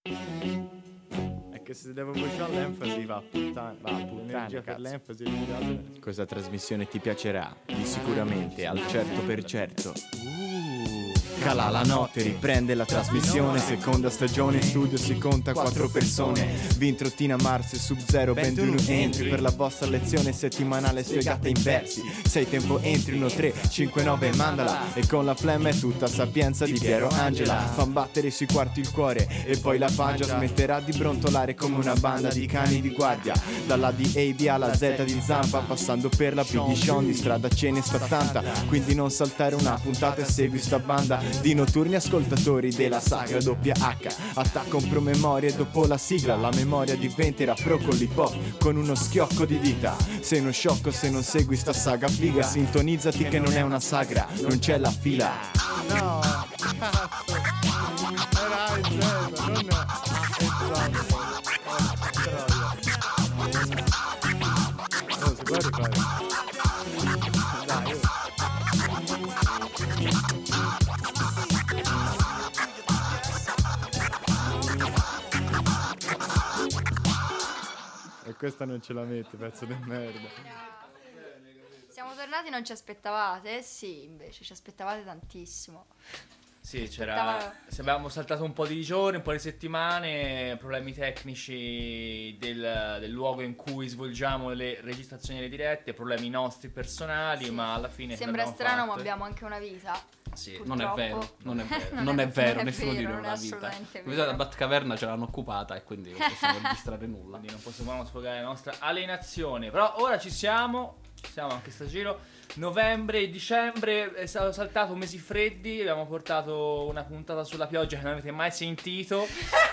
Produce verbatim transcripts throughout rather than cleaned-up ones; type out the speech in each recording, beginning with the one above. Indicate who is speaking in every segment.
Speaker 1: È che se devo bucciare l'enfasi va a puttana. Va a puttana, per l'enfasi mi Questa trasmissione ti piacerà, di sicuramente, al certo per certo. Cala la notte, riprende la trasmissione. Seconda stagione, in studio si conta quattro persone. Vintrottina, Mars e Sub-Zero, benvenuti entri per la vostra lezione settimanale spiegata in versi. Sei tempo entri, uno, tre, cinque, nove, mandala. E con la flemma è tutta sapienza di Piero Angela. Fan battere sui quarti il cuore e poi la pagia smetterà di brontolare come una banda di cani di guardia. Dalla D A B alla Z di Zampa, passando per la P di Sean, di strada ce ne sta tanta. Quindi non saltare una puntata e segui sta banda di notturni ascoltatori della sagra doppia H. Attacca un promemoria e dopo la sigla la memoria diventerà Procoli Pop con uno schiocco di dita. Sei uno sciocco se non segui sta saga figa. Sintonizzati che non è una sagra, non c'è la fila. No, cazzo. Era il zero, non è oh, si può rifare? E questa non ce la metti, pezzo di merda.
Speaker 2: Siamo tornati, non ci aspettavate? Sì, invece ci aspettavate tantissimo.
Speaker 3: Sì, c'era. Se abbiamo saltato un po' di giorni, un po' di settimane, problemi tecnici del, del luogo in cui svolgiamo le registrazioni delle dirette, problemi nostri personali, sì. Ma alla fine
Speaker 2: sembra strano, fatte. Ma abbiamo anche una vita.
Speaker 3: Sì,
Speaker 2: purtroppo.
Speaker 4: Non è vero, non è vero,
Speaker 2: non,
Speaker 4: non è,
Speaker 2: è
Speaker 4: vero,
Speaker 2: non è
Speaker 4: nessuno
Speaker 2: vero,
Speaker 4: di noi
Speaker 2: non
Speaker 4: ha
Speaker 2: è
Speaker 4: una vita.
Speaker 2: assolutamente
Speaker 4: La Batcaverna ce l'hanno occupata e quindi non possiamo registrare nulla.
Speaker 3: Quindi non possiamo sfogare la nostra alienazione. Però ora ci siamo, siamo anche sta giro. Novembre e dicembre è stato saltato mesi freddi, abbiamo portato una puntata sulla pioggia che non avete mai sentito.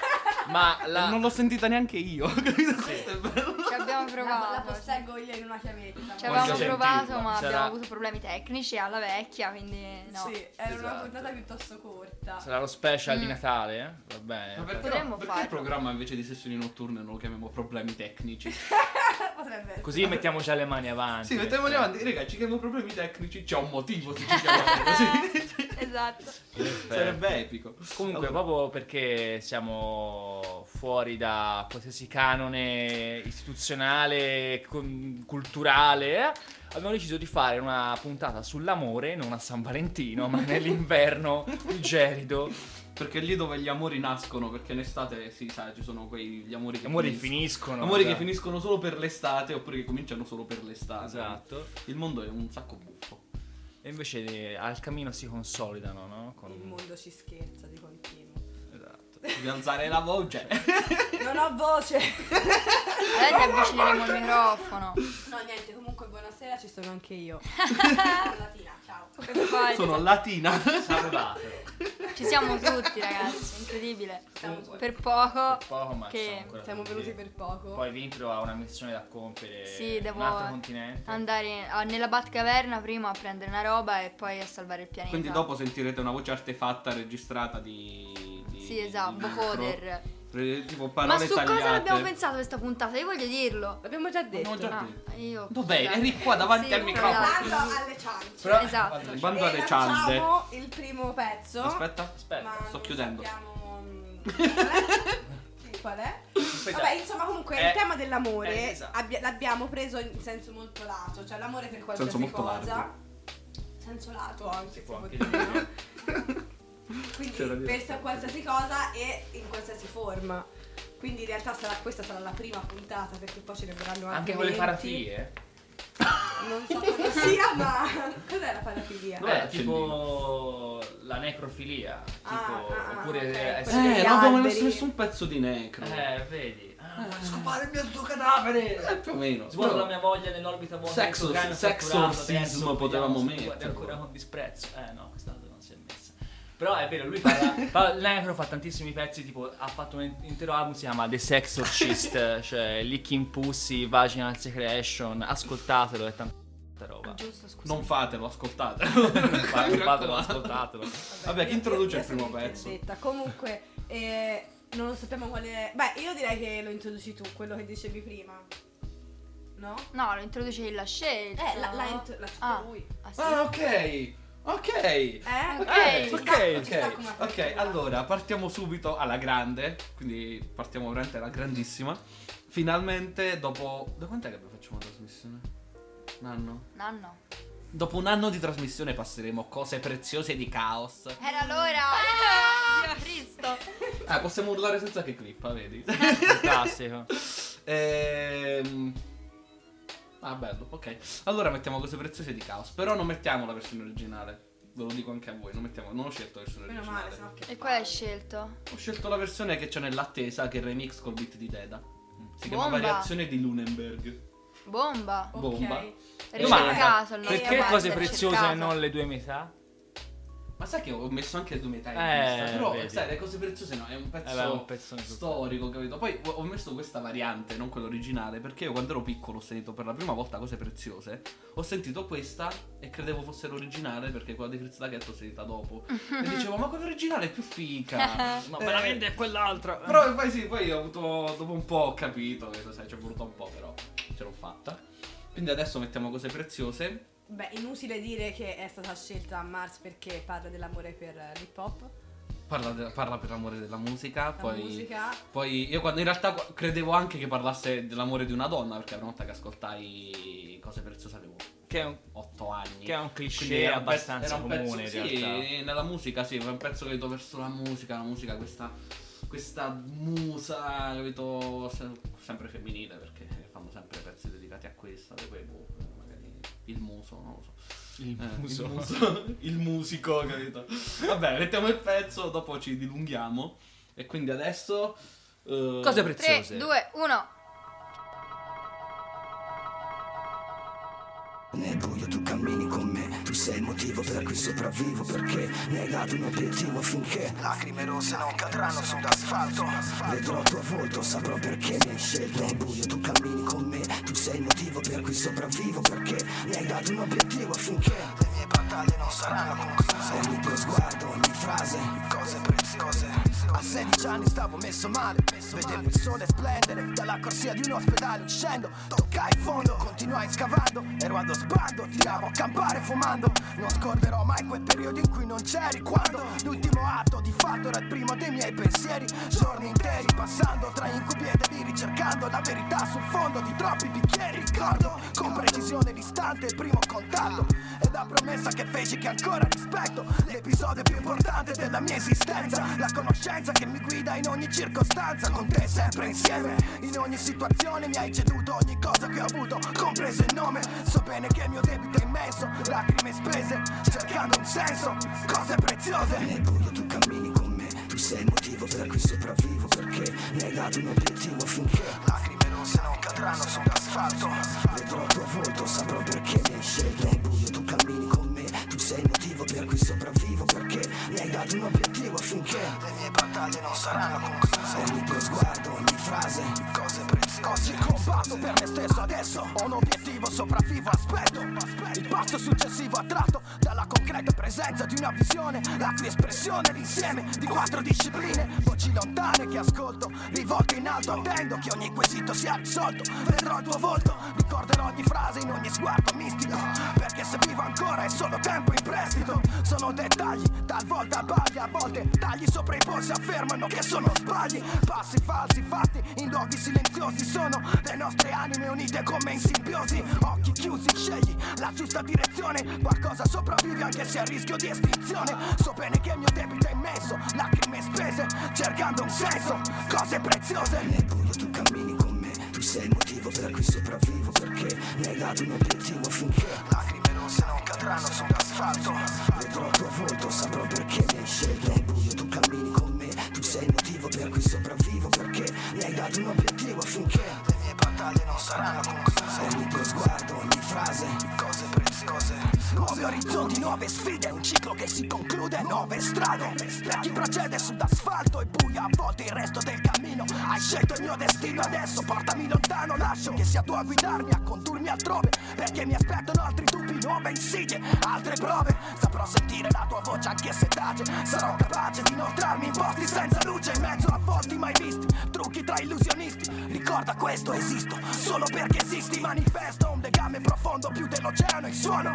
Speaker 3: Ma la...
Speaker 4: non l'ho sentita neanche io. Capito?
Speaker 2: Sì. Questo è bello. Ci abbiamo provato.
Speaker 5: La, la posseggo io in una chiavetta.
Speaker 2: Ci avevamo provato,
Speaker 3: sentirla.
Speaker 2: ma
Speaker 3: Sarà...
Speaker 2: abbiamo avuto problemi tecnici alla vecchia, quindi no.
Speaker 5: Sì, era
Speaker 3: esatto.
Speaker 5: una puntata piuttosto corta.
Speaker 3: Sarà lo special
Speaker 2: mm.
Speaker 3: di Natale, eh? Va bene.
Speaker 4: Ma perché,
Speaker 2: potremmo
Speaker 4: perché
Speaker 2: farlo.
Speaker 4: il programma invece di sessioni notturne non lo chiamiamo problemi tecnici?
Speaker 5: Potrebbe essere.
Speaker 3: Così mettiamoci le mani avanti.
Speaker 4: Sì, mettiamoli avanti. Raga, ci chiamiamo problemi tecnici, c'è un motivo se ci chiamiamo così.
Speaker 2: Esatto.
Speaker 4: Sarebbe epico.
Speaker 3: Comunque, allora, proprio perché siamo fuori da qualsiasi canone istituzionale, con, culturale, eh, abbiamo deciso di fare una puntata sull'amore, non a San Valentino, ma nell'inverno più gelido.
Speaker 4: Perché lì dove gli amori nascono, perché in estate, si sa, ci sono quei gli amori che
Speaker 3: amori
Speaker 4: finiscono.
Speaker 3: finiscono
Speaker 4: Amori
Speaker 3: esatto.
Speaker 4: che finiscono solo per l'estate oppure che cominciano solo per l'estate.
Speaker 3: Esatto.
Speaker 4: Il mondo è un sacco buffo.
Speaker 3: E invece eh, al cammino si consolidano, no? Con...
Speaker 5: Il mondo ci scherza di continuo.
Speaker 3: Esatto.
Speaker 4: Devi alzare la voce.
Speaker 5: Non ho voce.
Speaker 2: Adesso ti avvicineremo il microfono.
Speaker 5: No, niente, comunque buonasera, ci sono anche io. Sono Latina, ciao.
Speaker 2: Perfetto.
Speaker 4: Sono latina.
Speaker 3: Salutatelo.
Speaker 2: Ci siamo tutti, ragazzi, incredibile.
Speaker 5: Comunque,
Speaker 2: Per poco,
Speaker 3: Per poco, ma
Speaker 2: che
Speaker 3: siamo ancora
Speaker 5: siamo
Speaker 3: tutti.
Speaker 5: venuti per poco.
Speaker 3: Poi Vintro ha una missione da compiere
Speaker 2: Sì,
Speaker 3: in
Speaker 2: devo
Speaker 3: un altro continente.
Speaker 2: andare a- nella Batcaverna prima a prendere una roba e poi a salvare il pianeta.
Speaker 4: Quindi dopo sentirete una voce artefatta registrata di... di
Speaker 2: Sì, esatto,
Speaker 4: di
Speaker 2: vocoder.
Speaker 4: Pre- Tipo
Speaker 2: Ma
Speaker 4: parole
Speaker 2: su
Speaker 4: tagliate.
Speaker 2: cosa l'abbiamo pensato questa puntata? Io voglio dirlo.
Speaker 5: L'abbiamo già detto.
Speaker 4: Abbiamo già
Speaker 2: Ah,
Speaker 4: detto.
Speaker 2: io
Speaker 4: Dov'è? Eri qua davanti
Speaker 2: Sì,
Speaker 4: al microfono.
Speaker 2: esatto.
Speaker 5: Bando alle ciance.
Speaker 3: Però-
Speaker 2: Esatto.
Speaker 4: Bando
Speaker 5: E
Speaker 4: alle ciande.
Speaker 5: lanciamo il primo pezzo.
Speaker 4: Aspetta.
Speaker 3: Aspetta.
Speaker 5: ma
Speaker 4: sto
Speaker 5: non
Speaker 4: chiudendo.
Speaker 5: sappiamo, mm, Qual è? Sì, qual è? Vabbè, insomma, comunque
Speaker 3: Eh,
Speaker 5: il tema dell'amore
Speaker 3: eh, esatto.
Speaker 5: abbia- l'abbiamo preso in senso molto lato, cioè l'amore per qualsiasi
Speaker 4: Senso molto
Speaker 5: cosa.
Speaker 4: largo.
Speaker 5: Senso lato anche,
Speaker 3: Si
Speaker 5: si
Speaker 3: può
Speaker 5: può
Speaker 3: anche
Speaker 5: dire, no? Quindi
Speaker 4: C'era dire.
Speaker 5: per qualsiasi cosa e in qualsiasi forma. Quindi in realtà sarà, questa sarà la prima puntata, perché poi ce ne verranno anche
Speaker 3: Anche con le
Speaker 5: venti.
Speaker 3: parafilie?
Speaker 5: Non so cosa sia, ma cos'è la parafilia?
Speaker 3: Beh, tipo la necrofilia. Tipo,
Speaker 5: Ah, ah, ah,
Speaker 3: oppure
Speaker 5: ok.
Speaker 3: essere-
Speaker 5: Quelli
Speaker 4: Eh,
Speaker 5: degli
Speaker 4: non abbiamo
Speaker 5: alberi.
Speaker 4: nessun pezzo di necro.
Speaker 3: Eh, vedi. Ah,
Speaker 4: Eh.
Speaker 3: scopare il mio tuo cadavere.
Speaker 4: Eh, più o meno.
Speaker 3: Svuoto la mia voglia nell'orbita vuota.
Speaker 4: Sex-
Speaker 3: del tuo cranio
Speaker 4: sex
Speaker 3: fratturato,
Speaker 4: orcism
Speaker 3: adesso
Speaker 4: potevamo
Speaker 3: vediamo se tu
Speaker 4: metterlo.
Speaker 3: guardi ancora con disprezzo. Eh no, quest'altro non si è messa. Però è vero, lui parla, parla- il Necro fa tantissimi pezzi, tipo ha fatto un intero album, si chiama The Sex Orchist, cioè Licking Pussy, Vaginal Secretion, ascoltatelo, è tanta roba.
Speaker 2: Giusto, scusa.
Speaker 4: Non fatelo, ascoltatelo.
Speaker 3: Fatelo, ascoltatelo.
Speaker 4: Vabbè, chi introduce il
Speaker 5: io sono
Speaker 4: primo pezzo?
Speaker 5: interdetta. Comunque, eh, non sappiamo quale. Beh, io direi che lo introduci tu, quello che dicevi prima. No?
Speaker 2: No, lo introduce la scelta.
Speaker 5: Eh, la, la,
Speaker 2: no?
Speaker 5: int- la
Speaker 2: Ah.
Speaker 5: lui.
Speaker 2: Ah, sì?
Speaker 4: Ah, ok. Ok.
Speaker 5: Eh?
Speaker 2: Ok.
Speaker 5: Ci sta-
Speaker 3: Ok,
Speaker 5: ci sta
Speaker 4: Ok,
Speaker 5: come
Speaker 4: ok,
Speaker 5: apertura.
Speaker 4: allora partiamo subito alla grande, quindi partiamo veramente alla grandissima. Finalmente dopo... Da quant'è che facciamo la trasmissione? Un anno?
Speaker 2: Nanno.
Speaker 4: Dopo un anno di trasmissione passeremo cose preziose di caos.
Speaker 2: Era l'ora. Ah, Cristo.
Speaker 4: Ah, possiamo urlare senza che clippa, vedi?
Speaker 3: Fantastico.
Speaker 4: Ehm... Ah, bello, ok. Allora mettiamo cose preziose di caos, però non mettiamo la versione originale. Ve lo dico anche a voi, non, mettiamo, non ho scelto la versione
Speaker 5: Meno
Speaker 4: originale.
Speaker 5: male, sennò che
Speaker 2: E quale hai scelto?
Speaker 4: Ho scelto la versione che c'è nell'attesa, che è il remix col beat di Deda. Si chiama
Speaker 2: Bomba.
Speaker 4: Variazione di Lunenberg.
Speaker 2: Bomba.
Speaker 5: Ok.
Speaker 4: Bomba.
Speaker 2: Ricercato il nostro
Speaker 3: Perché
Speaker 2: master,
Speaker 3: cose preziose e
Speaker 2: ricercato.
Speaker 3: non le due metà?
Speaker 4: Ma sai che ho messo anche le due metà in
Speaker 3: Eh,
Speaker 4: lista? Però,
Speaker 3: vedi.
Speaker 4: sai, le cose preziose no, è un pezzo,
Speaker 3: Eh beh, è un pezzo di tutto.
Speaker 4: storico, capito? Poi ho ho messo questa variante, non quella originale, perché io quando ero piccolo ho sentito per la prima volta cose preziose. Ho sentito questa e credevo fosse l'originale, perché quella di Fritz Laghetto l'ho sentita dopo. E dicevo, ma quella originale è più fica.
Speaker 3: Ma
Speaker 4: Eh,
Speaker 3: veramente è quell'altra.
Speaker 4: Però poi sì, poi ho avuto, dopo un po' ho capito, che sai, ci è voluto un po', però ce l'ho fatta. Quindi adesso mettiamo cose preziose.
Speaker 5: Beh, inutile dire che è stata scelta a Mars perché parla dell'amore per eh, l'hip hop,
Speaker 4: Parla, de- parla per l'amore della musica,
Speaker 5: la
Speaker 4: poi...
Speaker 5: musica.
Speaker 4: Poi io quando in realtà qu- credevo anche che parlasse dell'amore di una donna, perché la prima volta che ascoltai cose preziose avevo
Speaker 3: Che è un,
Speaker 4: otto anni.
Speaker 3: che è un
Speaker 4: Quindi
Speaker 3: cliché
Speaker 4: era un pezzo-
Speaker 3: abbastanza
Speaker 4: era un pezzo-
Speaker 3: comune in
Speaker 4: sì,
Speaker 3: realtà.
Speaker 4: nella musica sì, era un pezzo che vedo verso la musica, la musica questa, questa musa, capito, se- sempre femminile, perché fanno sempre pezzi dedicati a questa, poi boh, magari il muso, non lo so.
Speaker 3: Il
Speaker 4: Eh,
Speaker 3: muso.
Speaker 4: il, muso, il musico, capito? Vabbè, mettiamo il pezzo, dopo ci dilunghiamo. E quindi adesso... eh,
Speaker 3: Cose
Speaker 2: tre,
Speaker 3: preziose.
Speaker 2: due, uno.
Speaker 6: Nel buio tu cammini con me, tu sei il motivo per cui sopravvivo, perché mi hai dato un obiettivo affinché lacrime rosse non cadranno sull'asfalto. Vedrò il tuo volto, saprò perché mi hai scelto. Nel buio tu cammini con me, tu sei il motivo per cui sopravvivo, perché mi hai dato un obiettivo affinché le mie battaglie non saranno concluse. Ogni tuo sguardo, ogni frase, cose preziose. A sedici anni stavo messo male, vedevo il sole splendere dalla corsia di un ospedale uscendo. Toccai il fondo, continuai scavando, ero allo sbando, tiravo a campare fumando. Non scorderò mai quel periodo in cui non c'eri, quando l'ultimo atto di fatto era il primo dei miei pensieri. Giorni interi passando tra incubi e deliri, cercando la verità sul fondo di troppi bicchieri. Ricordo con precisione l'istante, il primo contatto e la promessa che feci che ancora rispetto. L'episodio più importante della mia esistenza, la conoscenza che mi guida in ogni circostanza. Con te sempre insieme, in ogni situazione mi hai ceduto ogni cosa che ho avuto, compreso il nome. So bene che il mio debito è immenso, lacrime spese, cercando un senso, cose preziose. Nel buio tu cammini con me, tu sei il motivo per cui sopravvivo, perché mi hai dato un obiettivo affinché lacrime rosse non cadranno sull'asfalto. Vedrò il tuo volto, saprò perché mi hai scelto. Nel buio tu cammini con me, tu sei il motivo per cui sopravvivo, perché mi hai dato un obiettivo affinché le mie battaglie non saranno concluse. Ogni tuo sguardo, ogni frase, cose preziose. Oggi combatto per me stesso, adesso ho un obiettivo, sopravvivo, aspetto il passo successivo attratto dalla concreta presenza di una visione, la cui espressione è l'insieme di quattro discipline, voci lontane che ascolto, rivolte in alto, attendo che ogni quesito sia risolto. Vedrò il tuo volto, ricorderò ogni frase in ogni sguardo mistico, perché se vivo ancora è solo tempo in prestito. Sono dettagli, talvolta sbagli, a volte tagli sopra i polsi affermano che sono sbagli. Passi falsi fatti in luoghi silenziosi, sono le nostre anime unite come in simbiosi. Occhi chiusi, scegli la giusta direzione, qualcosa sopravvive anche se a rischio di estinzione. So bene che il mio debito è immenso, lacrime spese, cercando un senso, cose preziose. Nel buio tu cammini con me, tu sei il motivo per cui sopravvivo, perché mi hai dato un obiettivo affinché lacrime rosse non cadranno sull'asfalto. Vedrò il tuo volto, saprò perché mi hai scelto. Nel buio tu cammini con me, tu sei il motivo per cui sopravvivo, perché mi hai dato un obiettivo affinché le mie battaglie non saranno concluse. Ogni tuo sguardo, ogni frase, cose preziose. Nuovi orizzonti, nuove sfide, un ciclo che si conclude, nuove strade. Per chi procede sull'asfalto e buia a volte il resto del cammino. Hai scelto il mio destino, adesso portami lontano, lascio che sia tu a guidarmi, a condurmi altrove, perché mi aspettano altri dubbi, nuove insidie, altre prove. Saprò sentire la tua voce anche se tace, sarò capace di inoltrarmi in posti senza luce, in mezzo a volti mai visti, trucchi tra illusionisti. Ricorda questo, esisto solo perché esisti, manifesto un legame profondo più dell'oceano in suono che mi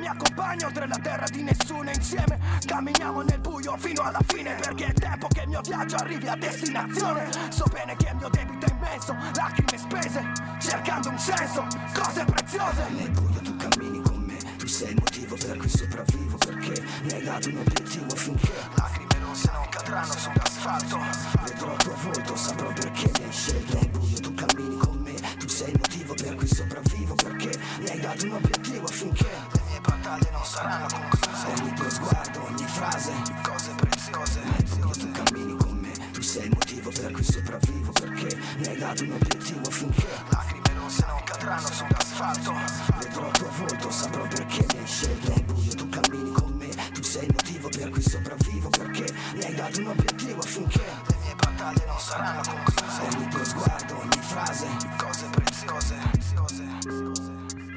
Speaker 6: mi accompagna oltre la terra di nessuno. Insieme camminiamo nel buio fino alla fine, perché è tempo che il mio viaggio arrivi a destinazione. So bene che il mio debito è immenso, lacrime spese, cercando un senso, cose preziose. Nel buio tu cammini con me, tu sei il motivo per cui sopravvivo, perché mi hai dato un obiettivo finché lacrime rose non cadranno sull'asfalto. Vedrò il tuo volto, saprò perché mi hai scelto. Nel buio tu cammini con me, tu sei il motivo per cui sopravvivo, perché mi hai dato un obiettivo finché le mie battaglie non saranno concluse. Ogni tuo sguardo, ogni frase, cose preziose. Nel buio tu cammini con me, tu sei il motivo per cui sopravvivo, perché mi hai dato un obiettivo finché lacrime rose non cadranno sull'asfalto. Vedrò il tuo volto, saprò perché mi hai scelto. Nel buio tu cammini con me, tu sei il motivo per cui sopravvivo, perché mi hai dato un obiettivo finché le mie battaglie non saranno concluse. Ogni tuo sguardo, ogni frase, cose preziose, preziose, preziose.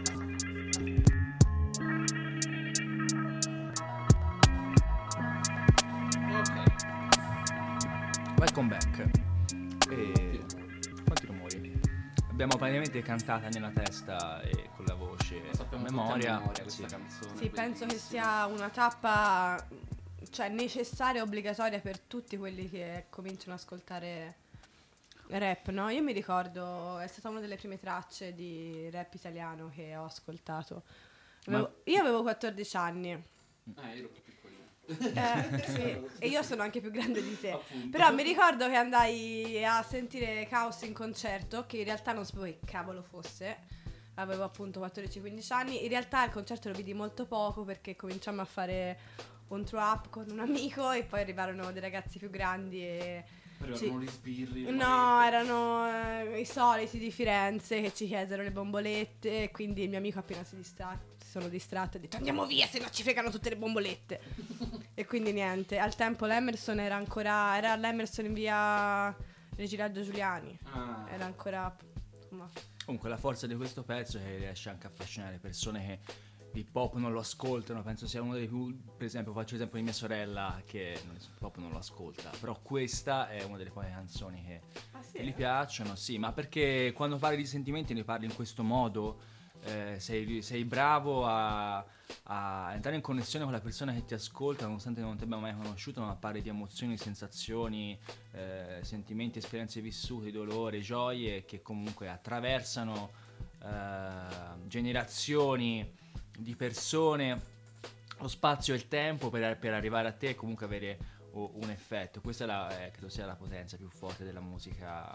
Speaker 3: Welcome back. E quanti rumori? Abbiamo praticamente cantata nella testa e con la voce a memoria.
Speaker 4: questa
Speaker 3: Sì.
Speaker 4: canzone.
Speaker 5: Sì, penso che
Speaker 4: bellissima.
Speaker 5: sia una tappa, cioè, necessaria e obbligatoria per tutti quelli che cominciano ad ascoltare rap, no? Io mi ricordo, è stata una delle prime tracce di rap italiano che ho ascoltato. Avevo- io avevo quattordici anni.
Speaker 4: Eh, io ero più piccolino.
Speaker 5: Eh, sì, e io sono anche più grande di te.
Speaker 4: Appunto.
Speaker 5: Però mi ricordo che andai a sentire Caos in concerto, che in realtà non sapevo che cavolo fosse. Avevo appunto quattordici quindici anni. In realtà il concerto lo vidi molto poco perché cominciamo a fare un throw up con un amico e poi arrivarono dei ragazzi più grandi e...
Speaker 4: Arrivavano
Speaker 5: Sì.
Speaker 4: gli sbirri. le
Speaker 5: No,
Speaker 4: manette.
Speaker 5: erano eh, i soliti di Firenze che ci chiesero le bombolette e quindi il mio amico appena si, distra- si sono distratto e ha detto andiamo via se no ci fregano tutte le bombolette. E quindi niente, al tempo l'Emerson era ancora, era l'Emerson in via Reginaggio Giuliani,
Speaker 4: Ah.
Speaker 5: era ancora, insomma,
Speaker 3: Comunque la forza di questo pezzo è che riesce anche a affascinare persone che l'hip hop non lo ascoltano. Penso sia uno dei più, per esempio faccio l'esempio di mia sorella che non- l'hip hop non lo ascolta, però questa è una delle poche canzoni che
Speaker 5: ah, sì,
Speaker 3: che gli
Speaker 5: eh?
Speaker 3: piacciono, sì, ma perché quando parli di sentimenti ne parli in questo modo, eh, sei, sei bravo a, a entrare in connessione con la persona che ti ascolta, nonostante non ti abbia mai conosciuto, ma parli di emozioni, sensazioni, eh, sentimenti, esperienze vissute, dolore, gioie che comunque attraversano eh, generazioni di persone, lo spazio e il tempo per, per arrivare a te e comunque avere o- un effetto. Questa è la, eh, credo sia la potenza più forte della musica,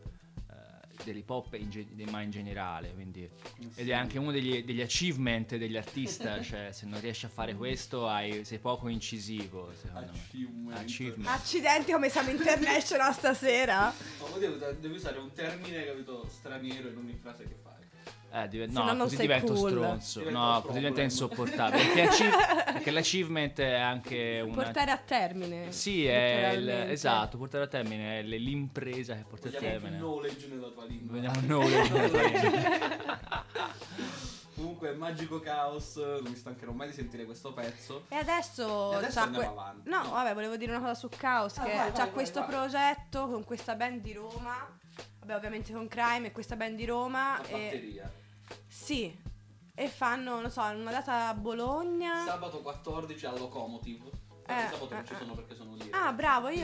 Speaker 3: eh, dell'hip hop in ge- ma in generale, quindi ed è anche uno degli, degli achievement degli artista, cioè se non riesci a fare questo hai, sei poco incisivo, secondo me.
Speaker 4: Achievement.
Speaker 3: Achievement.
Speaker 5: Accidenti come siamo international stasera.
Speaker 4: Ma devi, devi usare un termine, capito, straniero in ogni frase che fai.
Speaker 3: Eh, div-
Speaker 5: Se
Speaker 3: no,
Speaker 5: no non
Speaker 3: così
Speaker 5: sei
Speaker 3: divento
Speaker 5: cool.
Speaker 3: stronzo.
Speaker 4: Diventa
Speaker 3: No,
Speaker 4: un
Speaker 3: così diventa
Speaker 4: problem.
Speaker 3: insopportabile. Perché, achie- perché l'achievement è anche una.
Speaker 5: Portare a termine.
Speaker 3: Sì, è il,
Speaker 5: letteralmente.
Speaker 3: esatto, portare a termine è l- l'impresa che porta a
Speaker 4: Vogliamo più
Speaker 3: termine.
Speaker 4: knowledge nella tua lingua.
Speaker 3: Vogliamo knowledge nella tua lingua.
Speaker 4: Comunque Magico Chaos, non mi stancherò mai di sentire questo pezzo.
Speaker 5: E adesso,
Speaker 4: E adesso
Speaker 5: c'ha
Speaker 4: andiamo
Speaker 5: que-
Speaker 4: avanti.
Speaker 5: No, vabbè, volevo dire una cosa su Chaos,
Speaker 4: Ah,
Speaker 5: che
Speaker 4: vai,
Speaker 5: c'ha
Speaker 4: vai,
Speaker 5: questo
Speaker 4: vai, vai.
Speaker 5: progetto con questa band di Roma. Vabbè, ovviamente con Crime e questa band di Roma.
Speaker 4: La
Speaker 5: e...
Speaker 4: batteria.
Speaker 5: Sì. E fanno, non so, una data a Bologna.
Speaker 4: Sabato quattordici al Locomotive.
Speaker 5: Eh,
Speaker 4: Eh, sabato non
Speaker 5: eh,
Speaker 4: ci sono perché sono lì.
Speaker 5: Ah, bravo, io...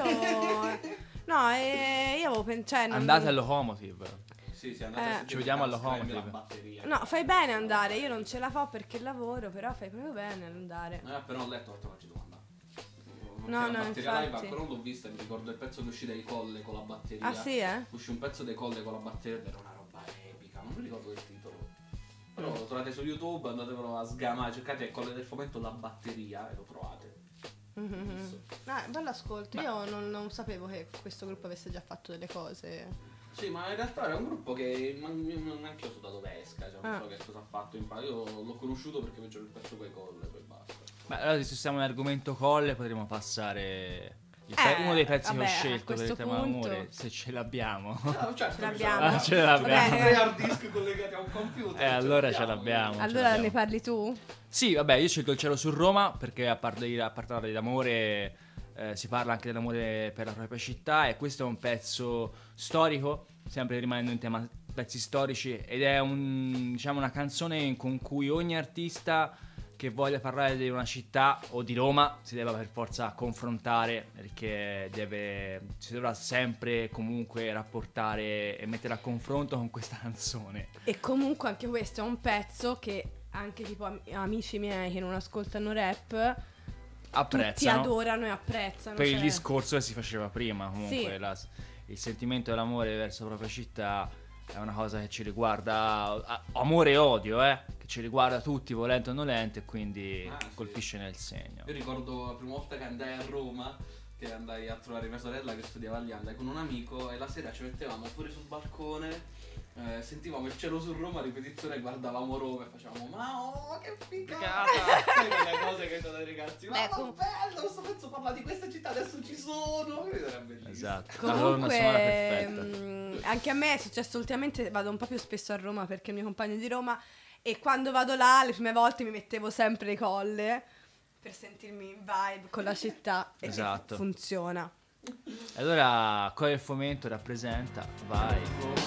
Speaker 5: No, e io avevo pensato...
Speaker 3: Andate al Locomotive.
Speaker 4: Sì, sì, andate
Speaker 5: Eh.
Speaker 4: a sentire
Speaker 3: Ci vediamo
Speaker 4: Chaos
Speaker 3: al Locomotive.
Speaker 4: Crime, la batteria.
Speaker 5: No, fai bene andare, io non ce la fa perché lavoro, però fai proprio bene andare.
Speaker 4: Eh, però ho letto l'altra oggi domanda.
Speaker 5: No,
Speaker 4: la
Speaker 5: no,
Speaker 4: batteria live
Speaker 5: infatti.
Speaker 4: ancora non l'ho vista, mi ricordo il pezzo che uscì dai Colle con la batteria.
Speaker 5: Ah sì, eh?
Speaker 4: Uscì un pezzo dei Colle con la batteria ed era una roba epica, non mi ricordo il titolo. Però
Speaker 5: Mm.
Speaker 4: lo trovate su YouTube, andatevelo a sgamare, cercate il Colle del Fomento la batteria e lo trovate.
Speaker 5: Mhm.
Speaker 4: Fisso.
Speaker 5: Ah, bello ascolto, io non, non sapevo che questo gruppo avesse già fatto delle cose.
Speaker 4: Sì, ma in realtà era un gruppo che ma- non neanche io so da dove esca, cioè non
Speaker 5: Ah.
Speaker 4: so che cosa ha fatto in pa- io l'ho conosciuto perché facevo il pezzo con i Colle e poi basta.
Speaker 3: Beh, allora se siamo in argomento colle potremo passare il pe-
Speaker 5: Eh,
Speaker 3: uno dei pezzi
Speaker 5: vabbè,
Speaker 3: che ho
Speaker 5: a
Speaker 3: scelto per il
Speaker 5: questo
Speaker 3: tema
Speaker 5: punto-
Speaker 3: amore, se ce l'abbiamo.
Speaker 4: Ah, certo,
Speaker 5: Ce l'abbiamo.
Speaker 3: Ah, ce l'abbiamo.
Speaker 5: Va
Speaker 4: Tre
Speaker 5: bene.
Speaker 4: hard disk collegati a un computer.
Speaker 3: Eh, allora ce l'abbiamo. ce
Speaker 5: Allora
Speaker 3: l'abbiamo.
Speaker 5: ne parli tu?
Speaker 3: Sì, vabbè, io scelgo il cielo su Roma perché a parte di a parlare d'amore eh, si parla anche dell'amore per la propria città e questo è un pezzo storico, sempre rimanendo in tema pezzi storici ed è un, diciamo, una canzone con cui ogni artista che voglia parlare di una città o di Roma si debba per forza confrontare, perché deve, si dovrà sempre comunque rapportare e mettere a confronto con questa canzone.
Speaker 5: E comunque anche questo è un pezzo che anche tipo am- amici miei che non ascoltano rap
Speaker 3: Apprezzano.
Speaker 5: tutti adorano e apprezzano.
Speaker 3: Per
Speaker 5: cioè...
Speaker 3: il discorso che si faceva prima, comunque
Speaker 5: Sì.
Speaker 3: la, il sentimento dell'amore verso la propria città è una cosa che ci riguarda, a- amore e odio, eh, che ci riguarda tutti, volente o nolente, e quindi
Speaker 4: Ah, sì.
Speaker 3: colpisce nel segno.
Speaker 4: Io ricordo la prima volta che andai a Roma, che andai a trovare mia sorella che studiava lì, andai con un amico e la sera ci mettevamo fuori sul balcone, eh, sentivamo il cielo su Roma, a ripetizione guardavamo Roma e facevamo ma oh che figata! Sai quelle cose che sono dai ragazzi, ma
Speaker 2: Beh,
Speaker 4: ma
Speaker 2: com-
Speaker 4: bello, questo pezzo parla di questa città, adesso ci sono! Ed era bellissimo.
Speaker 3: Esatto, la colonna sonora
Speaker 5: Comunque
Speaker 3: perfetta.
Speaker 5: mh, anche a me è successo ultimamente, vado un po' più spesso a Roma perché il mio compagno è di Roma e quando vado là le prime volte mi mettevo sempre le colle per sentirmi in vibe con la città e
Speaker 3: Esatto.
Speaker 5: e funziona.
Speaker 3: E allora Colle del Fomento rappresenta, vai.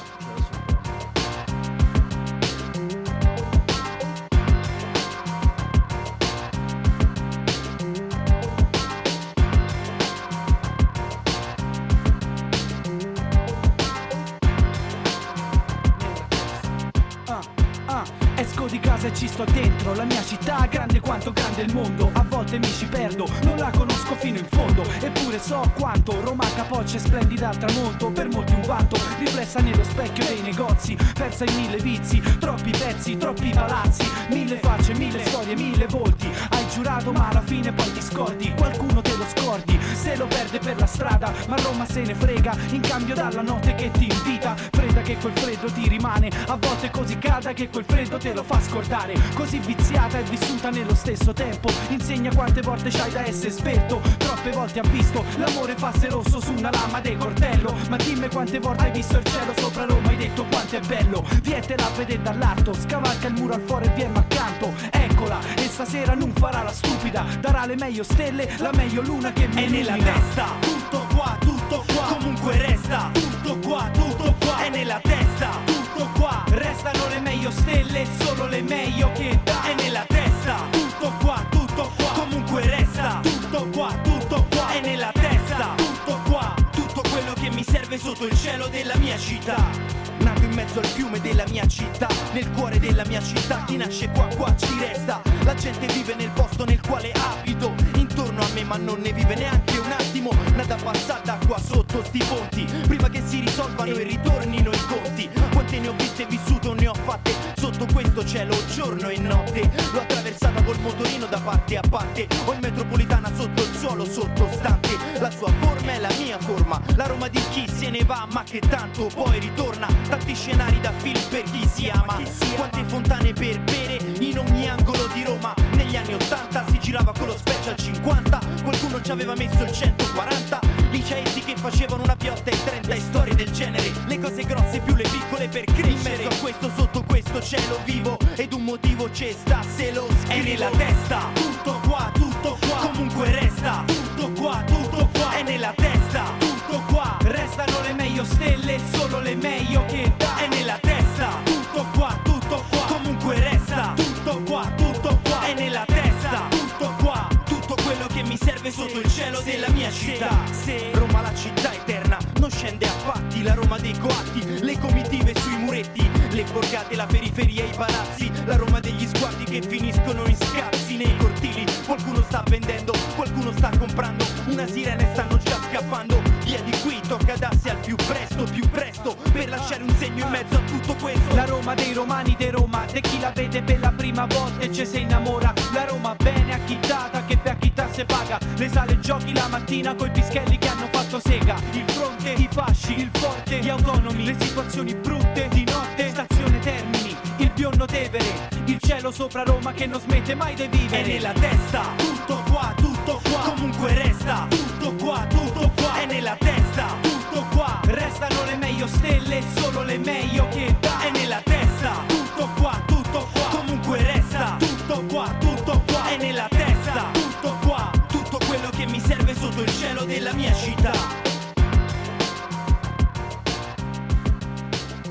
Speaker 7: Ah, ah, esco di casa e ci sto dentro. La mia città grande quanto grande il mondo. A volte mi ci perdo, non la conosco fino in fondo. Eppure so quanto Roma capoccia e splendida al tramonto. Per molti un vanto, riflessa nello specchio dei negozi. Persa in mille vizi, troppi pezzi, troppi palazzi. Mille facce, mille storie, mille volti. Hai giurato ma alla fine poi ti scordi. Qualcuno te lo scordi, se lo perde per la strada. Ma Roma se ne frega, in cambio dalla notte che ti invita. Fredda che quel freddo ti rimane, a volte così calda che quel freddo te lo fa scordare. Così viziata e vissuta nello stesso tempo. Insegna quante volte c'hai da essere svelto. Troppe volte ha visto l'amore farsi rosso su una lama del cortello. Ma dimmi quante volte hai visto il cielo sopra Roma, hai detto quanto è bello. Vietela a vedere dall'alto, scavalca il muro al foro e viene accanto. Eccola, e stasera non farà la stupida, darà le meglio stelle, la meglio luna che mi
Speaker 8: È nella
Speaker 7: illumina.
Speaker 8: testa, tutto qua, tutto qua, comunque resta, tutto qua, tutto qua, è nella testa, tutto qua,
Speaker 7: Restano le meglio stelle, solo le meglio che dà.
Speaker 8: è nella testa, tutto qua, tutto qua, comunque resta, tutto qua, tutto qua, è nella testa, tutto qua, tutto quello che mi serve sotto il cielo della mia città. Nato in mezzo al fiume della mia città, nel cuore della mia città, chi nasce qua qua ci resta. La gente vive nel posto nel quale abito, intorno a me ma non ne vive neanche un attimo. Nada passata qua sotto sti ponti, prima che si risolvano e ritornino i conti. Quante ne ho viste e vissuto ne ho fatte, sotto questo cielo giorno e notte. L'ho attraversata col motorino da parte a parte, ho in metropolitana sotto il suolo sottostante. La sua forma è la mia forma, la Roma di chi se ne va ma che tanto poi ritorna. Tanti scenari da film per chi si ama, quante fontane per bere in ogni angolo di Roma. Negli anni ottanta si girava con lo special cinquanta, qualcuno ci aveva messo il centoquaranta. Liceesti che facevano una piotta e trenta e storie del genere, le cose grosse più le piccole per crescere. In mezzo a questo, sotto questo cielo vivo, ed un motivo c'è sta se lo scrivo. È nella testa, tutto qua, tutto qua, comunque resta, tutto qua, tutto qua, è nella testa, tutto qua,
Speaker 7: Restano le meglio stelle, solo le meglio che dà.
Speaker 8: è nella testa, tutto qua, tutto qua, comunque resta, tutto qua, tutto qua, è nella testa, tutto qua, tutto quello che mi serve sotto il cielo della mia città. Se Roma la città eterna, non scende a patti, la Roma dei coatti, le comitive sui muretti, le borgate, la periferia e i palazzi, la Roma degli sguardi che finiscono in scazzi nei cortili. Qualcuno sta vendendo, qualcuno sta comprando, una sirena e stanno già scappando. Via di qui tocca darsi al più presto, più presto, per lasciare un segno in mezzo a tutto questo.
Speaker 7: La Roma dei romani di Roma, di chi la vede per la prima volta e ci si innamora. La Roma bene acchittata che per acchittarsi paga. Le sale giochi la mattina coi pischelli che hanno fatto sega. Il fronte, i fasci, il forte, gli autonomi, le situazioni brutte di notte, stazione Termini, il biondo Tevere, il cielo sopra Roma che non smette mai di vivere.
Speaker 8: È nella testa, tutto qua, tutto qua, comunque resta, tutto qua, tutto qua, è nella testa, tutto qua,
Speaker 7: Restano le meglio stelle, solo le meglio che dà.
Speaker 8: è nella testa, tutto qua, tutto qua, comunque resta, tutto qua, tutto qua, è nella testa, tutto qua, tutto quello che mi serve sotto il cielo della mia città.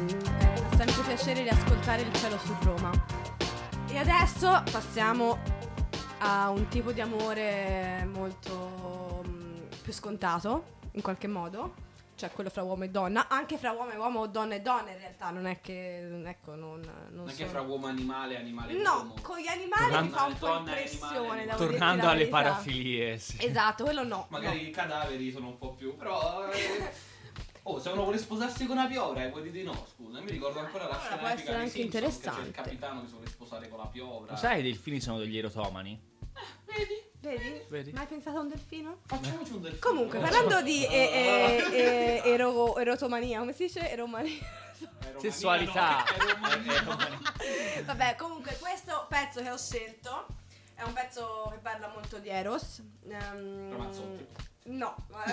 Speaker 5: Fa sempre piacere riascoltare il cielo su Roma. E adesso passiamo ha un tipo di amore molto mh, più scontato, in qualche modo. Cioè quello fra uomo e donna, anche fra uomo e uomo o donna e donna in realtà, non è che, ecco, non, non
Speaker 4: Anche
Speaker 5: sono...
Speaker 4: fra uomo e animale, animale e
Speaker 5: No,
Speaker 4: uomo.
Speaker 5: con gli animali
Speaker 3: Tornando-
Speaker 5: mi fa un po'
Speaker 4: donna e
Speaker 5: impressione,
Speaker 4: animale,
Speaker 5: devo dirti
Speaker 3: Tornando
Speaker 5: la
Speaker 3: alle
Speaker 5: verità.
Speaker 3: parafilie, sì.
Speaker 5: Esatto, quello no.
Speaker 4: Magari i cadaveri sono un po' più, però... eh, oh, se uno vuole sposarsi con una piovra e vuoi dire di no, scusa. Mi ricordo ancora la
Speaker 5: Allora,
Speaker 4: scena
Speaker 5: può
Speaker 4: epica
Speaker 5: essere
Speaker 4: di
Speaker 5: anche
Speaker 4: Simpson, che
Speaker 5: interessante.
Speaker 4: c'è il capitano che si vuole sposare con la piovra.
Speaker 3: Lo sai, i delfini sono degli erotomani?
Speaker 4: Vedi?
Speaker 5: Vedi?
Speaker 3: Vedi?
Speaker 5: Mai pensato a un delfino?
Speaker 4: Facciamoci un delfino.
Speaker 5: Comunque, parlando di eh, eh, eh, ero- erotomania, come si dice? Eromania.
Speaker 3: Sessualità.
Speaker 5: Vabbè, comunque questo pezzo che ho scelto è un pezzo che parla molto di Eros. Um,
Speaker 4: Ramazzotti.
Speaker 5: no.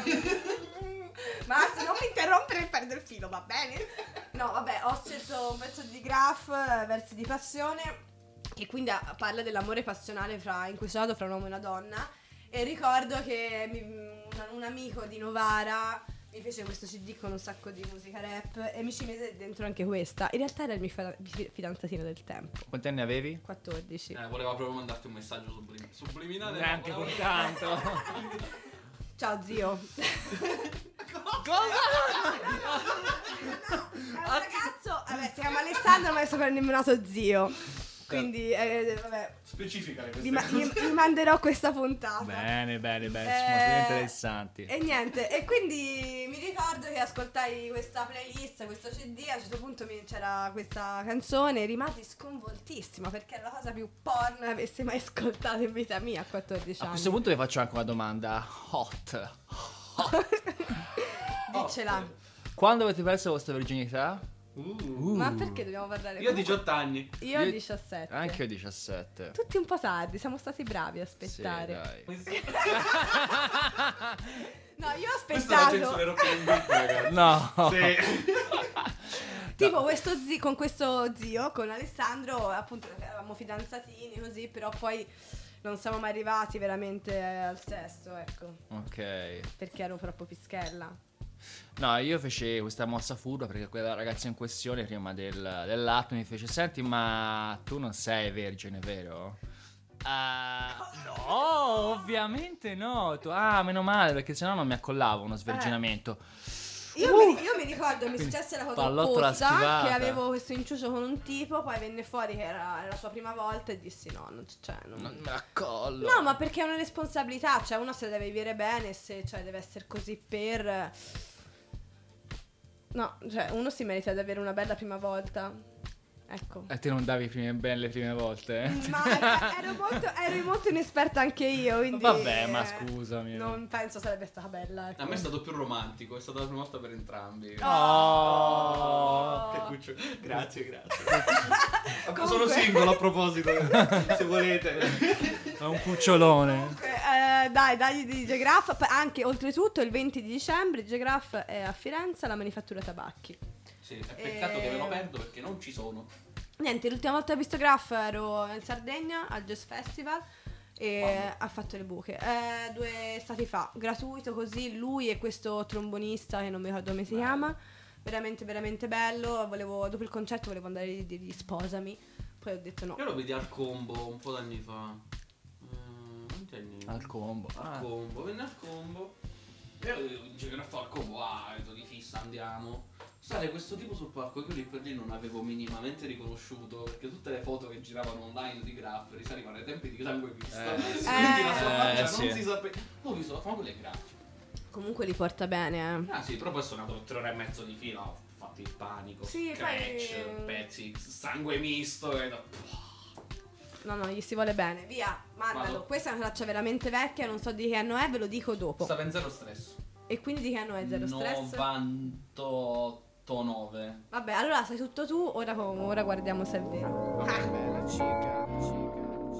Speaker 5: Ma se non mi interrompere e perdo il filo, va bene? No, vabbè, ho scelto un pezzo di Graf, eh, Versi di passione, che quindi ha- parla dell'amore passionale fra, incrociato fra un uomo e una donna. E ricordo che mi- un, un amico di Novara mi fece questo C D con un sacco di musica rap e mi ci mise dentro anche questa. In realtà era il mio fa- fi- fidanzatino del tempo.
Speaker 3: Quanti anni avevi?
Speaker 5: quattordici.
Speaker 4: Eh, voleva proprio mandarti un messaggio sublim- subliminale.
Speaker 3: Neanche
Speaker 4: no,
Speaker 3: con
Speaker 4: voleva-
Speaker 3: tanto.
Speaker 5: Ciao zio.
Speaker 3: Cosa?
Speaker 5: È un ragazzo, vabbè, si chiama Alessandro, ma è soprannominato zio. Quindi, eh, vabbè,
Speaker 4: Specifica queste
Speaker 5: vi, ma-
Speaker 4: cose.
Speaker 5: vi- vi manderò questa puntata.
Speaker 3: Bene, bene, bene,
Speaker 5: Eh,
Speaker 3: sono molto interessanti.
Speaker 5: E niente, e quindi mi ricordo che ascoltai questa playlist, questo C D, a un certo punto mi- c'era questa canzone e rimasi sconvoltissima perché era la cosa più porno che avessi mai ascoltato in vita mia a quattordici
Speaker 3: A
Speaker 5: anni.
Speaker 3: questo punto vi faccio anche una domanda hot.
Speaker 5: Diccela.
Speaker 3: Quando avete perso la vostra virginità?
Speaker 4: Uh.
Speaker 5: Ma perché dobbiamo parlare?
Speaker 4: Io ho diciotto anni.
Speaker 5: Io ho
Speaker 3: Io-
Speaker 5: diciassette.
Speaker 3: Anche io diciassette.
Speaker 5: Tutti un po' tardi, siamo stati bravi a
Speaker 3: Sì,
Speaker 5: aspettare.
Speaker 3: dai.
Speaker 5: No, io ho
Speaker 4: Questo la
Speaker 5: aspettato.
Speaker 4: censurerò per un beat, ragazzi.
Speaker 3: No.
Speaker 4: Sì.
Speaker 5: Tipo questo zi- con questo zio, con Alessandro, appunto eravamo fidanzatini così, però poi non siamo mai arrivati veramente al sesto, ecco,
Speaker 3: Ok.
Speaker 5: perché ero troppo pischella.
Speaker 3: No, io feci questa mossa furba perché quella ragazza in questione prima del, dell'atto mi fece: senti, ma tu non sei vergine, vero? Ah, no, ovviamente no. Tu- ah, meno male, perché sennò non mi accollavo uno sverginamento.
Speaker 5: Io,
Speaker 3: Uh!
Speaker 5: mi, io mi ricordo, mi
Speaker 3: Quindi,
Speaker 5: successe la cosa
Speaker 3: pallottola
Speaker 5: opposta,
Speaker 3: schivata.
Speaker 5: che avevo questo inciucio con un tipo, poi venne fuori che era la sua prima volta e dissi no, non c'è, non...
Speaker 3: Non me l'accollo.
Speaker 5: No, ma perché è una responsabilità, cioè uno se deve vivere bene, se cioè deve essere così per... No, cioè uno si merita di avere una bella prima volta. Ecco.
Speaker 3: E te non davi prime belle le prime volte? eh?
Speaker 5: Ma ero molto, ero molto inesperta anche io, quindi...
Speaker 3: Vabbè, ma
Speaker 5: eh,
Speaker 3: scusami.
Speaker 5: Non penso sarebbe stata bella, ecco.
Speaker 4: A me è stato più romantico, è stata la prima volta per entrambi.
Speaker 3: Oh.
Speaker 4: Che cuccio. Grazie, grazie.
Speaker 5: Comunque-
Speaker 4: Sono singolo a proposito, se volete.
Speaker 3: È un cucciolone.
Speaker 5: Comunque, eh, dai, dai di D J Graff. Poi anche, oltretutto, il venti di dicembre D J Graff è a Firenze alla Manifattura Tabacchi.
Speaker 4: Sì, è peccato
Speaker 5: Eh.
Speaker 4: che ve lo perdo perché non ci sono.
Speaker 5: Niente, l'ultima volta che ho visto Graff ero in Sardegna al Jazz Festival e
Speaker 4: Quando?
Speaker 5: ha fatto le buche. Eh, due stati fa, gratuito così, lui e questo trombonista che non mi ricordo come si
Speaker 4: Bello.
Speaker 5: chiama. Veramente, veramente bello. Volevo, dopo il concerto volevo andare lì di, di sposami. Poi ho detto no.
Speaker 4: Io lo vedi al combo un po' d'anni fa. Eh, quanti anni?
Speaker 3: Al combo.
Speaker 4: Al
Speaker 3: Ah.
Speaker 4: combo, venne al combo. Io dice che non fa al combo, ah, detto di fissa, andiamo. Sale questo tipo sul palco che io lì per lì non avevo minimamente riconosciuto, perché tutte le foto che giravano online di Graff risalivano ai tempi di Sangue Pista.
Speaker 3: Eh,
Speaker 4: Quindi
Speaker 3: sì.
Speaker 4: la sua
Speaker 3: Eh,
Speaker 4: faccia
Speaker 3: sì.
Speaker 4: non si sapeva. Ho visto, ma quello è Graff.
Speaker 5: Comunque li porta bene, eh.
Speaker 4: Ah sì, però poi sono andato tre ore e mezzo di fila, ho fatto il panico,
Speaker 5: Sì,
Speaker 4: scratch,
Speaker 5: poi-
Speaker 4: pezzi, sangue misto e...
Speaker 5: No, no, gli si vuole bene. Via, mandalo.
Speaker 4: Vado.
Speaker 5: Questa è una traccia veramente vecchia, non so di che anno è, ve lo dico dopo.
Speaker 4: Stava in zero stress.
Speaker 5: E quindi di che anno è Zero Stress?
Speaker 4: novantotto nove.
Speaker 5: Vabbè, allora sai tutto tu, ora, ora guardiamo se è vero.
Speaker 1: Ma che bella cica, cica,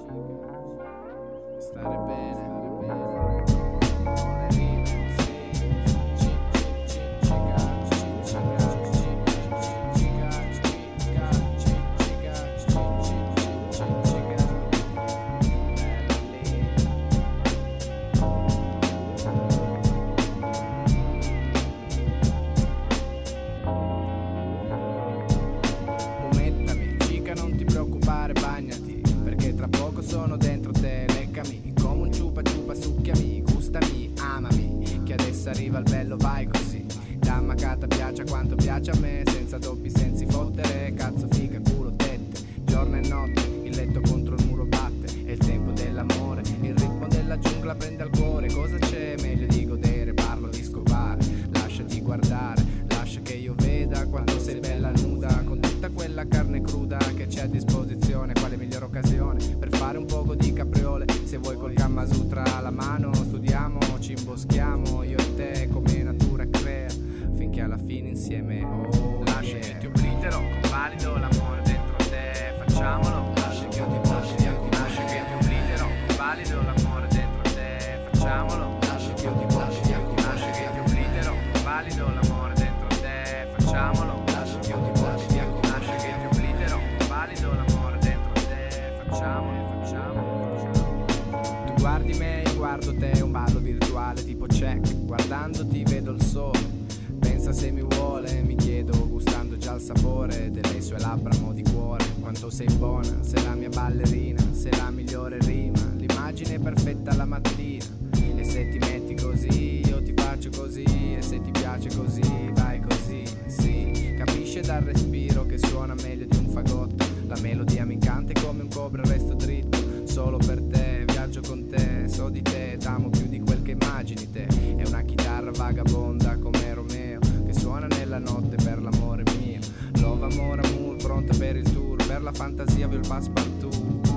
Speaker 1: cica. Stare bene, stare bene. Con le rime, sì. Ci- ci- ci- cica, ci- cica, ci- cica, cica, ci- cica, ci- ci- ci- cica. Bella lì. Umettami, cica, non ti preoccupare, bagnati, perché tra
Speaker 9: viva il bello, vai così. Da Macata piace quanto piace a me, senza doppi sensi fottere, cazzo figa, culo, tette, giorno e notte, il letto contro il muro batte, è il tempo dell'amore, il ritmo della giungla prende al cuore, cosa c'è? Meglio di godere, parlo di scopare, lasciati guardare, lascia che io veda quando sei bella nuda, con tutta quella carne cruda che c'è a disposizione, quale migliore occasione per fare un poco di capriole, se vuoi col Kama Sutra alla mano, studiamo, ci imboschiamo, io e te come natura crea, finché alla fine insieme, oh, lascia che ti oblitero, convalido l'amore dentro te, facciamolo, lascia che io ti oblitero, lascia che ti oblitero, convalido l'amore dentro te, facciamolo, lascia che io ti oblitero, lascia che ti oblitero, convalido l'amore dentro te, facciamolo, lascia che io ti oblitero, lascia che ti oblitero, convalido l'amore dentro te, facciamolo, facciamolo, facciamolo. Tu guardi me, io guardo te, un ballo virtuale tipo check, guardandoti vedo il sole. Pensa se mi vuole, mi chiedo, gustando già il sapore delle sue labbra mo di cuore, quanto sei buona, sei la mia ballerina, sei la migliore rima, l'immagine perfetta la mattina, e se ti metti così, io ti faccio così, e se ti piace così, vai così, sì, capisce dal respiro che suona meglio di un fagotto, la melodia mi incanta come un cobra, resto dritto, solo per te, viaggio con te, so di te, t'amo più di quel che immagini te, è una chitarra vagabonda come Romeo, che suona nella notte per l'amore mio, love amore amour, pronta per il tour, per la fantasia vi il passepartout,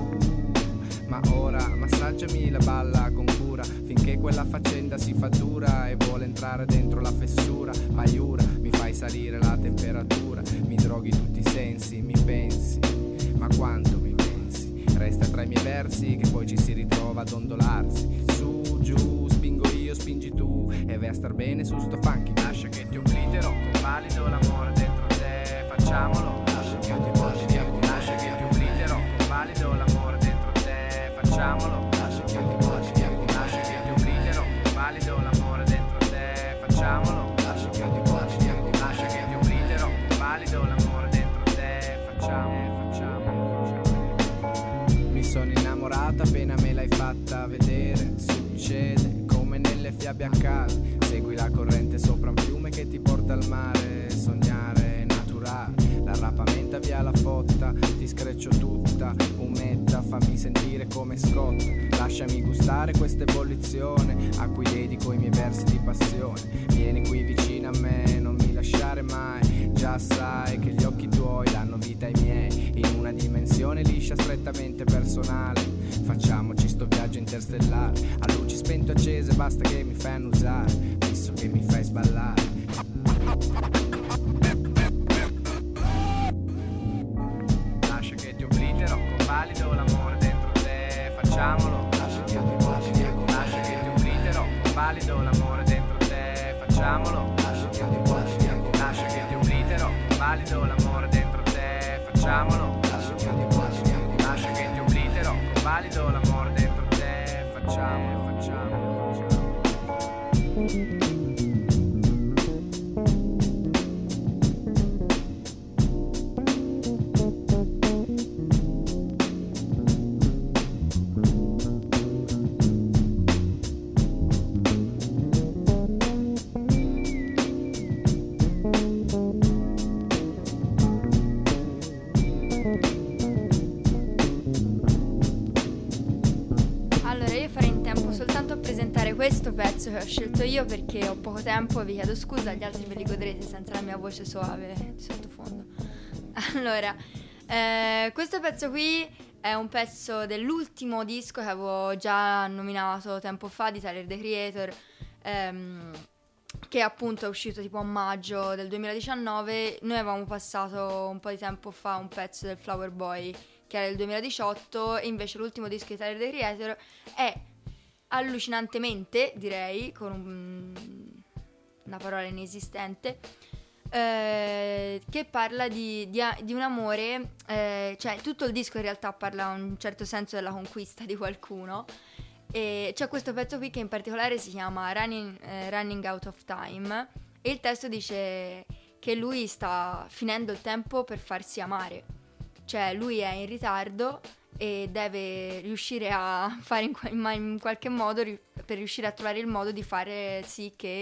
Speaker 9: ma ora massaggiami la balla con cura, finché quella faccenda si fa dura e vuole entrare dentro la fessura, maiura, mi fai salire la temperatura, mi droghi tutti i sensi, mi pensi, ma quanto mi pensi, resta tra i miei versi che poi ci si ritrova ad ondolarsi, su, giù, spingo io, spingi tu, e vai a star bene su sto funky, lascia che ti oblitero, convalido l'amore dentro te, facciamolo, lascia che io ti oblitero, lascia che ti oblitero, convalido l'amore dentro te, facciamolo, lascia che io ti oblitero, lascia che ti oblitero, convalido l'amore dentro te, facciamolo, lascia che io ti oblitero, lascia che ti oblitero, convalido l'amore dentro te, facciamo, facciamo, facciamo. Mi sono innamorata appena me l'hai fatta vedere, succede come nelle fiabe accade, segui la corrente sopra un fiume che ti porta al mare, sognare è naturale, la rapamenta via la fotta, ti screccio tutta, umetta, fammi sentire come scotta, lasciami gustare questa ebollizione, a cui dedico i miei versi di passione, vieni qui vicino a me, non mi lasciare mai, già sai che gli occhi tuoi danno vita ai miei, in una dimensione liscia strettamente personale, facciamoci sto viaggio interstellare, a luci spento accese basta che mi fai annusare, visto che mi fai sballare. Lascia che ti oblitero, convalido l'amore dentro te, facciamolo, lascia che ti oblitero, lascia che ti oblitero, convalido l'amore dentro te, facciamolo, lascia che ti oblitero, lascia che ti oblitero, convalido l'amore dentro te, facciamolo, lascia che ti oblitero, lascia che ti oblitero, convalido l'amore dentro te, facciamo, facciamo, facciamo.
Speaker 2: Questo pezzo che ho scelto io perché ho poco tempo, vi chiedo scusa, gli altri ve li godrete senza la mia voce suave di sottofondo. Allora, eh, questo pezzo qui è un pezzo dell'ultimo disco che avevo già nominato tempo fa di Tyler, The Creator, ehm, che appunto è uscito tipo a maggio del duemiladiciannove. Noi avevamo passato un po' di tempo fa un pezzo del Flower Boy che era del duemiladiciotto, e invece l'ultimo disco di Tyler, The Creator è allucinantemente, direi, con un, una parola inesistente, eh, che parla di, di, di un amore, eh, cioè tutto il disco in realtà parla in un certo senso della conquista di qualcuno, e c'è questo pezzo qui che in particolare si chiama Running, eh, Running Out of Time, e il testo dice che lui sta finendo il tempo per farsi amare, cioè lui è in ritardo e deve riuscire a fare in, in qualche modo, per riuscire a trovare il modo di fare sì che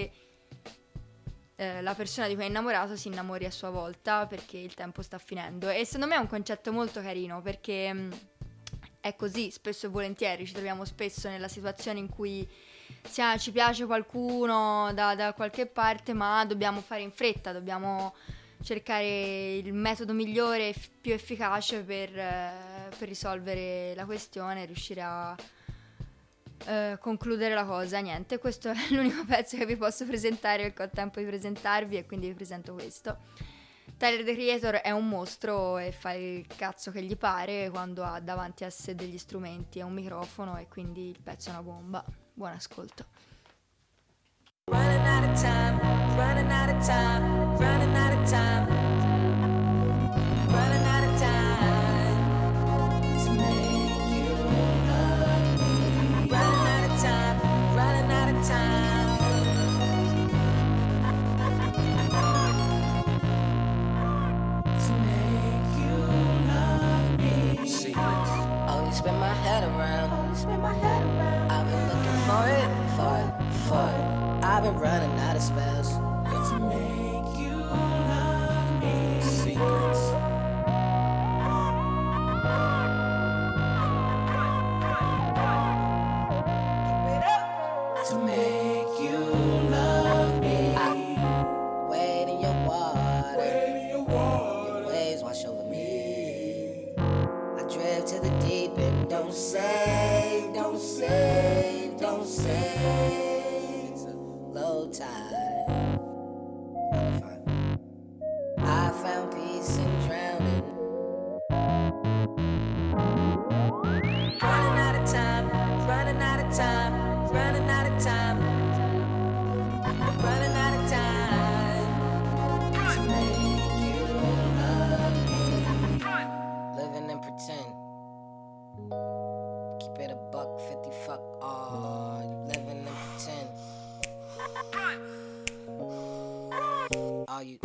Speaker 2: eh, la persona di cui è innamorato si innamori a sua volta perché il tempo sta finendo. E secondo me è un concetto molto carino, perché mh, è così, spesso e volentieri ci troviamo spesso nella situazione in cui sia, ci piace qualcuno da, da qualche parte, ma dobbiamo fare in fretta, dobbiamo cercare il metodo migliore e f- più efficace per, eh, per risolvere la questione, riuscire a eh, concludere la cosa. Niente, questo è l'unico pezzo che vi posso presentare perché ho tempo di presentarvi, e quindi vi presento questo. Tyler, The Creator, è un mostro e fa il cazzo che gli pare quando ha davanti a sé degli strumenti e un microfono, e quindi il pezzo è una bomba. Buon ascolto.
Speaker 10: Running out of time, running out of time, running out of time, running out of time to make you love me. Running out of time, running out of time to make you love me. Secrets. Always spin my head around, always spin my head around. I've been looking for it, for it, for it. I've been running out of spells to make you love me. Secrets. To make you love me. I wade in your water, wade in your water. Your waves wash over me. I drift to the deep end. Don't say, don't say, don't say. Low tide. I found peace in drowning. Running out of time, running out of time, running out of time, running out of time to make you love me. Living and pretend. Keep it a buck fifty, fuck all. Living and pretend. Are you?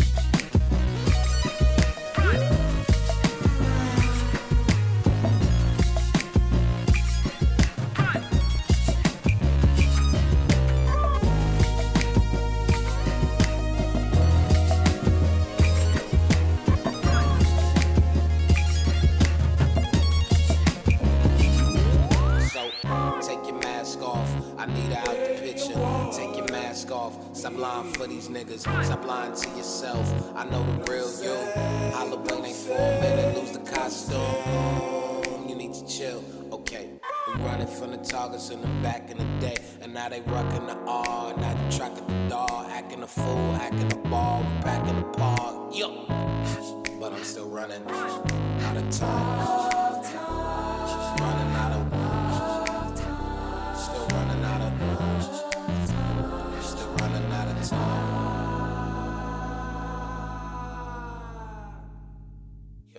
Speaker 11: Stop lying for these niggas, stop lying to yourself. I know the real you. Halloween ain't for a minute, lose the costume. You need to chill, okay. We running from the targets in the back in the day, and now they rockin' the R. Now you tracking the dog, acting a fool, acting a ball, we back in the park, yo. But I'm still running out of time, running out of, still running out of. Running out of time. Yo.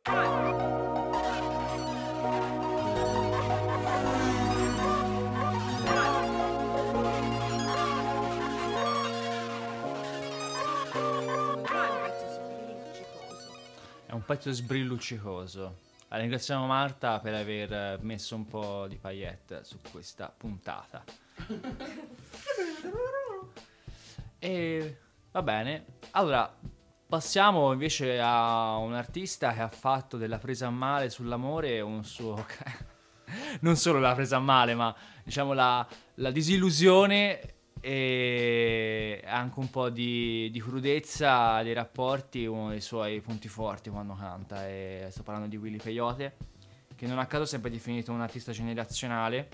Speaker 3: È un pezzo sbrilluccicoso. Allora, ringraziamo Marta per aver messo un po' di paillette su questa puntata. E va bene, allora passiamo invece a un artista che ha fatto della presa a male sull'amore un suo non solo la presa a male, ma diciamo la, la disillusione e anche un po' di, di crudezza dei rapporti, uno dei suoi punti forti quando canta. E sto parlando di Willy Peyote, che non a caso è sempre definito un artista generazionale,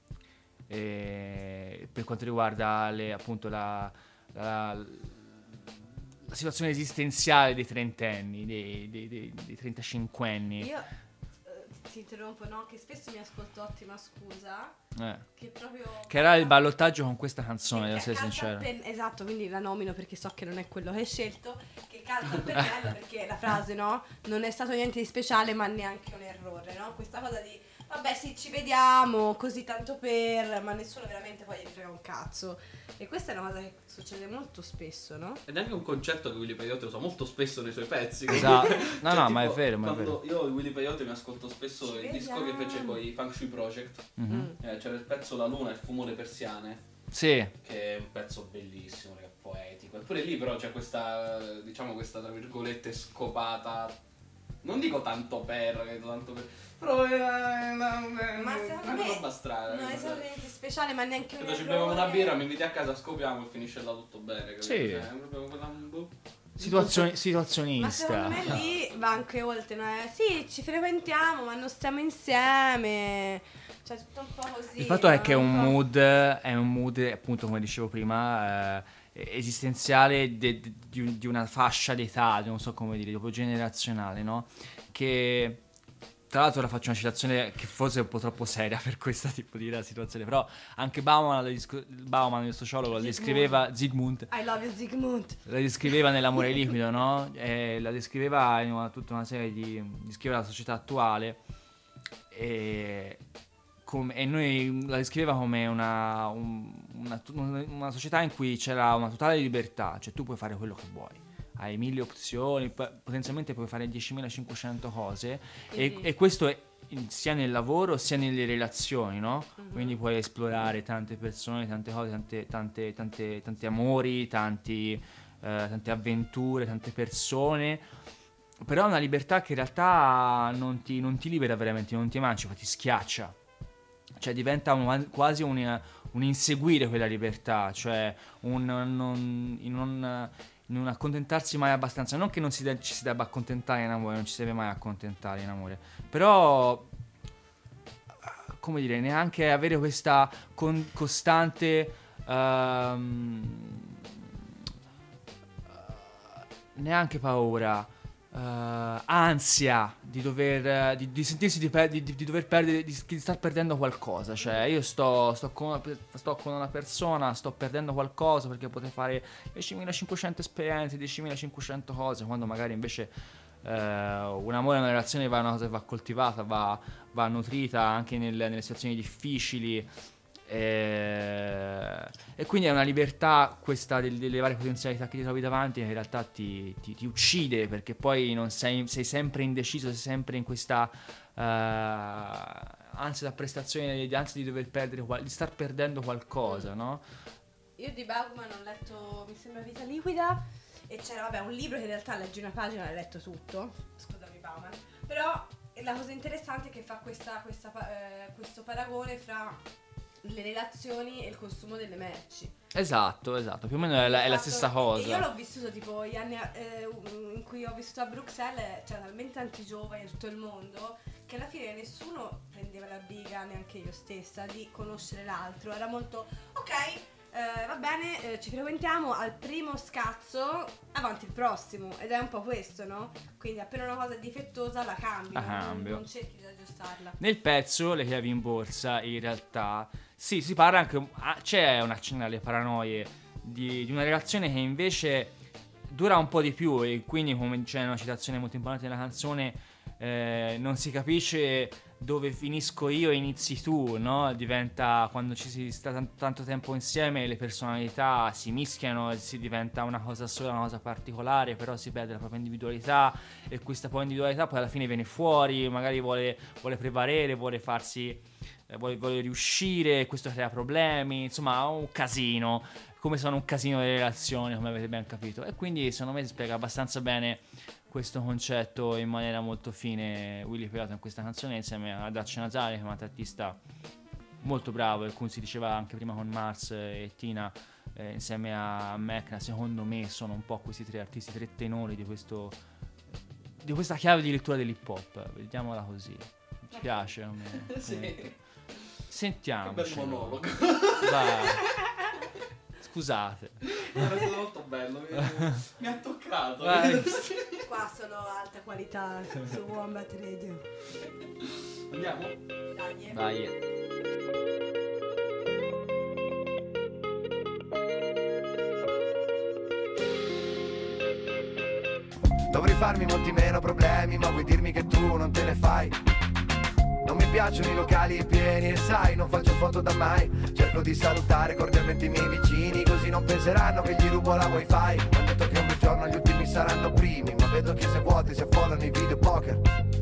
Speaker 3: e per quanto riguarda le, appunto la La, la situazione esistenziale dei trentenni, dei, dei, dei, dei trentacinquenni.
Speaker 5: Io eh, ti interrompo, no? Che spesso mi ascolto Ottima Scusa,
Speaker 3: eh.
Speaker 5: che proprio
Speaker 3: che era il ballottaggio con questa canzone, devo
Speaker 5: che
Speaker 3: essere
Speaker 5: canta
Speaker 3: sincero.
Speaker 5: pen- esatto, quindi la nomino perché so che non è quello che hai scelto, che canta a pennello perché la frase, no? Non è stato niente di speciale ma neanche un errore, no? Questa cosa di vabbè sì, ci vediamo così tanto per, ma nessuno veramente poi gli frega un cazzo. E questa è una cosa che succede molto spesso, no?
Speaker 4: Ed è anche un concetto che Willy Peyote usa molto spesso nei suoi pezzi.
Speaker 3: Esatto. No,
Speaker 4: cioè,
Speaker 3: no,
Speaker 4: tipo,
Speaker 3: ma è vero, ma è
Speaker 4: quando
Speaker 3: vero.
Speaker 4: io Willy Peyote mi ascolto spesso
Speaker 5: Ci
Speaker 4: il disco che fece con i Feng Shui Project.
Speaker 3: Mm-hmm.
Speaker 4: Eh, c'era il pezzo La Luna e il fumo le persiane.
Speaker 3: Sì.
Speaker 4: Che è un pezzo bellissimo, che è poetico. Eppure lì però c'è questa, diciamo questa tra virgolette scopata, non dico tanto per, tanto per però è una, una,
Speaker 5: Ma
Speaker 4: una
Speaker 5: me
Speaker 4: roba strana.
Speaker 5: non è esattamente speciale, ma neanche un
Speaker 4: Credo ci
Speaker 5: errore.
Speaker 4: beviamo una birra, mi inviti a casa, scopriamo e finisce là tutto bene. Capito?
Speaker 3: Sì.
Speaker 4: Cioè, è proprio quella, boh.
Speaker 3: Situazioni,
Speaker 5: Ma
Speaker 3: situazionista.
Speaker 5: secondo me lì va anche oltre, no? Eh, sì, ci frequentiamo, ma non stiamo insieme. Cioè, tutto un po' così.
Speaker 3: Il fatto è
Speaker 5: no?
Speaker 3: che è un
Speaker 5: po'.
Speaker 3: mood, è un mood, appunto, come dicevo prima, eh, esistenziale de- de- di, di una fascia d'età, non so come dire, proprio generazionale, no? Che tra l'altro ora faccio una citazione che forse è un po' troppo seria per questo tipo di situazione, però anche Bauman, la disco- Bauman il sociologo, la descriveva, Zygmunt,
Speaker 5: I love you Zygmunt.
Speaker 3: la descriveva nell'Amore liquido, no? E la descriveva in una, tutta una serie di... descriveva la società attuale e, com- e noi la descriveva come una, un- una, una società in cui c'era una totale libertà, cioè tu puoi fare quello che vuoi. Hai mille opzioni, p- potenzialmente puoi fare diecimilacinquecento cose e,
Speaker 5: Quindi-
Speaker 3: e questo è in- sia nel lavoro sia nelle relazioni, no?
Speaker 5: Mhm.
Speaker 3: Quindi puoi esplorare tante persone, tante cose, tante, tante, tante, tanti amori, tanti, eh, tante avventure, tante persone. Però è una libertà che in realtà non ti, non ti libera veramente, non ti emancipa, ti schiaccia. Cioè diventa un- quasi un, un inseguire quella libertà, cioè un non, in non, in non accontentarsi mai abbastanza. Non che non si de- ci si debba accontentare in amore, non ci si deve mai accontentare in amore, però come dire, neanche avere questa con- costante ehm, neanche paura, Uh, ansia di dover di, di sentirsi di, per, di, di dover perdere di, di star perdendo qualcosa. Cioè io sto sto con, una, sto con una persona, sto perdendo qualcosa perché potrei fare diecimilacinquecento esperienze, diecimilacinquecento cose, quando magari invece uh, un amore, una relazione va una cosa che va coltivata, va, va nutrita anche nel, nelle situazioni difficili. E, e quindi è una libertà questa del- delle varie potenzialità che ti trovi davanti che in realtà ti, ti- ti uccide, perché poi non sei, sei sempre indeciso, sei sempre in questa eh, ansia da prestazione, ansia di dover perdere qual- di star perdendo qualcosa, no?
Speaker 5: Io di Bauman ho letto, mi sembra Vita liquida, e c'era vabbè un libro che in realtà leggi una pagina e hai letto tutto. Scusami Bauman. Però la cosa interessante è che fa questa, questa, pa- eh, questo paragone fra le relazioni e il consumo delle merci.
Speaker 3: Esatto, esatto, più o meno è la, è la
Speaker 5: Fatto-
Speaker 3: stessa
Speaker 5: e
Speaker 3: cosa.
Speaker 5: io l'ho vissuto tipo gli anni eh, in cui ho vissuto a Bruxelles, c'erano talmente tanti giovani in tutto il mondo che alla fine nessuno prendeva la briga, neanche io stessa, di conoscere l'altro. Era molto ok, eh, va bene, eh, ci frequentiamo, al primo scazzo avanti il prossimo, ed è un po' questo, no? Quindi appena una cosa è difettosa la cambi,
Speaker 3: La
Speaker 5: no?
Speaker 3: cambio.
Speaker 5: Non, non cerchi di aggiustarla.
Speaker 3: Nel pezzo Le chiavi in borsa in realtà sì, si parla anche, ah, c'è una accenno alle paranoie di, di una relazione che invece dura un po' di più, e quindi, come c'è una citazione molto importante nella canzone, eh, non si capisce dove finisco io e inizi tu, no? Diventa, quando ci si sta tanto, tanto tempo insieme, le personalità si mischiano e si diventa una cosa sola, una cosa particolare, però si perde la propria individualità, e questa poi individualità poi alla fine viene fuori, magari vuole, vuole prevalere, vuole farsi, eh, vuole, vuole riuscire, questo crea problemi, insomma un casino, come sono un casino le relazioni, come avete ben capito, e quindi secondo me si spiega abbastanza bene questo concetto in maniera molto fine Willy Peyote in questa canzone, insieme a Dacia Nazari, che è un altro artista molto bravo, e come si diceva anche prima con Mars e Tina, eh, insieme a Mecna. Secondo me sono un po' questi tre artisti, tre tenori di questo, di questa chiave di lettura dell'hip hop, vediamola così. Ci piace come, come...
Speaker 4: Sì.
Speaker 3: Sentiamo.
Speaker 4: Che bel monologo.
Speaker 3: Vai. Scusate.
Speaker 4: Era stato molto bello, mi, mi ha toccato.
Speaker 3: Vai.
Speaker 5: Qua sono alta qualità su Wombat Radio.
Speaker 4: Andiamo?
Speaker 5: Dai.
Speaker 3: Vai.
Speaker 6: Dovrei farmi molti meno problemi, ma vuoi dirmi che tu non te ne fai? Non mi piacciono i locali pieni e sai, non faccio foto da mai. Cerco di salutare cordialmente i miei vicini, così non penseranno che gli rubo la wifi. Ho detto che un bel giorno gli ultimi saranno primi, ma vedo che se vuoti si affollano i video poker.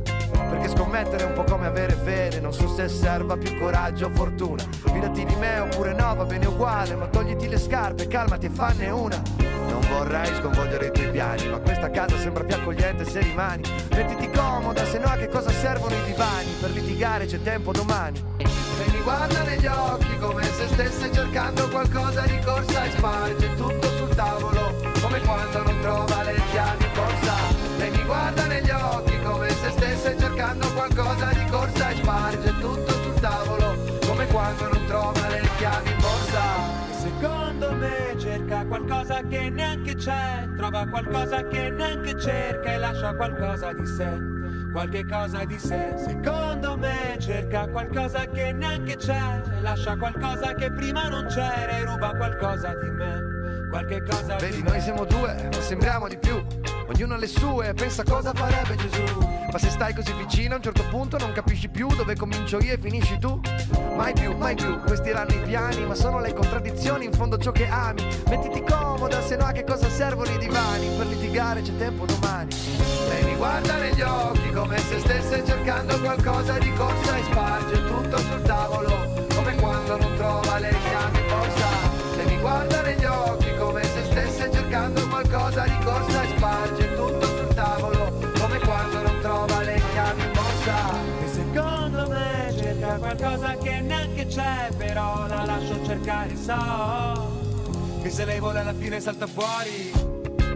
Speaker 12: perché scommettere è un po' come avere fede. Non so se serva più coraggio o fortuna. Fidati di me oppure no, va bene uguale, ma togliti le scarpe, calmati e fanne una. Non vorrei sconvolgere i tuoi piani, ma questa casa sembra più accogliente se rimani. Mettiti comoda, se no a che cosa servono i divani? Per litigare c'è tempo domani. E mi guarda negli occhi come se stesse cercando qualcosa di corsa e sparge tutto sul tavolo, come quando non trova le chiavi in borsa. E mi guarda negli occhi come se stesse cercando qualcosa di corsa e sparge tutto sul tavolo, come quando non trova le chiavi in borsa.
Speaker 8: Secondo me cerca qualcosa che neanche c'è, trova qualcosa che neanche cerca e lascia qualcosa di sé, qualche cosa di sé. Secondo me cerca qualcosa che neanche c'è, lascia qualcosa che prima non c'era e ruba qualcosa di me, qualche cosa.
Speaker 12: Vedi, noi siamo due, ma sembriamo di più. Ognuno ha le sue, pensa cosa farebbe Gesù. Ma se stai così vicino a un certo punto non capisci più dove comincio io e finisci tu. Mai più, mai più, questi erano i piani, ma sono le contraddizioni in fondo ciò che ami. Mettiti comoda, se no a che cosa servono i divani? Per litigare c'è tempo domani. Lei mi guarda negli occhi come se stesse cercando qualcosa di corsa e sparge tutto sul tavolo, come quando non trova le chiavi in borsa. Lei mi guarda negli occhi come se stesse cercando qualcosa di corsa e sparge tutto sul tavolo, come quando non trova le chiavi in borsa.
Speaker 8: E secondo me cerca qualcosa che neanche c'è, però la lascio cercare, so che se lei vuole alla fine salta fuori.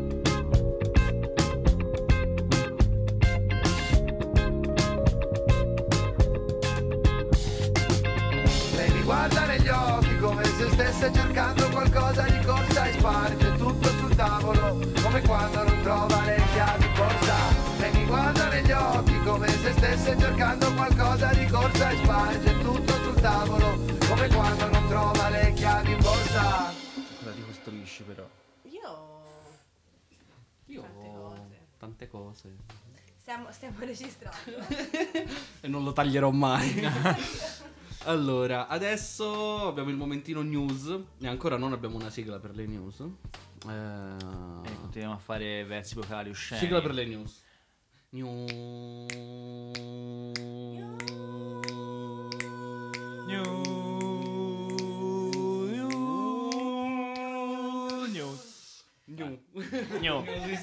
Speaker 12: Guarda negli occhi come se stesse cercando qualcosa di corsa e sparge tutto sul tavolo, come quando non trova le chiavi in borsa. E mi guarda negli occhi come se stesse cercando qualcosa di corsa e sparge tutto sul tavolo, come quando non trova le chiavi in borsa.
Speaker 3: Cosa ti costruisci però?
Speaker 5: Io...
Speaker 4: Io
Speaker 5: tante cose.
Speaker 4: Tante cose.
Speaker 5: Stiamo, stiamo registrando.
Speaker 4: E non lo taglierò mai. Allora, adesso abbiamo il momentino news. E ancora non abbiamo una sigla per le news. Eh,
Speaker 3: E continuiamo a fare versi vocali uscenti.
Speaker 4: sigla per le news. News.
Speaker 3: News.
Speaker 4: New.
Speaker 3: New.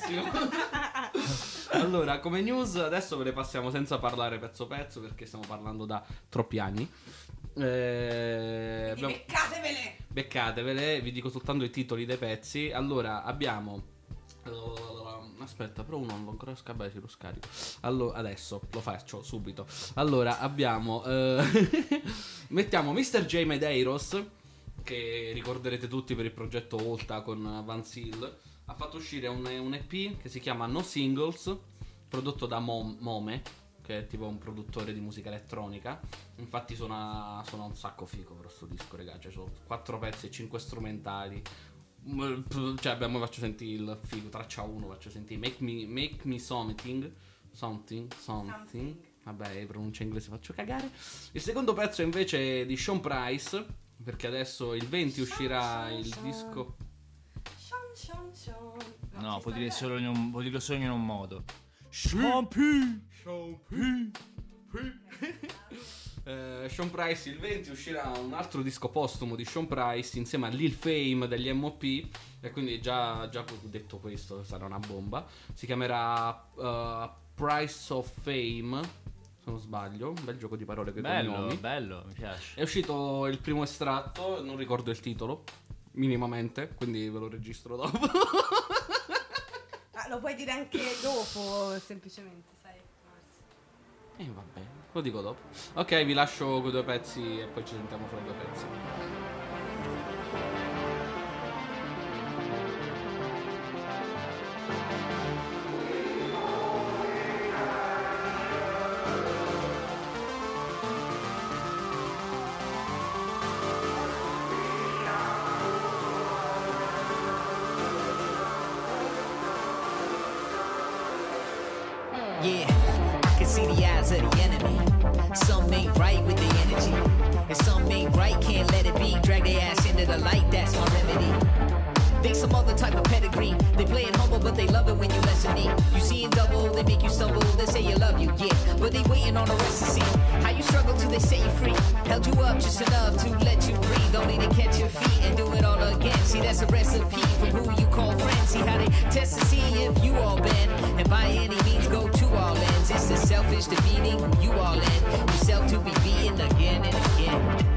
Speaker 4: Allora, come news adesso ve le passiamo senza parlare pezzo pezzo, perché stiamo parlando da troppi anni. Eh, abbiamo...
Speaker 5: Beccatevele!
Speaker 4: Beccatevele, vi dico soltanto i titoli dei pezzi. Allora, abbiamo... Aspetta, però uno non ancora scabba, si lo scarico. Allora, adesso lo faccio subito. Allora, abbiamo... Eh... mettiamo mister J Medeiros, che ricorderete tutti per il progetto Volta con Vance Hill. Ha fatto uscire un, un E P che si chiama No Singles, prodotto da Mom, Mome, che è tipo un produttore di musica elettronica. Infatti suona, suona un sacco figo questo disco, raga. Cioè sono quattro pezzi e cinque strumentali. Cioè abbiamo, faccio sentire il figo, traccia uno, faccio sentire Make Me, make me Something Something Something Vabbè, pronuncia inglese, faccio cagare. Il secondo pezzo invece è di Sean Price, perché adesso il venti uscirà il disco.
Speaker 5: Sean, Sean.
Speaker 3: No, può dire solo in un, può dirlo solo in un modo.
Speaker 4: Sean P. Sean P. eh, Sean Price il venti uscirà un altro disco postumo di Sean Price insieme a Lil Fame degli M O P, e quindi già, già detto questo sarà una bomba. Si chiamerà uh, Price of Fame, se non sbaglio, un bel gioco di parole con i
Speaker 3: Bello,
Speaker 4: cognomi.
Speaker 3: bello, mi piace.
Speaker 4: È uscito il primo estratto, non ricordo il titolo minimamente, quindi ve lo registro dopo.
Speaker 5: Ah, lo puoi dire anche dopo, semplicemente, sai.
Speaker 4: E eh, vabbè, lo dico dopo. Ok, vi lascio con due pezzi e poi ci sentiamo fra due pezzi.
Speaker 13: Yeah, I can see the eyes of the enemy. Some ain't right with the energy, and some ain't right, can't let it be. Drag their ass into the light, that's my remedy. They some other type of pedigree. They play it humble, but they love it when you lessen me. You see in double, they make you stumble. They say you love you, yeah, but they waiting on the rest to see how you struggle till they say you're free. Held you up just enough to let you breathe. Only to catch your feet and do it all again. See, that's a recipe for who you call friends. See how they test to see if you all bend. And by any means, go to all ends. It's the selfish defeating who you all in. Yourself to be beaten again and again.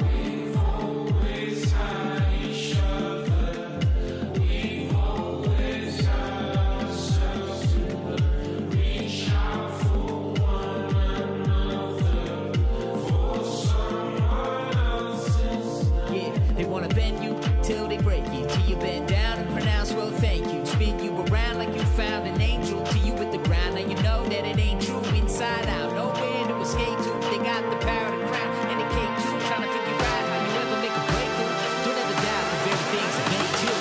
Speaker 13: Till they break you, till you bend down and pronounce well thank you. Spin you around like you found an angel. Till you with the ground and you know that it ain't true inside out. Nowhere to escape to. They got the power to crown and the cake too. Trying to figure out how you ever make a breakthrough. Don't ever doubt the very things that made you.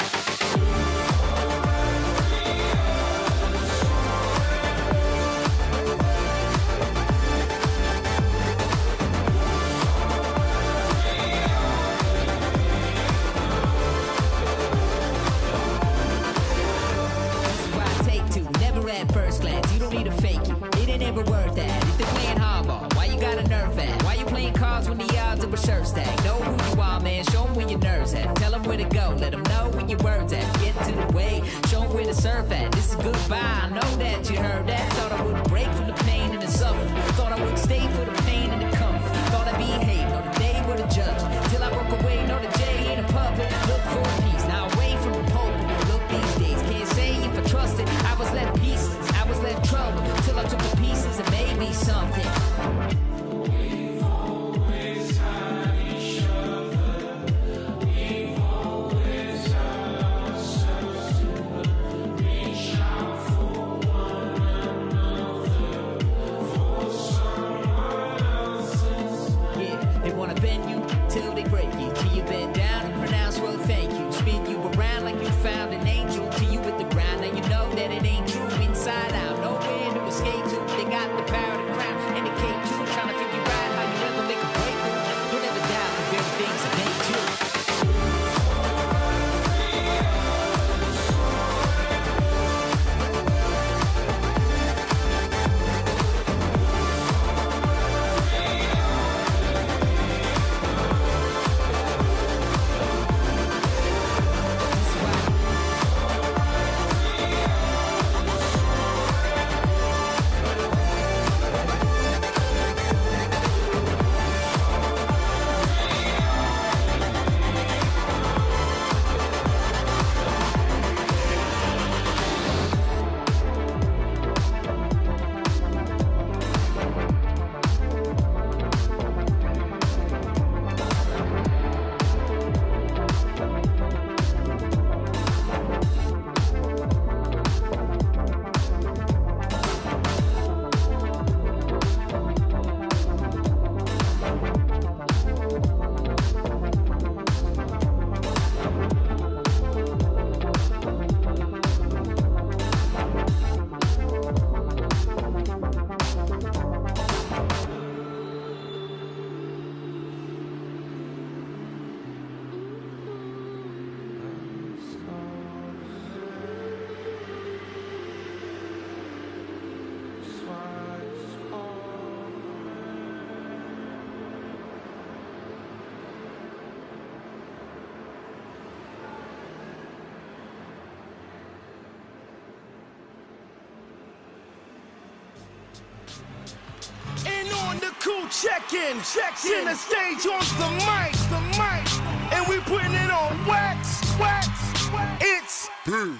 Speaker 13: First glance, you don't need to fake it. It ain't ever worth that. If they're playing hardball, why you got a nerve at? Why you playing cards when the odds of a shirt stack? Know who you are, man. Show them where your nerves at. Tell them where to go. Let them know where your words at. Get to the way. Show them where to surf at. This is goodbye. I know that you heard that. Thought I would break from the pain and the suffering. Thought I would stay for the pain and the comfort. Thought I'd be hating on the day with a judge. Till I broke away. Know the J ain't a puppet. Look for peace. Now away from the pulpit. Look these days. Can't say if I trusted. I was left pieces. I was left trouble till I took the pieces and made me something. We've always had each other. We've always had ourselves to reach out for one another, for someone else's. Yeah, they wanna bend you till they break you, till you bend down and pronounce well thank you. Spin you around like you found an angel, till you hit the ground and you know that it ain't true inside out. Nowhere to escape to. They got the power to crown and the cake too. Trying to figure out how you ever make a breakthrough. Don't ever doubt the very things that made you.
Speaker 8: Cool check-in, check-in the stage on the mic, the mic, and we putting it on wax, wax, wax. It's round,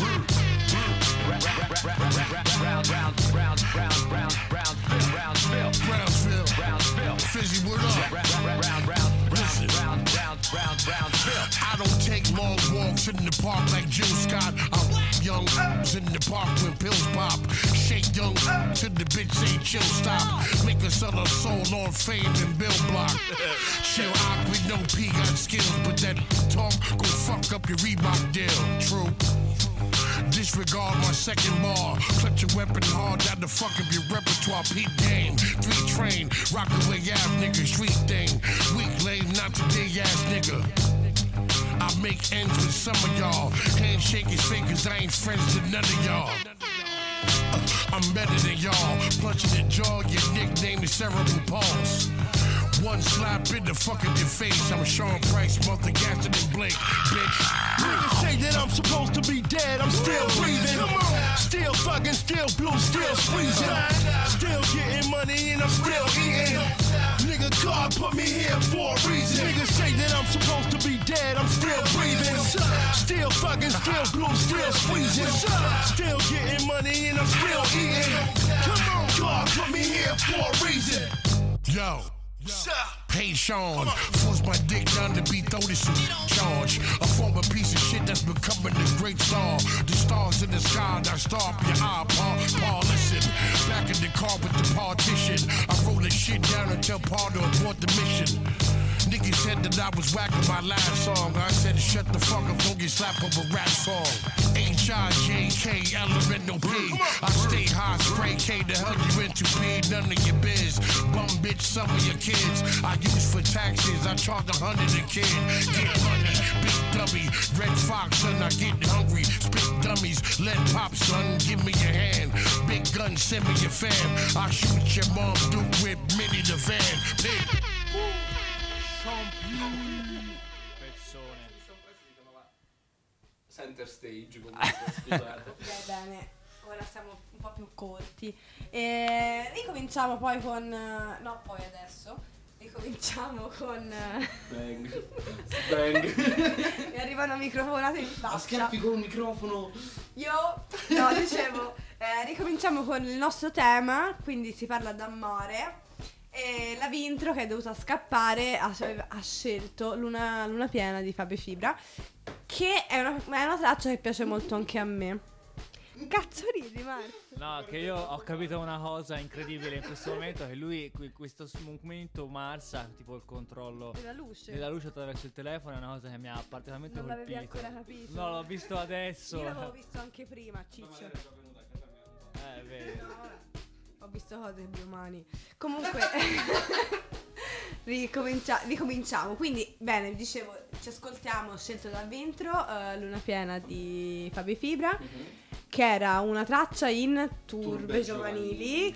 Speaker 8: round, round, round, round, round, round, Brownsville, Brownsville, Fizzy, what up? Round, round, round, round, round, round, round, Brownsville. I don't take long walks in the park like Jill Scott. I'm young in the park when pills pop. Shake young till the bitch say chill stop. Make us sell our soul on fame and bill block. Chill out, we know P got skills, but that talk gon' fuck up your Reebok deal. True. Disregard my second bar. Clutch your weapon hard, that the fuck up your repertoire. Peep game, three train, Rockaway Ave nigga, street thing. Weak lame, not today ass nigga.
Speaker 14: I make ends with some of y'all. Handshake is fake cause I ain't friends to none of y'all. Uh, I'm better than y'all. Punch in the jaw, your nickname is Cerebral Pulse. One slap in the fuck in your face. I'm Sean Price, Martha Gaston and Blake, bitch.
Speaker 8: Niggas say that I'm supposed to be dead, I'm still breathing. Still fucking, still blue, still squeezing. Still getting money and I'm still eating. Nigga, God put me here for a reason. Niggas say that I'm supposed to be dead, I'm still breathing. Still fucking, still blue, still squeezing. Still getting money and I'm still eating. Come on, God put me here for a reason.
Speaker 14: Yo. Hey Sean, force my dick down to be thrown in charge. A former piece of shit that's becoming a great star. The stars in the sky, now stop your eye, Paul. Paul, listen. Back in the car with the partition. I roll the shit down and tell Paul to abort the mission. Niggas said that I was whacking my last song. I said shut the fuck up, don't get slapped up a rap song. H I J K L M N O P. I stay high, spray K, the hell you into P. None of your biz. Bum bitch, some of your kids. I use for taxes, I charge a hundred a kid. Get money, big dummy. Red Fox, son, I get hungry. Spit dummies, let pop, son, give me your hand. Big gun, send me your fam. I shoot your mom, do whip, mini the van. Pig.
Speaker 3: Pezzone.
Speaker 4: Center stage comunque, scusate.
Speaker 5: Beh, bene, ora siamo un po' più corti. E ricominciamo poi con... No, poi adesso. Ricominciamo con...
Speaker 4: Bang. Bang.
Speaker 5: Mi arrivano microfonate in faccia.
Speaker 4: A schiaffi con un microfono.
Speaker 5: Io... No, dicevo... Eh, ricominciamo con il nostro tema, quindi si parla d'amore. E la Vintro, che è dovuta scappare, ha, ha scelto Luna, Luna Piena di Fabio Fibra, che è una, è una traccia che piace molto anche a me. Cazzo ridi, Marco?
Speaker 3: No, che io ho capito una cosa incredibile in questo momento, che lui, in questo momento Mars ha tipo il controllo
Speaker 5: della luce
Speaker 3: della luce attraverso il telefono, è una cosa che mi ha particolarmente
Speaker 5: non
Speaker 3: colpito.
Speaker 5: Non l'avevi ancora capito?
Speaker 3: No, l'ho visto adesso.
Speaker 5: Io l'avevo visto anche prima, Ciccio.
Speaker 3: Eh, vero.
Speaker 5: No, ho visto cose più umani. Comunque ricomincia- ricominciamo. Quindi bene, dicevo, ci ascoltiamo, ho scelto dal Vintro uh, Luna Piena di Fabio Fibra, mm-hmm. che era una traccia in Turbe, Turbe Giovanili,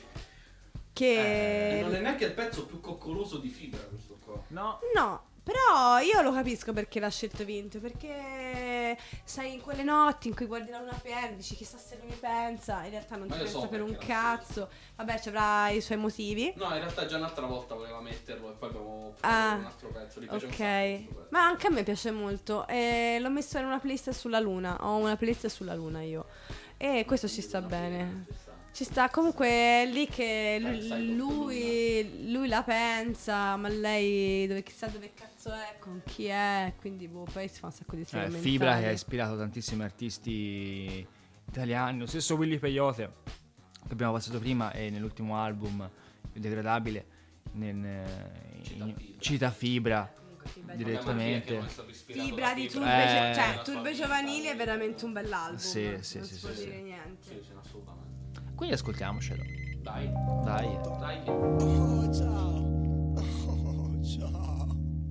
Speaker 5: che
Speaker 4: eh, non è neanche il pezzo più coccoloso di Fibra questo qua.
Speaker 3: No.
Speaker 5: No. Però io lo capisco perché l'ha scelto Vinto, perché sai, in quelle notti in cui guardi la Luna Piena e dici chissà se lui mi pensa, in realtà non ti pensa so per un cazzo. Vabbè, ci avrà i suoi motivi.
Speaker 4: No, in realtà già un'altra volta voleva metterlo e poi abbiamo
Speaker 5: ah,
Speaker 4: un altro pezzo. Gli piace
Speaker 5: ok,
Speaker 4: un sacco pezzo.
Speaker 5: Ma anche a me piace molto e l'ho messo in una playlist sulla Luna. Ho una playlist sulla Luna io e questo ci sta bene. Ci sta comunque lì che lui, lui, lui la pensa, ma lei dove, chissà dove cazzo è, con chi è, quindi boh, poi si fa un sacco di
Speaker 3: eh, Fibra che ha ispirato tantissimi artisti italiani, lo stesso Willy Peyote che abbiamo passato prima e nell'ultimo album Il Degradabile nel,
Speaker 4: Cita,
Speaker 3: in,
Speaker 4: Fibra.
Speaker 3: Cita Fibra.
Speaker 5: Fibra
Speaker 3: Direttamente
Speaker 5: Fibra di Turbe,
Speaker 3: eh,
Speaker 5: cioè Turbe Giovanili è veramente un bell'album.
Speaker 3: Sì, sì,
Speaker 5: non
Speaker 3: sì,
Speaker 5: si
Speaker 3: sì,
Speaker 5: può
Speaker 3: sì.
Speaker 5: dire niente.
Speaker 4: Sì, sì, assolutamente.
Speaker 3: Quindi ascoltiamocelo.
Speaker 4: Dai.
Speaker 3: Dai.
Speaker 4: Dai.
Speaker 6: Oh, ciao. Oh, ciao.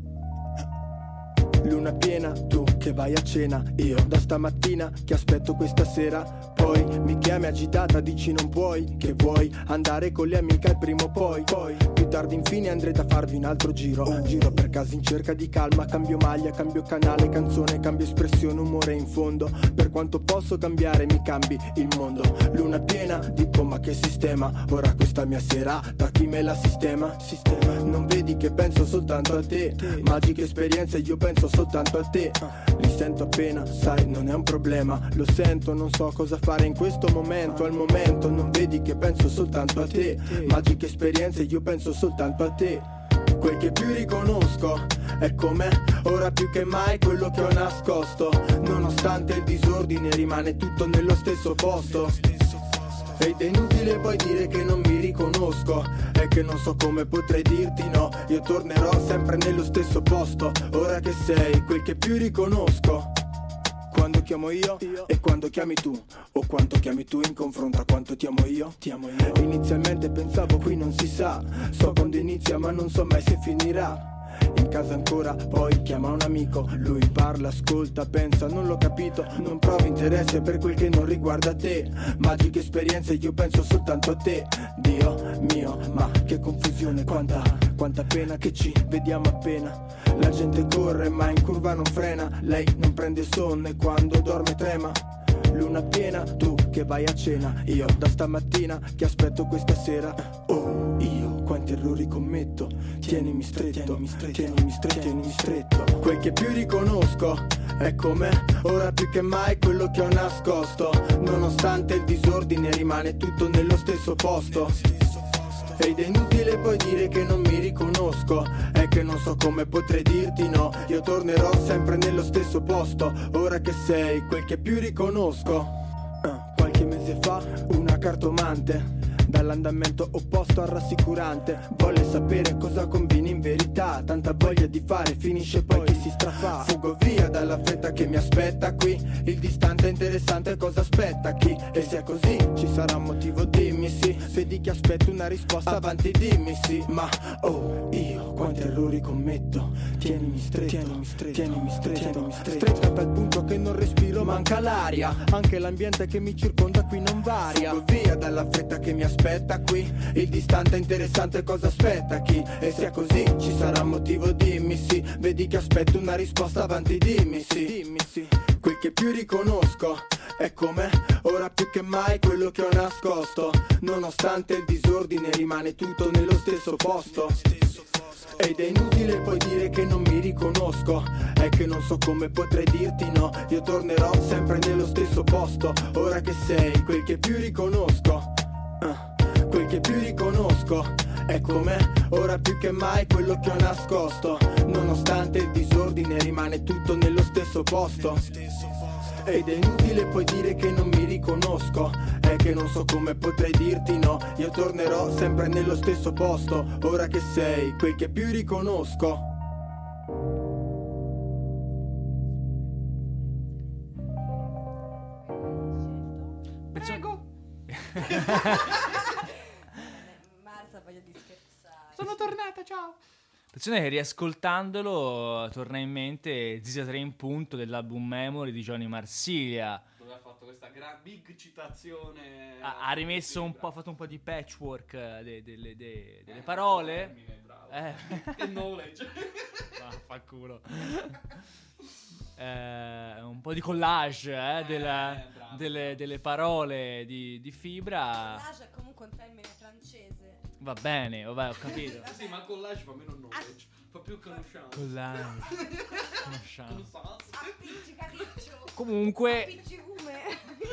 Speaker 6: Luna piena, tu che vai a cena, io da stamattina che aspetto questa sera. Poi mi chiami agitata, dici non puoi, che vuoi andare con le amiche al primo poi. Poi più tardi infine andrete a farvi un altro giro. Giro per casa in cerca di calma, cambio maglia, cambio canale, canzone, cambio espressione, umore in fondo. Per quanto posso cambiare mi cambi il mondo. Luna piena, tipo ma che sistema, ora questa mia sera da chi me la sistema? Sistema. Non vedi che penso soltanto a te, magiche esperienze io penso soltanto a te. Li sento appena, sai non è un problema, lo sento, non so cosa fare in questo momento. Al momento non vedi che penso soltanto a te, magiche esperienze io penso soltanto a te. Quel che più riconosco è com'è, ora più che mai quello che ho nascosto. Nonostante il disordine rimane tutto nello stesso posto. Ed è inutile poi dire che non mi riconosco, è che non so come potrei dirti no. Io tornerò sempre nello stesso posto, ora che sei quel che più riconosco. Quando chiamo io e quando chiami tu, o quanto chiami tu in confronto a quanto ti amo io, ti amo io. Inizialmente pensavo qui non si sa, so quando inizia ma non so mai se finirà.
Speaker 15: in casa ancora, poi chiama un amico. Lui parla, ascolta, pensa, non l'ho capito. Non provi interesse per quel che non riguarda te. Magiche esperienze, io penso soltanto a te. Dio mio, ma che confusione, quanta, quanta pena che ci vediamo appena. La gente corre ma in curva non frena. Lei non prende sonno e quando dorme trema. Luna piena, tu che vai a cena. Io da stamattina che aspetto questa sera. Oh, io quanti errori commetto. Tienimi stretto, tienimi stretto, tienimi stretto, tienimi stretto. Quel che più riconosco è come ora più che mai quello che ho nascosto. Nonostante il disordine rimane tutto nello stesso posto. Ed è inutile poi dire che non mi riconosco. È che non so come potrei dirti no. Io tornerò sempre nello stesso posto. Ora che sei quel che più riconosco. uh, Qualche mese fa una cartomante, dall'andamento opposto al rassicurante, volle sapere cosa combini in verità. Tanta voglia di fare, finisce poi che si strafà. Fugo via dalla fretta che mi aspetta qui. Il distante è interessante, cosa aspetta chi? E se è così ci sarà un motivo, dimmi sì. Vedi che aspetto una risposta, avanti dimmi sì. Ma oh, io quanti errori commetto. Tienimi stretto, tienimi stretto, tienimi stretto, tienimi stretto. Stretta a tal punto che non respiro, manca l'aria. Anche l'ambiente che mi circonda qui non varia. Fugo via dalla fretta che mi aspetta qui. Il distante è interessante, cosa aspetta chi? E se è così ci sarà un motivo, dimmi sì. Vedi che aspetto una risposta, avanti dimmi sì. Dimmi sì. Quel che più riconosco è come ora più che mai quello che ho nascosto. Nonostante il disordine rimane tutto nello stesso posto. Ed è inutile poi dire che non mi riconosco. È che non so come potrei dirti no. Io tornerò sempre nello stesso posto. Ora che sei quel che più riconosco. uh, Quel che più riconosco è come ora più che mai quello che ho nascosto. Nonostante il disordine rimane tutto nello stesso posto. Ed è inutile poi dire che non mi riconosco. È che non so come potrei dirti no. Io tornerò sempre nello stesso posto. Ora che sei quel che più riconosco.
Speaker 3: Prego.
Speaker 5: Marta, voglio di scherzare.
Speaker 3: Sono tornata, ciao. Attenzione che riascoltandolo torna in mente Zisa tre in punto dell'album Memory di Johnny Marsiglia.
Speaker 4: Dove ha fatto questa gran big citazione.
Speaker 3: Ha, ha rimesso un po', ha fatto un po' di patchwork de, de, de, de, delle parole.
Speaker 4: Eh, che knowledge.
Speaker 3: Vaffanculo. Eh, un po' di collage eh, della,
Speaker 4: eh, bravo,
Speaker 3: delle,
Speaker 4: bravo.
Speaker 3: delle parole di, di Fibra.
Speaker 5: Collage è comunque un termine francese.
Speaker 3: Va bene, vabbè, ho capito.
Speaker 4: Sì, ma collage fa meno knowledge. Fa più conoscenza.
Speaker 3: Collage. Conosciamo.
Speaker 5: Appiccicaticcio.
Speaker 3: Comunque
Speaker 5: Appiccicume.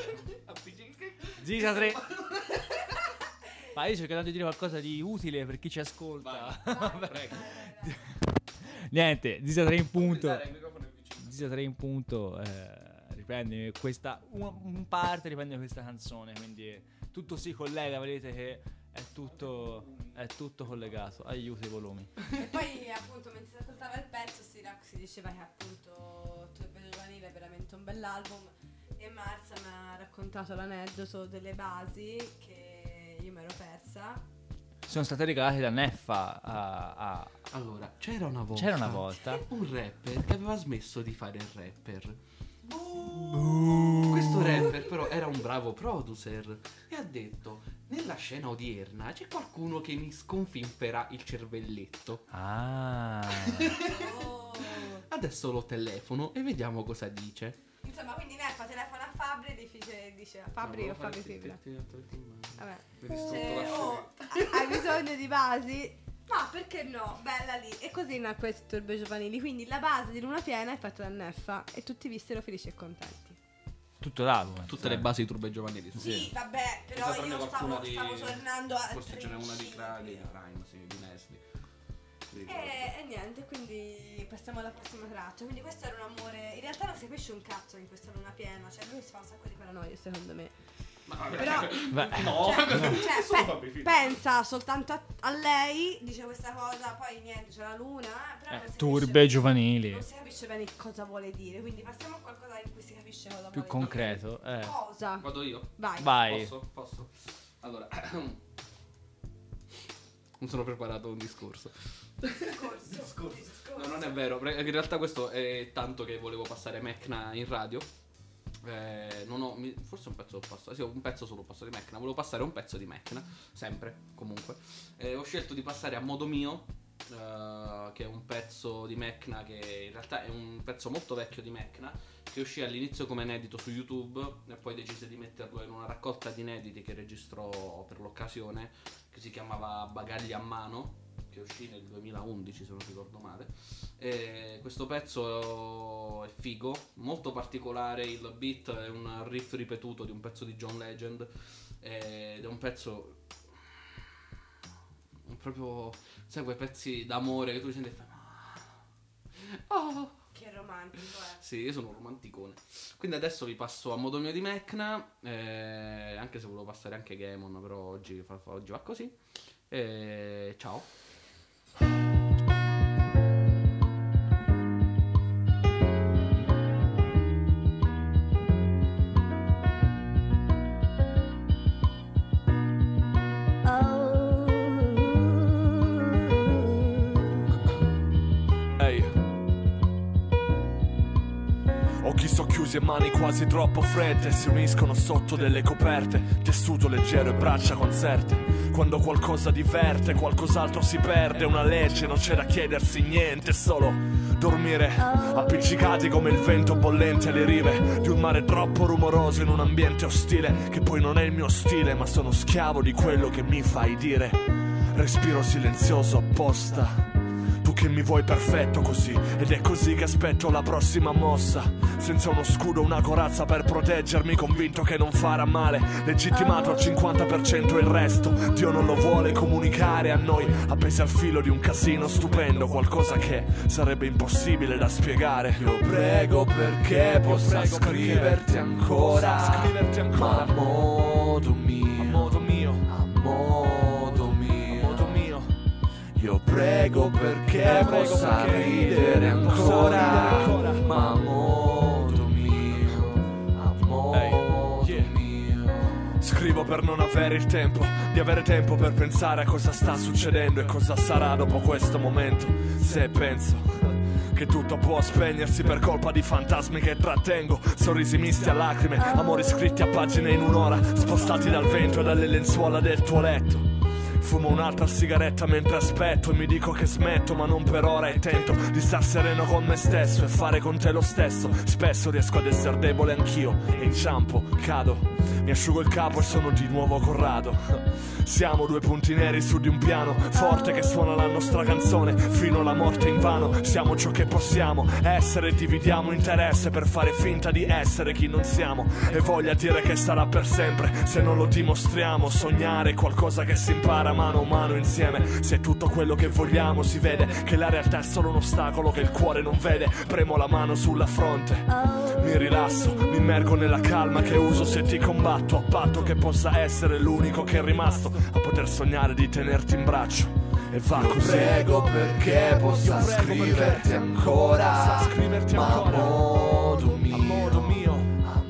Speaker 3: Zisa tre. Ma io sto cercando di dire qualcosa di utile per chi ci ascolta.
Speaker 4: Prego.
Speaker 3: Niente, Zisa tre in punto. Zisa tre in punto eh, riprende questa un, un parte riprende questa canzone, quindi tutto si collega, vedete che è tutto è tutto collegato. Aiuto i volumi.
Speaker 5: E poi appunto mentre si ascoltava il pezzo si, si diceva che appunto Turbo Giovanile è veramente un bell'album. E Marza mi ha raccontato l'aneddoto delle basi che io mi ero persa.
Speaker 3: Sono state regalate da Neffa a, a...
Speaker 4: Allora, c'era una volta
Speaker 3: C'era una volta
Speaker 4: un rapper che aveva smesso di fare il rapper.
Speaker 3: Buh.
Speaker 4: Questo rapper però era un bravo producer e ha detto: nella scena odierna c'è qualcuno che mi sconfinferà il cervelletto.
Speaker 3: Ah.
Speaker 5: Oh.
Speaker 4: Adesso lo telefono e vediamo cosa dice.
Speaker 5: Insomma, quindi Neffa telefona a Fabri e dice, dice a Fabri o Fabri Fibra. Vabbè. Cioè, oh, hai bisogno di basi? No, perché no? Bella lì. E così nacque Turbo Giovanili. Quindi la base di Luna Piena è fatta da Neffa e tutti vissero felici e contenti.
Speaker 3: Tutto l'album.
Speaker 4: Tutte le basi di Turbo Giovanili.
Speaker 5: Sì, sì, vabbè, però io stavo,
Speaker 4: di...
Speaker 5: stavo tornando a
Speaker 4: forse ce n'è una di Craghi, di Rhyme, sì, di Nesli.
Speaker 5: E, e niente, quindi passiamo alla prossima traccia. Quindi questo era un amore. In realtà non si capisce un cazzo in questa Luna Piena. Cioè lui si fa un sacco di paranoia secondo me.
Speaker 4: Ma
Speaker 5: però
Speaker 3: beh,
Speaker 4: no,
Speaker 5: cioè,
Speaker 4: no.
Speaker 5: Cioè, pe- pensa soltanto a, a lei, dice questa cosa, poi niente, c'è la luna, eh, però
Speaker 3: eh,
Speaker 5: non si
Speaker 3: turbe
Speaker 5: capisce,
Speaker 3: giovanili.
Speaker 5: non si capisce bene cosa vuole dire. Quindi passiamo a qualcosa in cui si capisce cosa
Speaker 3: Più
Speaker 5: vuole
Speaker 3: concreto
Speaker 5: dire.
Speaker 3: eh.
Speaker 5: Cosa?
Speaker 4: Vado io?
Speaker 5: Vai.
Speaker 3: Vai.
Speaker 4: Posso? Posso? Allora Non sono preparato un discorso. Discorso. discorso. No, non è vero. In realtà questo è tanto che volevo passare Mecna in radio. Eh, non ho, forse un pezzo l'ho passato, sì, un pezzo solo passo di Mecna. Volevo passare un pezzo di Mecna, sempre, comunque. Eh, ho scelto di passare a Modo Mio, eh, che è un pezzo di Mecna che in realtà è un pezzo molto vecchio di Mecna, che uscì all'inizio come inedito su YouTube e poi decise di metterlo in una raccolta di inediti che registrò per l'occasione, che si chiamava Bagagli a mano, che uscì nel duemilaundici se non ricordo male. E questo pezzo è figo, molto particolare, il beat è un riff ripetuto di un pezzo di John Legend ed è un pezzo proprio, sai, quei pezzi d'amore che tu senti e fai oh,
Speaker 5: che romantico, eh.
Speaker 4: sì, io sono un romanticone. Quindi adesso vi passo a Modo Mio di Mecna, eh, anche se volevo passare anche Gamon, però oggi, oggi va così. E ciao.
Speaker 16: Occhi socchiusi e mani quasi troppo fredde si uniscono sotto delle coperte, tessuto leggero e braccia conserte. Quando qualcosa diverte, qualcos'altro si perde, una legge, non c'è da chiedersi niente, solo dormire appiccicati come il vento bollente alle rive di un mare troppo rumoroso in un ambiente ostile, che poi non è il mio stile, ma sono schiavo di quello che mi fai dire. Respiro silenzioso apposta, tu che mi vuoi perfetto così, ed è così che aspetto la prossima mossa, senza uno scudo, una corazza per proteggermi, convinto che non farà male, legittimato al cinquanta per cento il resto. Dio non lo vuole comunicare a noi, appesi al filo di un casino stupendo, qualcosa che sarebbe impossibile da spiegare. Io prego perché possa prego scriverti perché ancora, possa scriverti ancora, a modo mio, a modo mio, a modo mio, a modo mio. Io prego perché prego possa perché ridere ancora, ancora, ma a modo mio, a modo hey, yeah. mio. Scrivo per non avere il tempo di avere tempo per pensare a cosa sta succedendo e cosa sarà dopo questo momento. Se penso che tutto può spegnersi per colpa di fantasmi che trattengo, sorrisi misti a lacrime, amori scritti a pagine in un'ora, spostati dal vento e dalle lenzuola del tuo letto. Fumo un'altra sigaretta mentre aspetto e mi dico che smetto, ma non per ora, e tento di star sereno con me stesso e fare con te lo stesso. Spesso riesco ad essere debole anch'io e inciampo, cado, mi asciugo il capo e sono di nuovo Corrado. Siamo due punti neri su di un piano forte che suona la nostra canzone fino alla morte invano. Siamo ciò che possiamo essere, dividiamo interesse per fare finta di essere chi non siamo, e voglia dire che sarà per sempre se non lo dimostriamo. Sognare qualcosa che si impara mano a mano insieme, se tutto quello che vogliamo si vede, che la realtà è solo un ostacolo che il cuore non vede. Premo la mano sulla fronte, mi rilasso, mi immergo nella calma che uso se ti combatto, a patto che possa essere l'unico che è rimasto a poter sognare di tenerti in braccio. E va
Speaker 6: Io
Speaker 16: così.
Speaker 6: prego perché possa
Speaker 16: Io prego
Speaker 6: scriverti
Speaker 16: perché
Speaker 6: ancora,
Speaker 16: possa scriverti
Speaker 6: ma
Speaker 16: ancora,
Speaker 6: a modo mio,
Speaker 16: a modo mio,
Speaker 6: a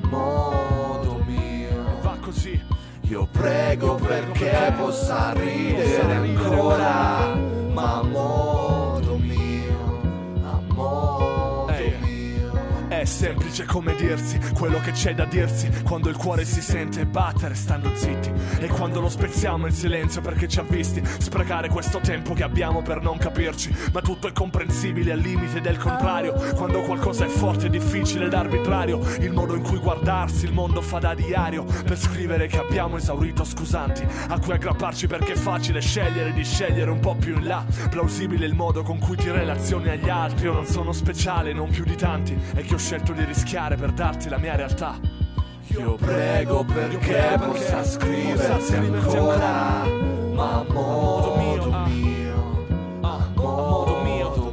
Speaker 6: modo mio.
Speaker 16: E va così.
Speaker 6: Io prego perché possa ridere ancora, ma a modo mio, a modo
Speaker 16: Ehi.
Speaker 6: mio.
Speaker 16: È semplice come dirsi quello che c'è da dirsi quando il cuore si sente battere stando zitti, e quando lo spezziamo in silenzio perché ci ha visti sprecare questo tempo che abbiamo per non capirci. Ma tutto è comprensibile al limite del contrario, quando qualcosa è forte e difficile ed arbitrario. Il modo in cui guardarsi il mondo fa da diario per scrivere che abbiamo esaurito scusanti a cui aggrapparci, perché è facile scegliere di scegliere un po' più in là. Plausibile il modo con cui ti relazioni agli altri. Io non sono speciale, non più di tanti, e che ho scelto di rischiare per darti la mia realtà.
Speaker 6: Io prego perché
Speaker 16: Io prego
Speaker 6: possa
Speaker 16: perché
Speaker 6: scriverti
Speaker 16: possa scriverti
Speaker 6: ancora, ma a modo mio,
Speaker 16: ah.
Speaker 6: a modo mio.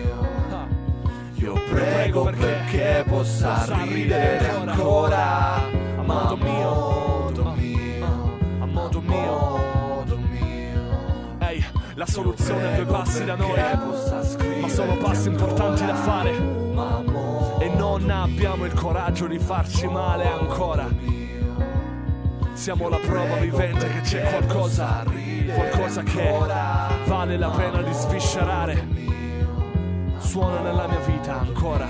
Speaker 6: Io prego perché possa ridere ancora, ma a modo mio,
Speaker 16: a modo mio. Ehi, la soluzione è due passi da noi, ma sono passi importanti da fare, e non abbiamo il coraggio di farci male ancora. Siamo la prova vivente che c'è qualcosa, qualcosa che vale la pena di sfisciarare. Suona nella mia vita ancora.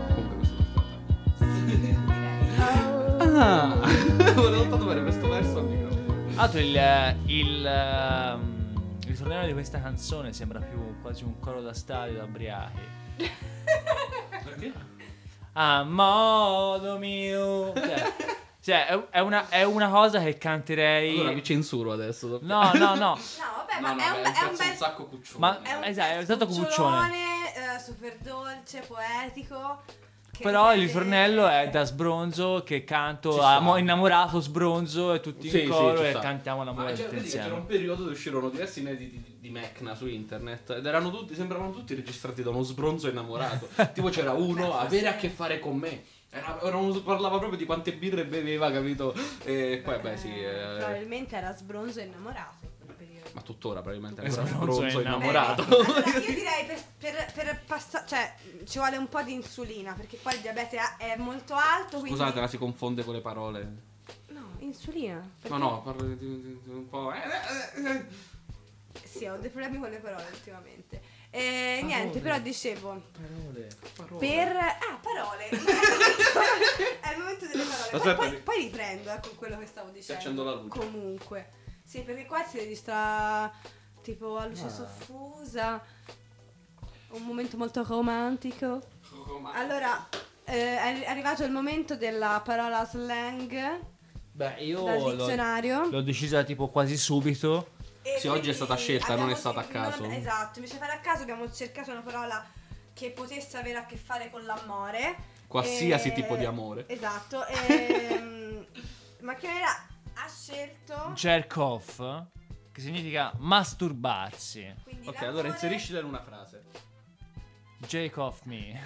Speaker 4: Ah, volevo tanto bene questo verso al microfono.
Speaker 3: Altro il il um, il ritornello di questa canzone sembra più quasi un coro da stadio da ubriachi.
Speaker 4: Perché?
Speaker 3: A modo mio. Cioè, cioè è, è, una, è una cosa che canterei.
Speaker 4: Allora vi censuro adesso.
Speaker 3: No, no, no.
Speaker 5: No, vabbè, ma
Speaker 4: No, no,
Speaker 5: è un,
Speaker 4: beh,
Speaker 5: è un
Speaker 4: pezzo
Speaker 5: bel
Speaker 4: un sacco cuccione.
Speaker 3: Ma
Speaker 5: è un
Speaker 3: esatto, è
Speaker 5: pezzo
Speaker 3: stato cuccione.
Speaker 5: eh, super dolce, poetico. che
Speaker 3: Però il
Speaker 5: rende-
Speaker 3: ritornello è da sbronzo che canto
Speaker 4: Ci
Speaker 3: a
Speaker 4: sta.
Speaker 3: mo- innamorato sbronzo e tutti
Speaker 4: Sì,
Speaker 3: in
Speaker 4: sì,
Speaker 3: coro
Speaker 4: ci
Speaker 3: e
Speaker 4: sta.
Speaker 3: cantiamo l'amore
Speaker 4: Ma cioè,
Speaker 3: tutti
Speaker 4: vedi che c'era
Speaker 3: insieme.
Speaker 4: un periodo dove uscirono diversi inediti di, di Mecna su internet ed erano tutti, sembravano tutti registrati da uno sbronzo innamorato. Tipo c'era uno, avere a che fare con me. Era, era uno, parlava proprio di quante birre beveva, capito? E poi beh sì. eh,
Speaker 5: Probabilmente era sbronzo e innamorato in quel periodo.
Speaker 4: Ma tuttora probabilmente è
Speaker 3: È
Speaker 4: ancora
Speaker 3: sbronzo
Speaker 4: sbronzo
Speaker 3: innamorato.
Speaker 4: innamorato.
Speaker 5: Allora, io direi per, per, per passare, cioè ci vuole un po' di insulina perché qua il diabete è molto alto. Quindi...
Speaker 4: Scusate, ma si confonde con le parole.
Speaker 5: No, insulina.
Speaker 4: No,
Speaker 5: perché-
Speaker 4: no, parlo di, di- di un po'. eh, eh, eh.
Speaker 5: Sì, ho dei problemi con le parole ultimamente. E niente, però dicevo.
Speaker 3: Parole.
Speaker 5: Per. Ah, parole! È il momento delle parole. Poi,
Speaker 4: Aspetta,
Speaker 5: poi,
Speaker 4: mi-
Speaker 5: poi riprendo eh, con quello che stavo dicendo.
Speaker 4: accendo la luce.
Speaker 5: Comunque. Sì, perché qua si registra tipo a luce
Speaker 4: Ah.
Speaker 5: soffusa. Un momento molto romantico. Allora, eh, è arrivato il momento della parola slang.
Speaker 3: Beh, io
Speaker 5: Dal
Speaker 3: l'ho-
Speaker 5: dizionario.
Speaker 3: l'ho decisa tipo quasi subito.
Speaker 5: E
Speaker 4: Sì, oggi è
Speaker 5: quindi
Speaker 4: stata scelta, non è
Speaker 5: abbiamo-
Speaker 4: stata a caso.
Speaker 5: non- esatto, invece di fare a caso abbiamo cercato una parola che potesse avere a che fare con l'amore.
Speaker 4: Qualsiasi
Speaker 5: E-
Speaker 4: tipo di amore.
Speaker 5: Esatto. E, Macchionera ha scelto.
Speaker 3: Jerk off, che significa masturbarsi.
Speaker 5: Quindi
Speaker 4: Ok,
Speaker 5: l'amore-
Speaker 4: allora inseriscila in una frase.
Speaker 3: Jake off me.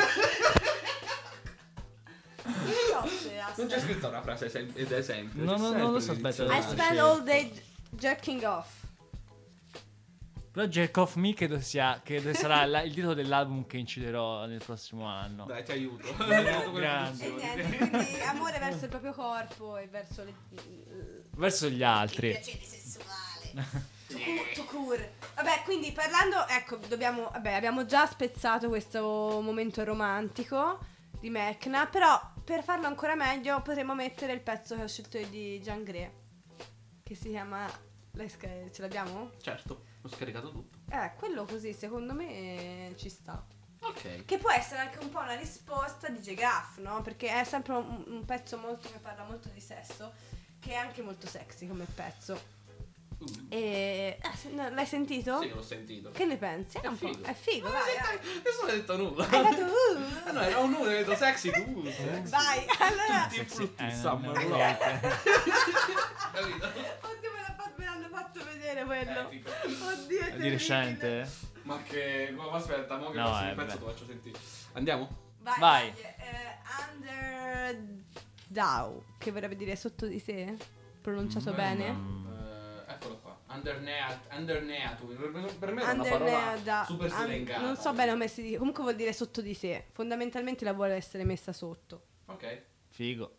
Speaker 5: Non so se ha
Speaker 4: Non c'è scritta una frase esem- ed esempio.
Speaker 3: No,
Speaker 4: c'è
Speaker 3: no,
Speaker 4: sempre
Speaker 3: non lo so,
Speaker 4: il
Speaker 3: aspetta.
Speaker 5: I
Speaker 4: dizionario.
Speaker 5: spend all day jerking off.
Speaker 3: Però Jerk off me credo sia credo sarà la- il titolo dell'album che inciderò nel prossimo anno.
Speaker 4: Dai, ti aiuto.
Speaker 3: Grande.
Speaker 5: E niente, quindi amore verso il proprio corpo e verso le,
Speaker 3: Verso gli altri.
Speaker 5: il piacere sessuale. To cure. Vabbè, quindi parlando, ecco, dobbiamo, vabbè, abbiamo già spezzato questo momento romantico di Mecna, però per farlo ancora meglio potremmo mettere il pezzo che ho scelto io di Jean Grey, che si chiama, l'hai sc- ce l'abbiamo?
Speaker 4: Certo, ho scaricato tutto.
Speaker 5: Eh, quello così secondo me ci sta.
Speaker 4: Ok.
Speaker 5: Che può essere anche un po' una risposta di J-Graph, no? Perché è sempre un, un pezzo molto che parla molto di sesso, che è anche molto sexy come pezzo. E eh, se- no, l'hai sentito?
Speaker 4: Sì, l'ho sentito.
Speaker 5: Che ne pensi? È,
Speaker 4: È
Speaker 5: un po'.
Speaker 4: figo.
Speaker 5: È figo, vai, vai.
Speaker 4: Nessuno ha detto nulla.
Speaker 5: Hai dato uh.
Speaker 4: Ah, no, era un uno, hai detto sexy, tu. uh, sexy.
Speaker 5: Vai, allora.
Speaker 4: Tutti in frutti,
Speaker 3: Eh,
Speaker 4: summer
Speaker 3: no,
Speaker 4: love.
Speaker 3: no.
Speaker 5: Oddio, me, l'ha fatto- me l'hanno fatto vedere quello.
Speaker 4: Epico.
Speaker 5: Oddio, è
Speaker 3: Di
Speaker 5: terribile.
Speaker 3: recente?
Speaker 4: Ma che. Ma aspetta, mo che
Speaker 3: No,
Speaker 4: prossimo
Speaker 3: eh,
Speaker 4: pezzo
Speaker 3: beh.
Speaker 4: ti faccio sentire. Andiamo?
Speaker 5: Vai.
Speaker 3: Vai.
Speaker 5: vai. Eh, Underdow, che vorrebbe dire sotto di sé. Pronunciato bene.
Speaker 4: Eh, eccolo qua. Underneat, underneat. Per per me è una parola
Speaker 5: Underneada.
Speaker 4: super
Speaker 5: Un-
Speaker 4: slangata.
Speaker 5: non so bene come si dice. Comunque vuol dire sotto di sé. Fondamentalmente la vuole essere messa sotto.
Speaker 4: Ok.
Speaker 3: Figo.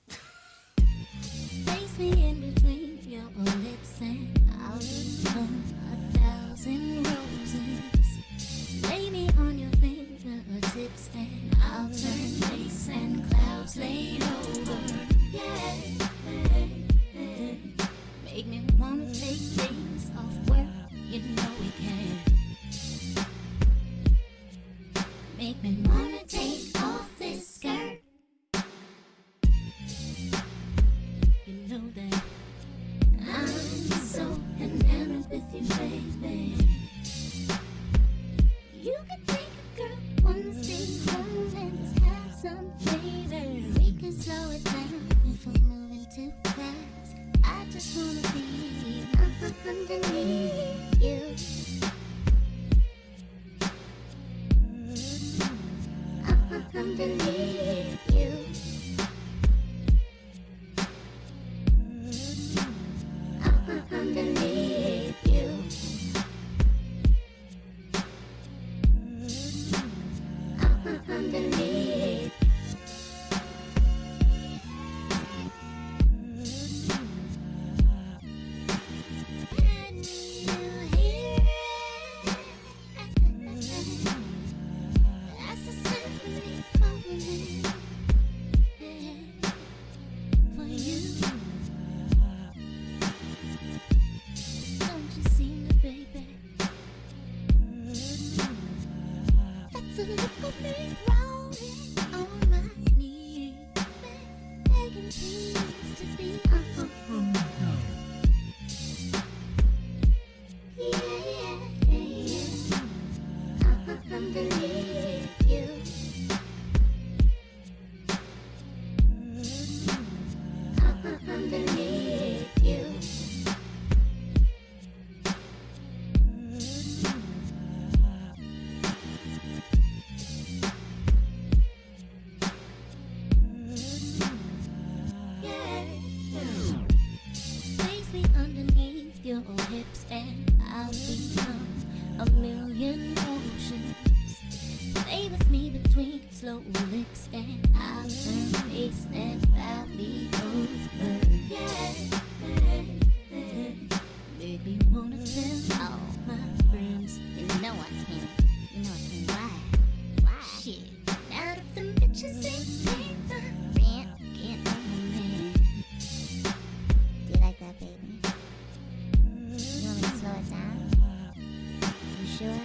Speaker 17: Place me in between your lips and I'll become a thousand roses. Lay me on your fingertips and I'll turn lace and clouds laid over. Yeah, make me wanna take days off work. You know we can. Make me wanna take off this skirt. You know that I'm so enamored with you, baby. You could take a girl, wanna stay home and just have some baby. We can slow it down if we're moving too fast. I just wanna be your hips and I'll become a million oceans. Stay with me between slow licks and I'll turn face and valley over. Yeah, baby, wanna tell all my friends? You know I can't. You know I can't. Why? Why? Shit. Out of them bitches ain't paying the rent. Can't own a man. Do you like that, baby? You want me to slow it down? You sure?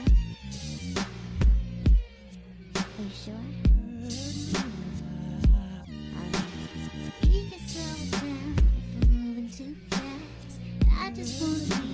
Speaker 17: Are you sure? Alright. We can slow it down if we're moving too fast. I just wanna be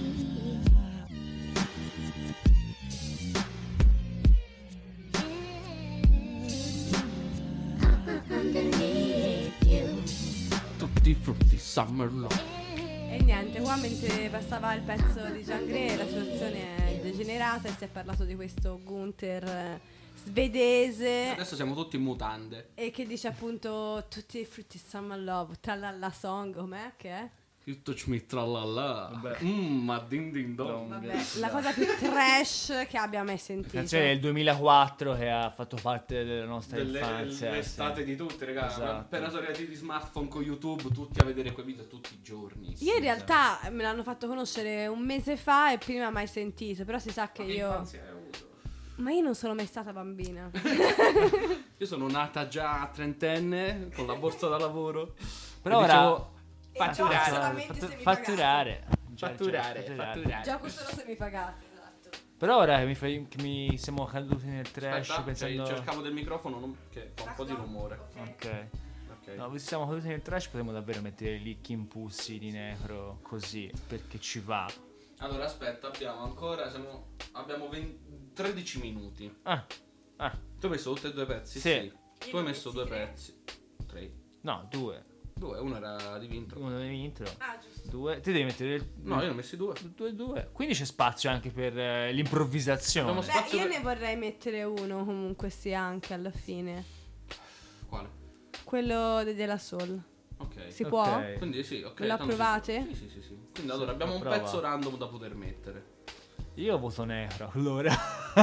Speaker 17: underneath you.
Speaker 4: Tutti i frutti summer love.
Speaker 5: E niente, qua mentre passava il pezzo di Giangre la situazione è degenerata e si è parlato di questo Gunther eh, svedese.
Speaker 4: Adesso siamo tutti in mutande.
Speaker 5: E che dice appunto tutti i frutti summer love, tralala song, com'è che è?
Speaker 4: You touch me tralala. Mmm, ma din din dong.
Speaker 5: Vabbè, la cosa più trash che abbia mai sentito.
Speaker 3: Canzone del duemilaquattro che ha fatto parte della nostra
Speaker 4: Delle
Speaker 3: infanzia.
Speaker 4: l'estate
Speaker 3: sì.
Speaker 4: di tutti, ragazzi.
Speaker 3: Esatto.
Speaker 4: Appena sono arrivati di smartphone con YouTube, tutti a vedere quei video tutti i giorni.
Speaker 5: Io in realtà me l'hanno fatto conoscere un mese fa e prima mai sentito, però si sa che
Speaker 4: Che
Speaker 5: io...
Speaker 4: infanzia hai avuto?
Speaker 5: Ma io non sono mai stata bambina.
Speaker 4: Io sono nata già trentenne con la borsa da lavoro.
Speaker 3: Però
Speaker 4: E
Speaker 3: ora-
Speaker 4: dicevo,
Speaker 5: fatturare,
Speaker 3: solamente
Speaker 5: fattu-
Speaker 3: semipagati.
Speaker 5: fatturare.
Speaker 3: Fatturare, fatturare.
Speaker 5: Gioco solo semipagati, esatto.
Speaker 3: Però ora che mi, fai, che mi siamo caduti nel trash
Speaker 4: aspetta,
Speaker 3: pensando...
Speaker 4: cioè, cercavo del microfono non- che fa un po' di rumore.
Speaker 3: Ok.
Speaker 4: Ok.
Speaker 3: No, visto che siamo caduti nel trash potremmo davvero mettere lì Kim Pussy di Necro così, perché ci va.
Speaker 4: Allora aspetta, abbiamo ancora siamo, abbiamo venti, tredici minuti.
Speaker 3: Ah. Ah.
Speaker 4: Tu hai messo tutti e due pezzi?
Speaker 3: Sì.
Speaker 4: Tu hai messo due pezzi. Tre.
Speaker 3: No, due.
Speaker 4: Due, uno era di intro.
Speaker 3: Uno di intro.
Speaker 5: Ah, giusto.
Speaker 3: Due. Ti devi mettere il...
Speaker 4: No, io ne ho messi due.
Speaker 3: Due, due. Quindi c'è spazio anche per eh, l'improvvisazione.
Speaker 4: Abbiamo
Speaker 5: Beh,
Speaker 4: spazio
Speaker 5: io
Speaker 4: per-
Speaker 5: ne vorrei mettere uno comunque sia anche alla fine.
Speaker 4: Quale?
Speaker 5: Quello de- della Soul.
Speaker 4: Ok.
Speaker 5: Si può?
Speaker 3: Ok.
Speaker 4: Quindi sì, ok.
Speaker 5: Me la
Speaker 4: tanto
Speaker 5: provate?
Speaker 4: Sì, sì, sì, sì. Quindi allora abbiamo un
Speaker 3: prova.
Speaker 4: pezzo random da poter mettere.
Speaker 3: Io voto Necro, allora.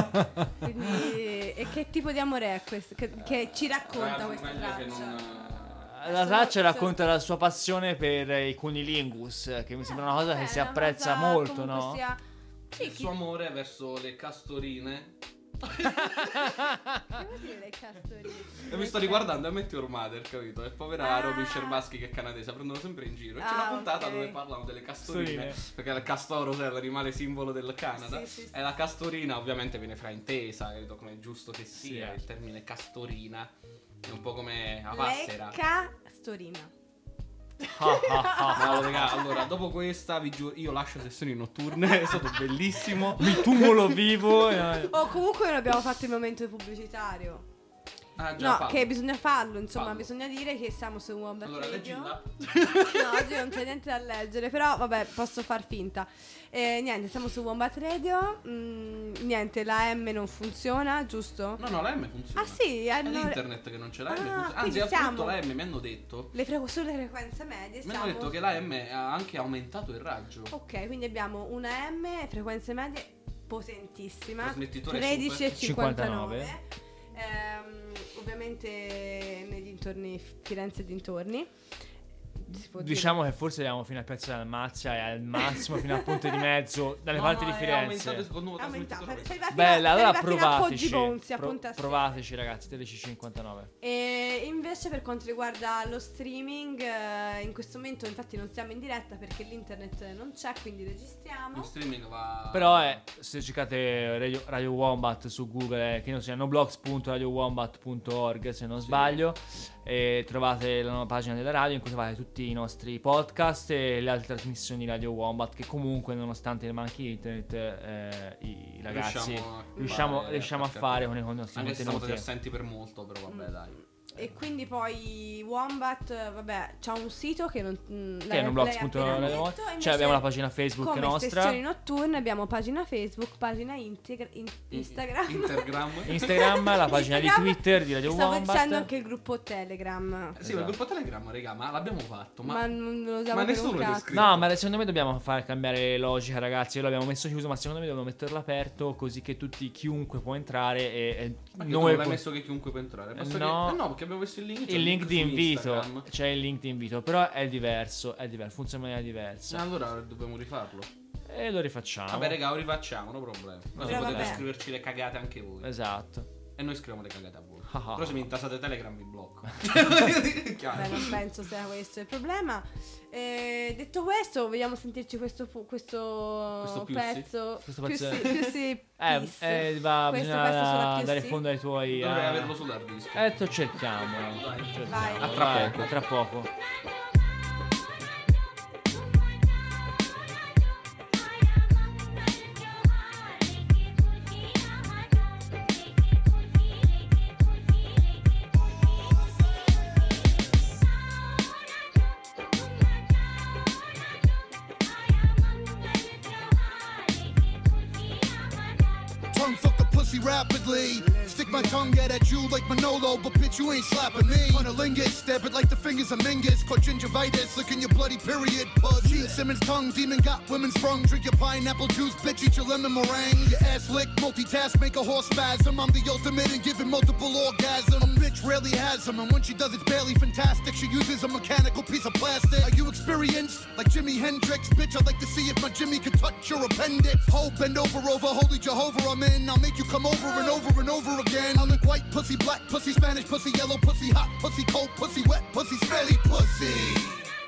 Speaker 5: Quindi, e che tipo di amore è questo? Che, che ci racconta
Speaker 4: Eh,
Speaker 5: questa
Speaker 4: meglio
Speaker 5: traccia?
Speaker 4: che non-
Speaker 3: La traccia racconta la sua passione per i cunilingus, che mi sembra una cosa che
Speaker 5: Eh,
Speaker 3: si
Speaker 5: una
Speaker 3: apprezza
Speaker 5: cosa
Speaker 3: molto,
Speaker 5: comunque
Speaker 3: no?
Speaker 5: sia- Sì,
Speaker 4: Il
Speaker 5: chi...
Speaker 4: suo amore verso le castorine.
Speaker 5: Che vuol dire le castorine?
Speaker 4: E mi sto riguardando a Meteor Mother, capito? E povera
Speaker 5: Ah.
Speaker 4: Robin Scherbatsky che è canadese, la prendono sempre in giro. E c'è
Speaker 5: Ah,
Speaker 4: una puntata
Speaker 5: ok.
Speaker 4: dove parlano delle castorine.
Speaker 3: Castorine.
Speaker 4: Perché il castoro è l'animale simbolo del Canada.
Speaker 5: Sì, sì, sì.
Speaker 4: E la castorina ovviamente viene fraintesa, credo come è giusto che sia.
Speaker 3: Sì.
Speaker 4: Il termine castorina è un po' come la passera.
Speaker 5: Le castorina.
Speaker 4: No, raga, allora, dopo questa vi giuro, io lascio sessioni notturne, è stato bellissimo.
Speaker 3: Mi tumolo vivo. eh.
Speaker 5: Oh, comunque non abbiamo fatto il momento pubblicitario.
Speaker 4: Ah, già
Speaker 5: No,
Speaker 4: fallo.
Speaker 5: che bisogna farlo, insomma,
Speaker 4: Fallo.
Speaker 5: bisogna dire che siamo su Wombat
Speaker 4: Allora, leggi
Speaker 5: Radio.
Speaker 4: là.
Speaker 5: No, oggi non c'è niente da leggere, però vabbè, posso far finta. Eh, niente, siamo su Wombat Radio. Mm, niente, la M non funziona, giusto?
Speaker 4: No, no, la M funziona.
Speaker 5: Ah sì,
Speaker 4: È
Speaker 5: hanno-
Speaker 4: l'internet che non ce l'ha.
Speaker 5: Ah,
Speaker 4: M funziona.
Speaker 5: quindi
Speaker 4: Anzi,
Speaker 5: siamo-
Speaker 4: appunto la M mi hanno detto.
Speaker 5: Le frequ- sulle frequenze medie
Speaker 4: Mi
Speaker 5: siamo...
Speaker 4: hanno detto che la M ha anche aumentato il raggio.
Speaker 5: Ok, quindi abbiamo una M, frequenze medie potentissima,
Speaker 4: Trasmettitore
Speaker 5: tredici e
Speaker 4: super.
Speaker 5: cinquantanove. Ehm, ovviamente nei dintorni Firenze e dintorni. Si può dire.
Speaker 3: Diciamo che forse andiamo fino al pezzo della Dalmazia e al massimo fino al ponte di mezzo dalle
Speaker 4: No,
Speaker 3: parti
Speaker 4: no,
Speaker 3: di
Speaker 4: è
Speaker 3: Firenze.
Speaker 4: aumentato secondo un nuovo
Speaker 5: È aumentato.
Speaker 4: trasmettitore.
Speaker 5: Se arriva fino a-
Speaker 3: Bella,
Speaker 5: se
Speaker 3: allora
Speaker 5: arriva fino a
Speaker 3: provateci.
Speaker 5: Poggibonsi, a
Speaker 3: Pro-
Speaker 5: Ponte a Sera.
Speaker 3: provateci ragazzi, tredici e cinquantanove.
Speaker 5: E invece per quanto riguarda lo streaming, eh, in questo momento infatti non siamo in diretta perché l'internet non c'è, quindi registriamo.
Speaker 4: Lo streaming va.
Speaker 3: Però è, se cercate Radio, Radio Wombat su Google, eh, che non sia noblogs punto radio wombat punto org se non sbaglio, e trovate la nuova pagina della radio in cui trovate tutti i nostri podcast e le altre trasmissioni di Radio Wombat che comunque nonostante manchi internet eh, i ragazzi
Speaker 4: Riusciamo a
Speaker 3: riusciamo,
Speaker 4: fare-
Speaker 3: riusciamo a
Speaker 4: perché-
Speaker 3: fare con i con i nostri
Speaker 4: Anche se siamo stati
Speaker 3: contenuti.
Speaker 4: assenti per molto, però vabbè, dai.
Speaker 5: E quindi poi Wombat, vabbè, c'ha un sito che non mm,
Speaker 3: Che
Speaker 5: lei-
Speaker 3: è un
Speaker 5: lei
Speaker 3: blogs
Speaker 5: ha
Speaker 3: punto
Speaker 5: appena
Speaker 3: net.
Speaker 5: detto,
Speaker 3: Cioè
Speaker 5: invece
Speaker 3: abbiamo la pagina Facebook
Speaker 5: come
Speaker 3: nostra.
Speaker 5: Sessioni Notturne abbiamo pagina Facebook, pagina Integra- in- Instagram.
Speaker 4: Intergram.
Speaker 3: Instagram, la pagina di
Speaker 5: Instagram.
Speaker 3: Twitter di Radio
Speaker 5: Stavo
Speaker 3: Wombat.
Speaker 5: dicendo anche il gruppo Telegram.
Speaker 4: Eh sì,
Speaker 3: Esatto.
Speaker 4: ma il gruppo Telegram, raga, ma l'abbiamo fatto. Ma,
Speaker 5: Ma non lo usiamo
Speaker 4: ma
Speaker 5: per
Speaker 4: nessuno
Speaker 5: un
Speaker 4: l'ha
Speaker 5: cazzo.
Speaker 4: scritto.
Speaker 3: No, ma secondo me dobbiamo far cambiare logica, ragazzi. Io l'abbiamo messo chiuso, ma secondo me dobbiamo metterlo aperto così che tutti, chiunque può entrare e, e
Speaker 4: Ma che
Speaker 3: noi
Speaker 4: tu non l'hai
Speaker 3: po-
Speaker 4: messo che chiunque può entrare? Basta
Speaker 3: No.
Speaker 4: che... eh no, perché abbiamo messo il link. c'è
Speaker 3: il link di
Speaker 4: su
Speaker 3: invito.
Speaker 4: Instagram.
Speaker 3: C'è il link di invito, però è diverso, è diverso, funziona in maniera diversa.
Speaker 4: E allora dobbiamo rifarlo.
Speaker 3: E lo rifacciamo.
Speaker 4: Vabbè, raga, lo rifacciamo, no problema. Così
Speaker 3: Però
Speaker 4: potete
Speaker 5: vabbè.
Speaker 4: scriverci le cagate anche voi.
Speaker 3: Esatto.
Speaker 4: E noi scriviamo le cagate a voi.
Speaker 3: Ah, ah.
Speaker 4: Però se mi intasate Telegram vi blocco. Chiaro.
Speaker 5: Beh, non penso sia questo il problema. Eh, detto questo, vogliamo sentirci questo, pu- questo,
Speaker 4: Questo più
Speaker 5: pezzo.
Speaker 3: Questo
Speaker 5: più
Speaker 3: pezzo-
Speaker 5: sì, più sì,
Speaker 3: Eh,
Speaker 5: peace.
Speaker 3: eh, va,
Speaker 5: Questo
Speaker 3: bisogna
Speaker 5: pezzo sulla più
Speaker 3: dare
Speaker 5: sì.
Speaker 3: fondo ai tuoi.
Speaker 4: Dovrei
Speaker 3: eh.
Speaker 4: averlo sull'hard disk.
Speaker 3: Eh, to cerchiamo. cerchiamo.
Speaker 5: Vai.
Speaker 4: A tra
Speaker 3: Vai,
Speaker 4: poco.
Speaker 3: a tra poco.
Speaker 18: Tongue fuck the pussy rapidly. Stick my tongue out at you like Manolo, but bitch, you ain't slapping me. Cunnilingus, stab it like the fingers of Mingus. Caught gingivitis, look in your bloody period. Buzz. Gene Simmons tongue, demon got women sprung. Drink your pineapple juice, bitch, eat your lemon meringue. Your ass lick, multitask, make a horse spasm. I'm the ultimate in giving multiple orgasm. A bitch rarely has them, and when she does, it's barely fantastic. She uses a mechanical piece of plastic. Are you experienced? Like Jimi Hendrix, bitch, I'd like to see if my Jimmy could touch your appendix. Ho, bend over, over, holy Jehovah, I'm in. I'll make you come over and over and over again. I'll look white pussy, black pussy, Spanish pussy, yellow pussy, hot pussy, cold pussy, wet pussy, smelly pussy.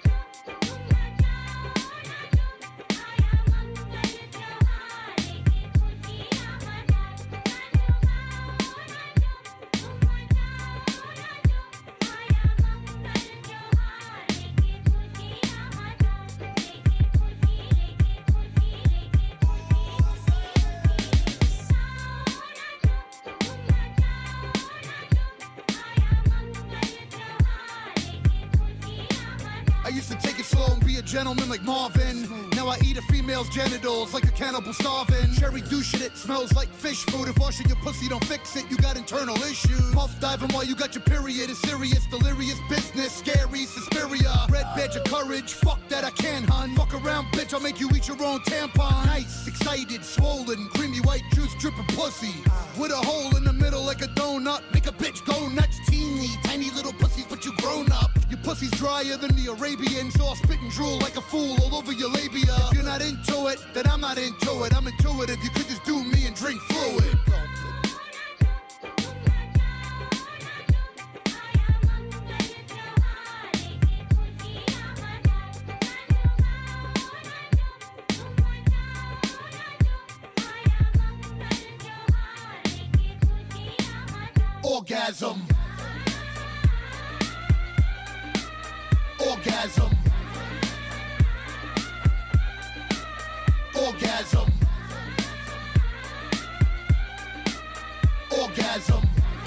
Speaker 18: I used to take it slow and be a gentleman like Marvin. Now I eat a female's genitals like a cannibal starving. Cherry douche it, smells like fish food. If washing your pussy don't fix it, you got internal issues. Puff diving while you got your period is serious, delirious business, scary, Suspiria. Red badge of courage, fuck that I can, hun. Fuck around, bitch, I'll make you eat your own tampon. Nice, excited, swollen, creamy white juice dripping pussy. With a hole in the middle like a donut. Make a bitch go nuts, teeny, tiny little pussies, but you grown up. Your pussy's drier than the Arabian, so I'll spit and drool like a fool all over your labia. If you're not into it, then I'm not into it. I'm intuitive, you could just do me and drink fluid. Orgasm. Orgasm. Orgasm. Orgasm.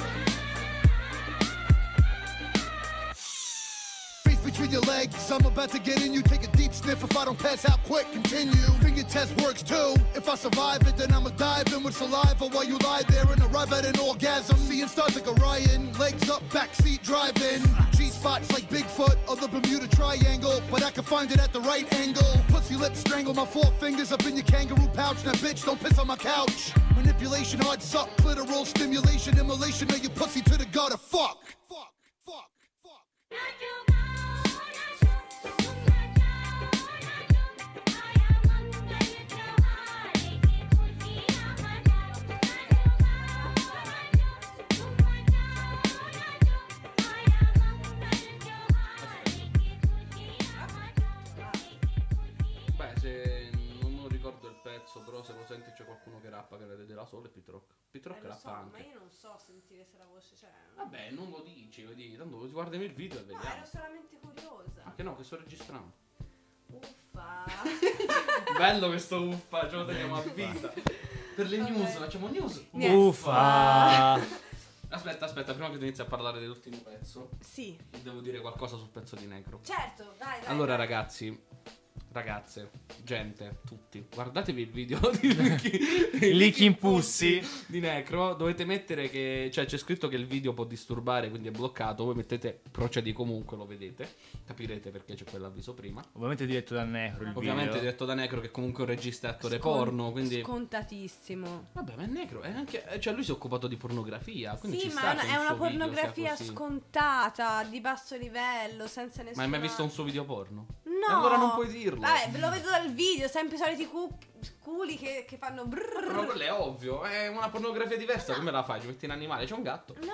Speaker 18: Face between your legs, I'm about to get in you. Take a deep sniff if I don't pass out quick. Continue. Finger test works too. If I survive it, then I'ma dive in with saliva while you lie there and arrive at an orgasm. Seeing stars like Orion, legs up, backseat driving. G-spots like Bigfoot or the Bermuda Triangle, but I can find it at the right angle. Pussy lips strangle my four fingers up in your kangaroo pouch. Now bitch, don't piss on my couch. Manipulation, hard suck, clitoral stimulation, immolation of your pussy to the gutter. Fuck. Fuck. Fuck. Fuck.
Speaker 4: Beh, se non me lo ricordo il pezzo, però se lo senti c'è qualcuno che rappa che vede la sola è Pit Rock. Pit Rock
Speaker 5: Eh, lo
Speaker 4: rappa
Speaker 5: so, ma
Speaker 4: anche.
Speaker 5: io non so sentire se la voce c'è.
Speaker 4: Vabbè, non lo dici, vedi, tanto guardiamo il video e
Speaker 5: No,
Speaker 4: vediamo.
Speaker 5: ero solamente curiosa.
Speaker 4: Ma che no, che sto registrando.
Speaker 5: Uffa.
Speaker 4: Bello questo uffa, ce lo teniamo a vita. Per le news, facciamo news.
Speaker 5: Niente.
Speaker 3: Uffa.
Speaker 4: Aspetta, aspetta, prima che tu inizi a parlare dell'ultimo pezzo.
Speaker 5: Sì.
Speaker 4: Devo dire qualcosa sul pezzo di Necro.
Speaker 5: Certo, dai, dai.
Speaker 4: Allora,
Speaker 5: dai.
Speaker 4: ragazzi, ragazze, gente, tutti, guardatevi il video di Licky
Speaker 3: Licking Pussy
Speaker 4: di Necro. Dovete mettere che, cioè, c'è scritto che il video può disturbare, quindi è bloccato. Voi mettete procedi comunque, lo vedete, capirete perché c'è quell'avviso prima.
Speaker 3: Ovviamente diretto da Necro il
Speaker 4: Ovviamente
Speaker 3: video.
Speaker 4: diretto da Necro, che comunque è un regista e attore
Speaker 5: Scon-
Speaker 4: porno, quindi
Speaker 5: Scontatissimo.
Speaker 4: vabbè, ma è Necro, è anche, cioè lui si è occupato di pornografia, quindi
Speaker 5: Sì,
Speaker 4: ci
Speaker 5: ma
Speaker 4: sta
Speaker 5: è una-
Speaker 4: che
Speaker 5: è
Speaker 4: il
Speaker 5: una
Speaker 4: suo video sia
Speaker 5: pornografia
Speaker 4: così.
Speaker 5: scontata, di basso livello, senza
Speaker 4: Ma
Speaker 5: nessuna...
Speaker 4: hai mai visto un suo video porno?
Speaker 5: No.
Speaker 4: Allora non puoi dirlo.
Speaker 5: Vabbè, ve lo vedo dal video, sempre i soliti cu- culi che, che fanno brrrr.
Speaker 4: Però quello è ovvio, è una pornografia diversa, come la fai? Ci metti un animale, c'è un gatto.
Speaker 5: No,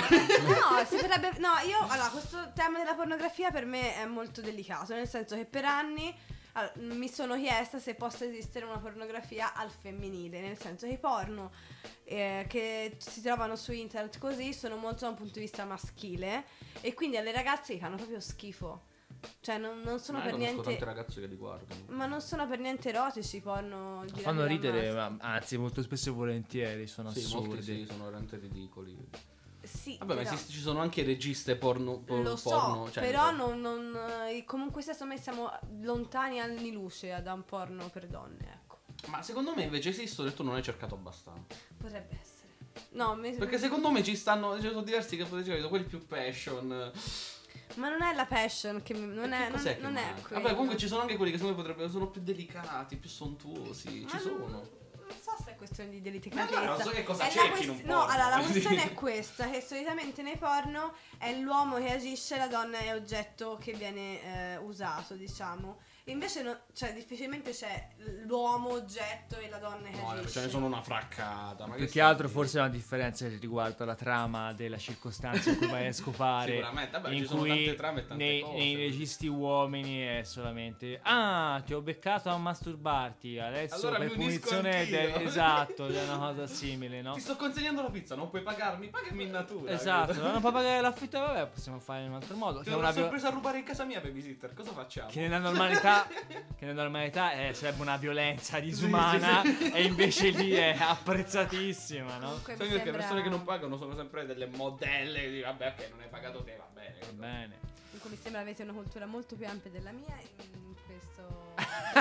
Speaker 5: no, si potrebbe... No, io... Allora, questo tema della pornografia per me è molto delicato, nel senso che per anni allora, mi sono chiesta se possa esistere una pornografia al femminile, nel senso che i porno eh, che si trovano su internet così sono molto da un punto di vista maschile e quindi alle ragazze gli fanno proprio schifo. Cioè non, non sono
Speaker 4: Ma
Speaker 5: per
Speaker 4: io conosco
Speaker 5: niente...
Speaker 4: tante ragazze che li guardano.
Speaker 5: Ma non sono per niente erotici, porno girati
Speaker 3: Fanno
Speaker 5: da
Speaker 3: ridere,
Speaker 5: maschi.
Speaker 3: ma anzi molto spesso e volentieri sono
Speaker 4: Sì,
Speaker 3: assurdi.
Speaker 4: molti sì, sono veramente ridicoli.
Speaker 5: Sì,
Speaker 4: Vabbè,
Speaker 5: però-
Speaker 4: ma esiste- ci sono anche registe porno, por-
Speaker 5: Lo so,
Speaker 4: porno, cioè,
Speaker 5: però non, non, eh, comunque sia, secondo me siamo lontani anni luce da un porno per donne, ecco.
Speaker 4: Ma secondo me invece esistono e tu non hai cercato abbastanza.
Speaker 5: Potrebbe essere. No, me-
Speaker 4: Perché secondo me ci stanno, ci sono diversi che potete dire, quelli più passion.
Speaker 5: Ma non è la passion che mi- non è, non,
Speaker 4: Cos'è che
Speaker 5: non è
Speaker 4: manca?
Speaker 5: quello.
Speaker 4: Vabbè, comunque ci sono anche quelli che secondo me potrebbero sono più delicati, più sontuosi. Ci
Speaker 5: Ma
Speaker 4: sono.
Speaker 5: Non so se è questione di
Speaker 4: Ma
Speaker 5: delicatezza.
Speaker 4: allora non so che cosa
Speaker 5: È la
Speaker 4: cerchi
Speaker 5: quest-
Speaker 4: in un
Speaker 5: No,
Speaker 4: porno,
Speaker 5: allora la
Speaker 4: quindi.
Speaker 5: questione è questa, che solitamente nei porno è l'uomo che agisce, la donna è oggetto che viene eh, usato, diciamo. E invece no, cioè difficilmente c'è l'uomo oggetto e la donna che
Speaker 4: No,
Speaker 5: agisce.
Speaker 4: ce ne sono una fraccata. Ma
Speaker 3: Più
Speaker 4: che
Speaker 3: che altro forse è una differenza riguardo alla trama della circostanza in cui vai a scopare.
Speaker 4: Sicuramente, vabbè,
Speaker 3: in
Speaker 4: ci sono
Speaker 3: cui
Speaker 4: tante trame e tante
Speaker 3: nei,
Speaker 4: cose.
Speaker 3: nei registi uomini è solamente ah, ti ho beccato a masturbarti, adesso
Speaker 4: Allora
Speaker 3: per
Speaker 4: mi unisco
Speaker 3: punizione
Speaker 4: anch'io."
Speaker 3: del- esatto, è una cosa simile, no?
Speaker 4: Ti sto consegnando la pizza, non puoi pagarmi, pagami in natura.
Speaker 3: Esatto,
Speaker 4: capito?
Speaker 3: non può pagare l'affitto, vabbè, possiamo fare in un altro modo.
Speaker 4: Ti
Speaker 3: Che è
Speaker 4: ho
Speaker 3: una
Speaker 4: una
Speaker 3: vio-
Speaker 4: sorpresa a rubare in casa mia, babysitter, cosa facciamo?
Speaker 3: che nella normalità che nella normalità eh, sarebbe una violenza disumana
Speaker 4: Sì, sì, sì.
Speaker 3: e invece lì è apprezzatissima, no?
Speaker 5: Comunque mi
Speaker 4: Sai perché le
Speaker 5: sembra-
Speaker 4: persone che non pagano sono sempre delle modelle che dicono, vabbè, ok, non hai pagato te, va bene.
Speaker 3: Va bene.
Speaker 5: Comunque mi sembra avete una cultura molto più ampia della mia in questo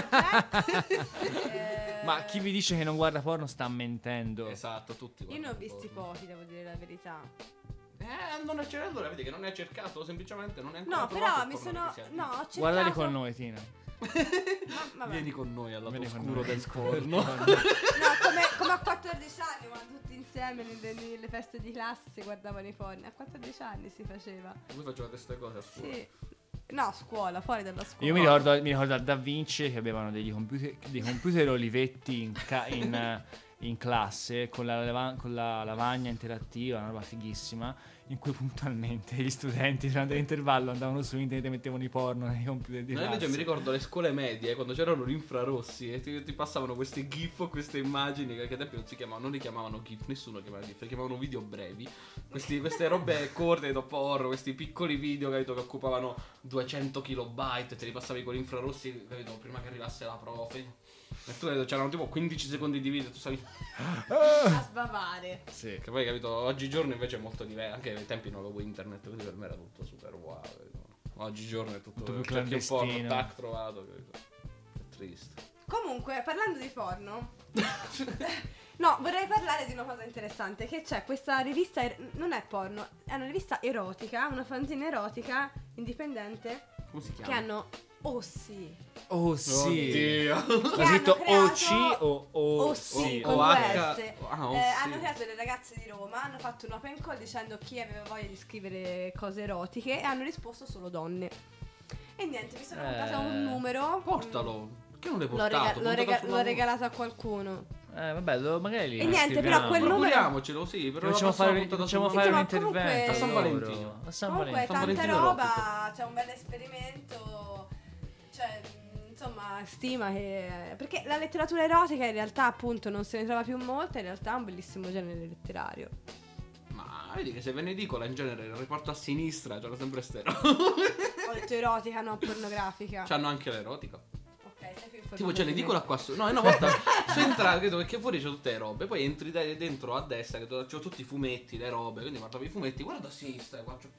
Speaker 5: Eh,
Speaker 3: Ma chi vi dice che non guarda porno sta mentendo.
Speaker 4: Esatto, tutti.
Speaker 5: Io ne ho visti pochi, devo dire la verità.
Speaker 4: Eh, non è cercato, allora vedi che non è cercato, semplicemente non è ancora
Speaker 5: No,
Speaker 4: trovato
Speaker 5: però
Speaker 4: il
Speaker 5: mi
Speaker 4: porno
Speaker 5: sono
Speaker 4: che sia
Speaker 5: no, ho cercato.
Speaker 3: Guardali con noi, Tina.
Speaker 5: Ma- vabbè.
Speaker 4: Vieni con noi al lato
Speaker 3: Vieni con
Speaker 4: oscuro
Speaker 3: noi.
Speaker 4: del porno.
Speaker 5: No, come, come a quattordici anni, quando tutti insieme nelle, nelle feste di classe si guardavano i porni. A quattordici anni si faceva.
Speaker 4: Voi facevate queste cose a scuola.
Speaker 5: Sì. No, a scuola, fuori dalla scuola.
Speaker 3: Io mi ricordo, mi ricordo a Da Vinci che avevano degli computer, dei computer olivetti in, ca- in, eh, in classe con la, lava- con la lavagna interattiva, una roba fighissima, in cui puntualmente gli studenti durante l'intervallo andavano su internet e mettevano i porno nei computer di
Speaker 4: No,
Speaker 3: classe.
Speaker 4: invece mi ricordo le scuole medie quando c'erano gli infrarossi e ti, ti passavano questi gif o queste immagini che, che ad esempio non si chiamavano, non li chiamavano gif, nessuno chiamava gif, li chiamavano video brevi. Questi, queste robe corte dopo horror, questi piccoli video, capito, che occupavano duecento kilobyte e te li passavi con gli infrarossi, capito, prima che arrivasse la profe. E tu capito, c'erano tipo quindici secondi di video e tu stavi
Speaker 5: A sbavare.
Speaker 4: Sì, che poi capito, oggigiorno invece è molto diverso, anche ai tempi non avevo internet, così per me era tutto super wow. Capito? Oggigiorno è tutto,
Speaker 3: Tutto più
Speaker 4: cerchi un po',
Speaker 3: clandestino.
Speaker 4: tac, trovato, capito? È triste.
Speaker 5: Comunque, parlando di porno, no, vorrei parlare di una cosa interessante. Che c'è questa rivista, er- non è porno, è una rivista erotica, una fanzine erotica indipendente.
Speaker 4: Come si chiama?
Speaker 5: Che hanno. Oh sì.
Speaker 3: Oh sì.
Speaker 4: Oddio.
Speaker 3: Ha scritto
Speaker 5: hanno
Speaker 3: O C
Speaker 5: creato-
Speaker 3: o O
Speaker 5: Oh sì,
Speaker 3: O
Speaker 5: con due
Speaker 4: H.
Speaker 5: S.
Speaker 4: Ah, oh
Speaker 5: Eh,
Speaker 4: sì.
Speaker 5: hanno creato le ragazze di Roma, hanno fatto un open call dicendo chi aveva voglia di scrivere cose erotiche e hanno risposto solo donne. E niente, mi sono
Speaker 3: Eh.
Speaker 5: comprata un numero.
Speaker 4: Portalo. Perché non l'hai
Speaker 5: L'ho,
Speaker 4: portato?
Speaker 5: rega- l'ho,
Speaker 4: Puntata
Speaker 5: rega-
Speaker 4: sulla
Speaker 5: l'ho regalato a qualcuno.
Speaker 3: Eh vabbè, lo- magari
Speaker 5: E niente, però quel numero-
Speaker 4: Procuriamocelo, sì, però la
Speaker 3: facciamo
Speaker 4: prossima
Speaker 3: fare,
Speaker 4: puntata
Speaker 3: facciamo
Speaker 4: su-
Speaker 3: fare un
Speaker 5: Insomma, comunque-
Speaker 3: intervento
Speaker 4: A San
Speaker 3: loro.
Speaker 4: Valentino.
Speaker 3: A San
Speaker 5: Comunque
Speaker 3: Valentino.
Speaker 5: tanta
Speaker 4: Valentino
Speaker 5: roba, c'è un bel esperimento. Cioè, mh, insomma, stima che. Perché la letteratura erotica in realtà, appunto, non se ne trova più molta. In realtà è un bellissimo genere letterario.
Speaker 4: Ma vedi che se ve ne edicola in genere il riporto a sinistra c'hanno sempre stero.
Speaker 5: Ho detto erotica, no pornografica.
Speaker 4: C'hanno anche l'erotica.
Speaker 5: Ok,
Speaker 4: Tipo c'è l'edicola qua su. No, una volta su entrare, credo che fuori c'è tutte le robe. Poi entri dai- dentro a destra, che c'ho tutti i fumetti, le robe. Quindi guardavo i fumetti, guarda a sinistra. Qua c'ho...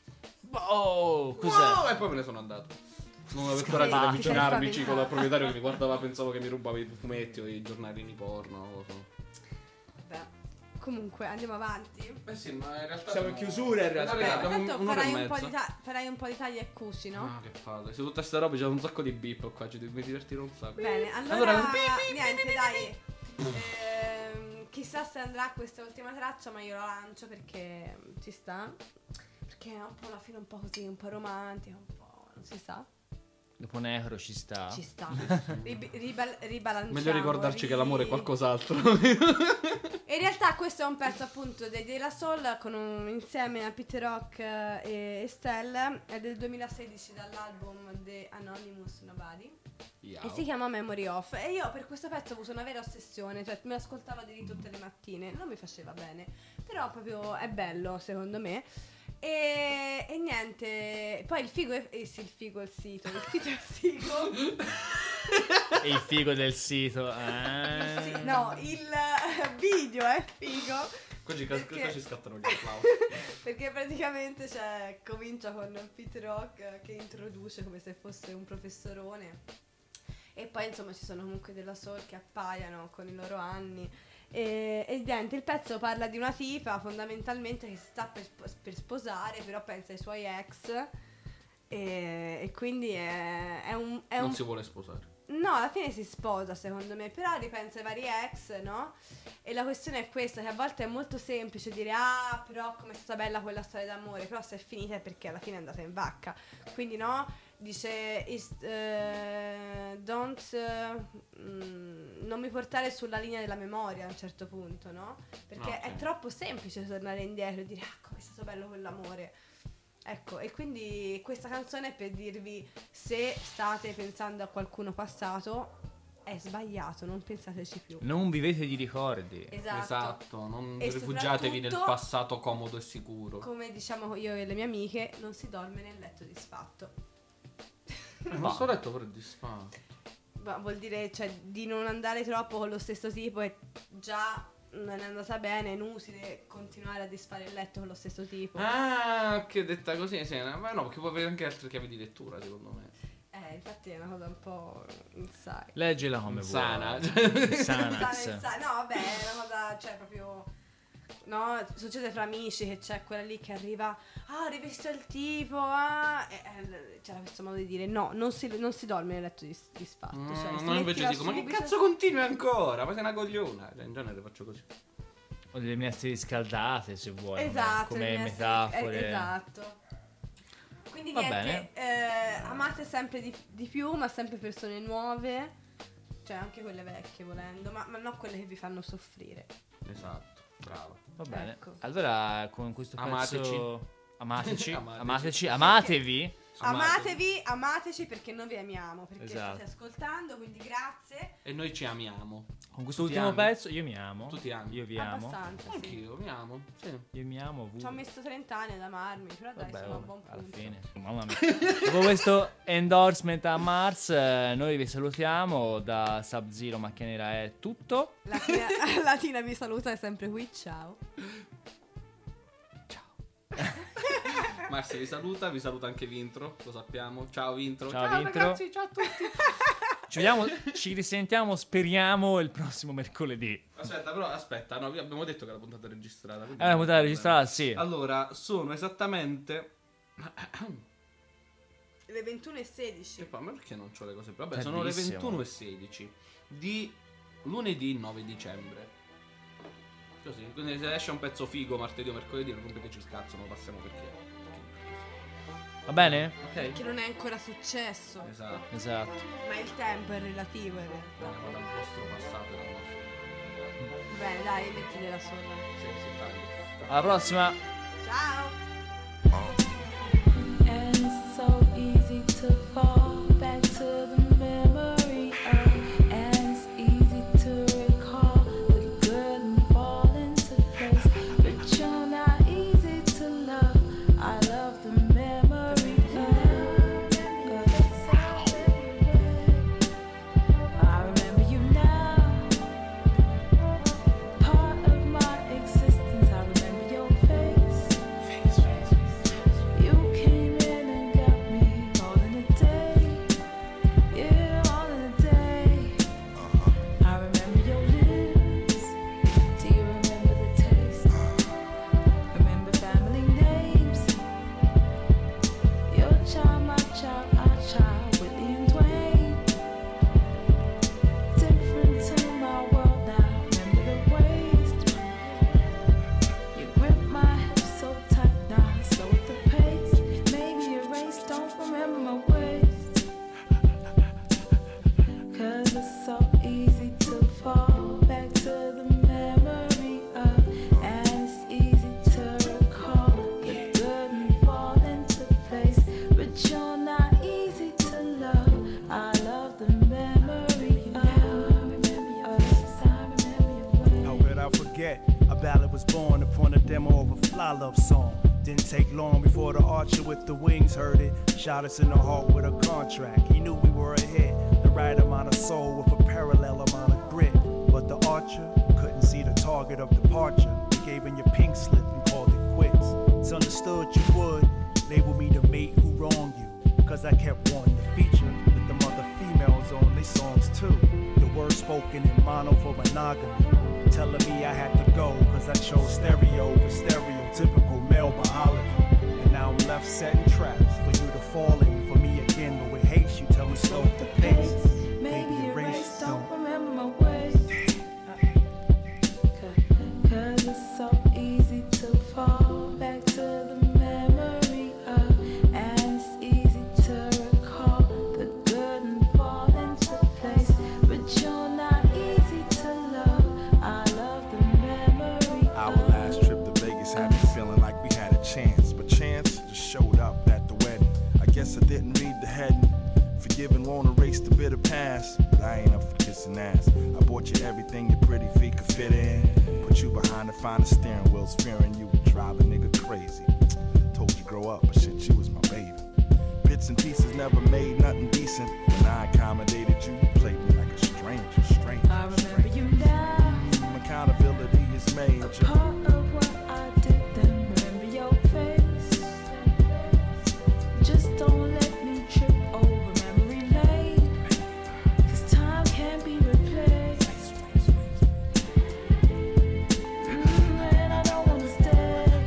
Speaker 3: Oh, cos'è?
Speaker 4: Wow, e poi me ne sono andato. Non avevo il coraggio di avvicinarmici con il proprietario che mi guardava, pensavo che mi rubava i fumetti o i giornalini porno. Non lo so.
Speaker 5: Vabbè. Comunque andiamo avanti.
Speaker 4: Beh sì, ma in realtà
Speaker 3: Siamo in chiusura, in realtà.
Speaker 4: Vabbè, abbiamo
Speaker 5: Intanto
Speaker 4: un'ora e
Speaker 5: farai un, po
Speaker 4: mezza.
Speaker 5: di ta- farai un po' di tagli e cuci, no?
Speaker 4: Ah, che palle. Su tutte queste robe c'è un sacco di beep qua, ci mi divertirò un sacco.
Speaker 5: Bene, allora,
Speaker 4: Allora,
Speaker 5: niente, dai. Ehm, chissà se andrà questa ultima traccia, ma io la lancio perché ci sta. Perché è un po' alla fine un po' così, un po' romantica, un po' non si sa.
Speaker 3: Dopo Necro ci sta.
Speaker 5: Ci sta. Rib- ribal- ribalanciamo.
Speaker 4: Meglio ricordarci
Speaker 5: ri-
Speaker 4: che l'amore è qualcos'altro.
Speaker 5: In realtà questo è un pezzo appunto dei De La Soul con un, insieme a Peter Rock e Estelle. È del duemilasedici dall'album The Anonymous Nobody.
Speaker 4: Yeah.
Speaker 5: E si chiama Memory Off. E io per questo pezzo ho avuto una vera ossessione. Cioè me lo ascoltavo di lì tutte le mattine. Non mi faceva bene. Però proprio è bello secondo me. E, e niente. Poi il figo è eh sì, il figo è il sito. Il sito è il figo.
Speaker 3: E il figo del sito. Eh.
Speaker 5: Sì, no, il video è figo.
Speaker 4: Qua ci,
Speaker 5: Perché-
Speaker 4: qua ci scattano gli applausi.
Speaker 5: Perché praticamente cioè, comincia con Peter Rock che introduce come se fosse un professorone. E poi insomma ci sono comunque della Soul che appaiano con i loro anni. E, e niente, il pezzo parla di una tipa fondamentalmente che si sta per, sp- per sposare, però pensa ai suoi ex. E, e quindi è, è un... È
Speaker 4: Non
Speaker 5: un
Speaker 4: si vuole sposare.
Speaker 5: No, alla fine si sposa secondo me, però ripensa ai vari ex, no? E la questione è questa, che a volte è molto semplice dire ah, però com'è stata bella quella storia d'amore, però se è finita è perché alla fine è andata in vacca. Quindi no, dice is, eh, don't eh, mm, non mi portare sulla linea della memoria a un certo punto, no? Perché
Speaker 4: Ok.
Speaker 5: è troppo semplice tornare indietro e dire ah, com'è stato bello quell'amore. Ecco, e quindi questa canzone è per dirvi se state pensando a qualcuno passato è sbagliato, non pensateci più.
Speaker 3: Non vivete di ricordi.
Speaker 5: Esatto.
Speaker 4: Esatto, non
Speaker 5: E
Speaker 4: rifugiatevi nel
Speaker 5: soprattutto,
Speaker 4: passato comodo e sicuro.
Speaker 5: come diciamo io e le mie amiche, non si dorme nel letto disfatto.
Speaker 4: Il nostro letto però è disfatto.
Speaker 5: Ma vuol dire cioè di non andare troppo con lo stesso tipo e già non è andata bene, è inutile continuare a disfare il letto con lo stesso tipo.
Speaker 4: Ah, che detta così, sì, ma no, perché può avere anche altre chiavi di lettura, secondo me.
Speaker 5: Eh, infatti è una cosa un po' insane.
Speaker 3: Leggila come
Speaker 4: Sana.
Speaker 3: vuoi.
Speaker 5: Insane,
Speaker 3: Sanax.
Speaker 5: insane. No, vabbè, è una cosa, cioè proprio no, succede fra amici che c'è quella lì che arriva, ah, ho rivisto il tipo, ah, e, e c'era questo modo di dire no, non si, non si dorme nel letto dis- disfatto.
Speaker 4: Mm,
Speaker 5: cioè, si
Speaker 4: no, invece
Speaker 5: mettila
Speaker 4: dico, ma che
Speaker 5: subito-
Speaker 4: cazzo continui ancora? Ma sei una cogliona. Cioè, in genere faccio così.
Speaker 3: O delle minestre riscaldate se vuoi.
Speaker 5: Esatto,
Speaker 3: come
Speaker 5: le mie-
Speaker 3: metafore.
Speaker 5: eh, esatto. Quindi
Speaker 3: Va
Speaker 5: niente, eh, amate sempre di, di più, ma sempre persone nuove, cioè anche quelle vecchie volendo, ma, ma non quelle che vi fanno soffrire.
Speaker 4: Esatto, bravo.
Speaker 3: Va bene.
Speaker 5: Ecco.
Speaker 3: Allora con questo
Speaker 4: Amateci.
Speaker 3: pezzo amateci,
Speaker 4: Amateci.
Speaker 3: amateci, amatevi.
Speaker 5: Amatevi, amateci perché noi vi amiamo, perché
Speaker 3: Esatto.
Speaker 5: state ascoltando, quindi grazie.
Speaker 4: E noi ci amiamo.
Speaker 3: Con questo
Speaker 4: Tu ti
Speaker 3: ultimo
Speaker 4: ami?
Speaker 3: pezzo io mi amo.
Speaker 4: Tu ti ami?
Speaker 3: Io vi amo.
Speaker 5: Abbastanza, sì.
Speaker 4: Anch'io, mi amo. Sì.
Speaker 3: Io mi amo.
Speaker 5: Ci ho messo trenta anni ad amarmi, però dai,
Speaker 3: Vabbè,
Speaker 5: sono a
Speaker 3: oh,
Speaker 5: buon
Speaker 3: alla
Speaker 5: punto.
Speaker 3: fine. Mamma mia. Dopo questo endorsement a Mars, eh, noi vi salutiamo. Da Sub-Zero Macchia Nera è tutto.
Speaker 5: Latina, Latina vi saluta, è sempre qui, ciao.
Speaker 4: Marsi vi saluta, vi saluta anche Vintro, lo sappiamo. Ciao Vintro.
Speaker 3: Ciao,
Speaker 4: ciao
Speaker 3: Vintro.
Speaker 4: ragazzi, ciao a tutti.
Speaker 3: Ci vediamo, ci risentiamo, speriamo, il prossimo mercoledì.
Speaker 4: Aspetta, però aspetta, no, abbiamo detto che la puntata è registrata. quindi
Speaker 3: Eh, la
Speaker 4: non
Speaker 3: puntata
Speaker 4: c'è
Speaker 3: registrata,
Speaker 4: problema.
Speaker 3: sì.
Speaker 4: Allora, sono esattamente
Speaker 5: Le ventuno e sedici.
Speaker 4: Che fa? Ma perché non c'ho le cose? Vabbè, sono le
Speaker 3: Tardissimo.
Speaker 4: ventuno e sedici di lunedì nove dicembre. Così, quindi se esce un pezzo figo martedì o mercoledì, non rompeteci il cazzo, non lo passiamo perché.
Speaker 3: Va bene?
Speaker 4: Ok.
Speaker 5: Perché non è ancora successo.
Speaker 4: Esatto.
Speaker 3: Esatto.
Speaker 5: Ma il tempo è relativo in realtà.
Speaker 4: Andiamo dal vostro passato e dal nostro.
Speaker 5: Bene, dai, mettitela sola.
Speaker 4: Sì, sì, taglio.
Speaker 3: Alla prossima.
Speaker 5: Ciao.
Speaker 17: And it's so easy to fall back to the memory of, and it's easy to recall the good and fall into place, but you're not easy to love. I love the memory of,
Speaker 7: demo of a fly love song. Didn't take long before the archer with the wings heard it. Shot us in the heart with a contract. He knew we were ahead. The right amount of soul with a parallel amount of grit. But the archer couldn't see the target of departure. He gave in your pink slip and called it quits. It's understood you would label me the mate who wronged you. Cause I kept wanting to feature with the mother females on these songs too. The words spoken in mono for monogamy. Telling me I had to go cause I chose stereo over stereotypical male biology. And now I'm left setting traps for you to fall in for me again. But with haste you tell me slow the pace.
Speaker 19: Maybe erase, don't remember my ways. Cause it's so easy to fall back to the memory of. And it's easy to recall the good and fall into place. But you're not easy to love. I love the memory of.
Speaker 20: Our last trip to Vegas had me feeling like we had a chance. But chance just showed up at the wedding. I guess I didn't read the heading. Forgiving won't erase the bitter past, but I ain't up for kissing ass. I bought you everything your pretty feet could fit in. Put you behind the finest steering wheels, fearing you would drive a nigga crazy. Told you grow up, but shit, you was my baby. Bits and pieces never made nothing decent. When I accommodated you, you played me like a stranger, stranger.
Speaker 19: I remember you now.
Speaker 20: Some accountability is major.
Speaker 19: Part of what I did then. Remember your face. Just don't let me trip over memory lane. Cause time can't be replaced. Mm, and I don't wanna stay.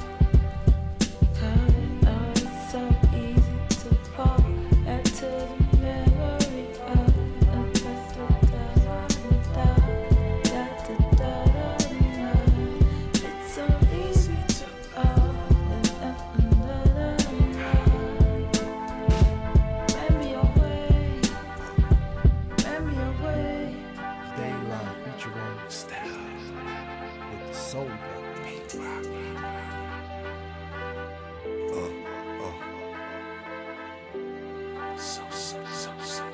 Speaker 19: Cause oh, it's so easy to fall back to the memory of. It's so easy to fall. Remember your way. Remember your way.
Speaker 7: Stay Love featuring Style with the Soul Brother.
Speaker 20: Uh, uh. So, so, so, so.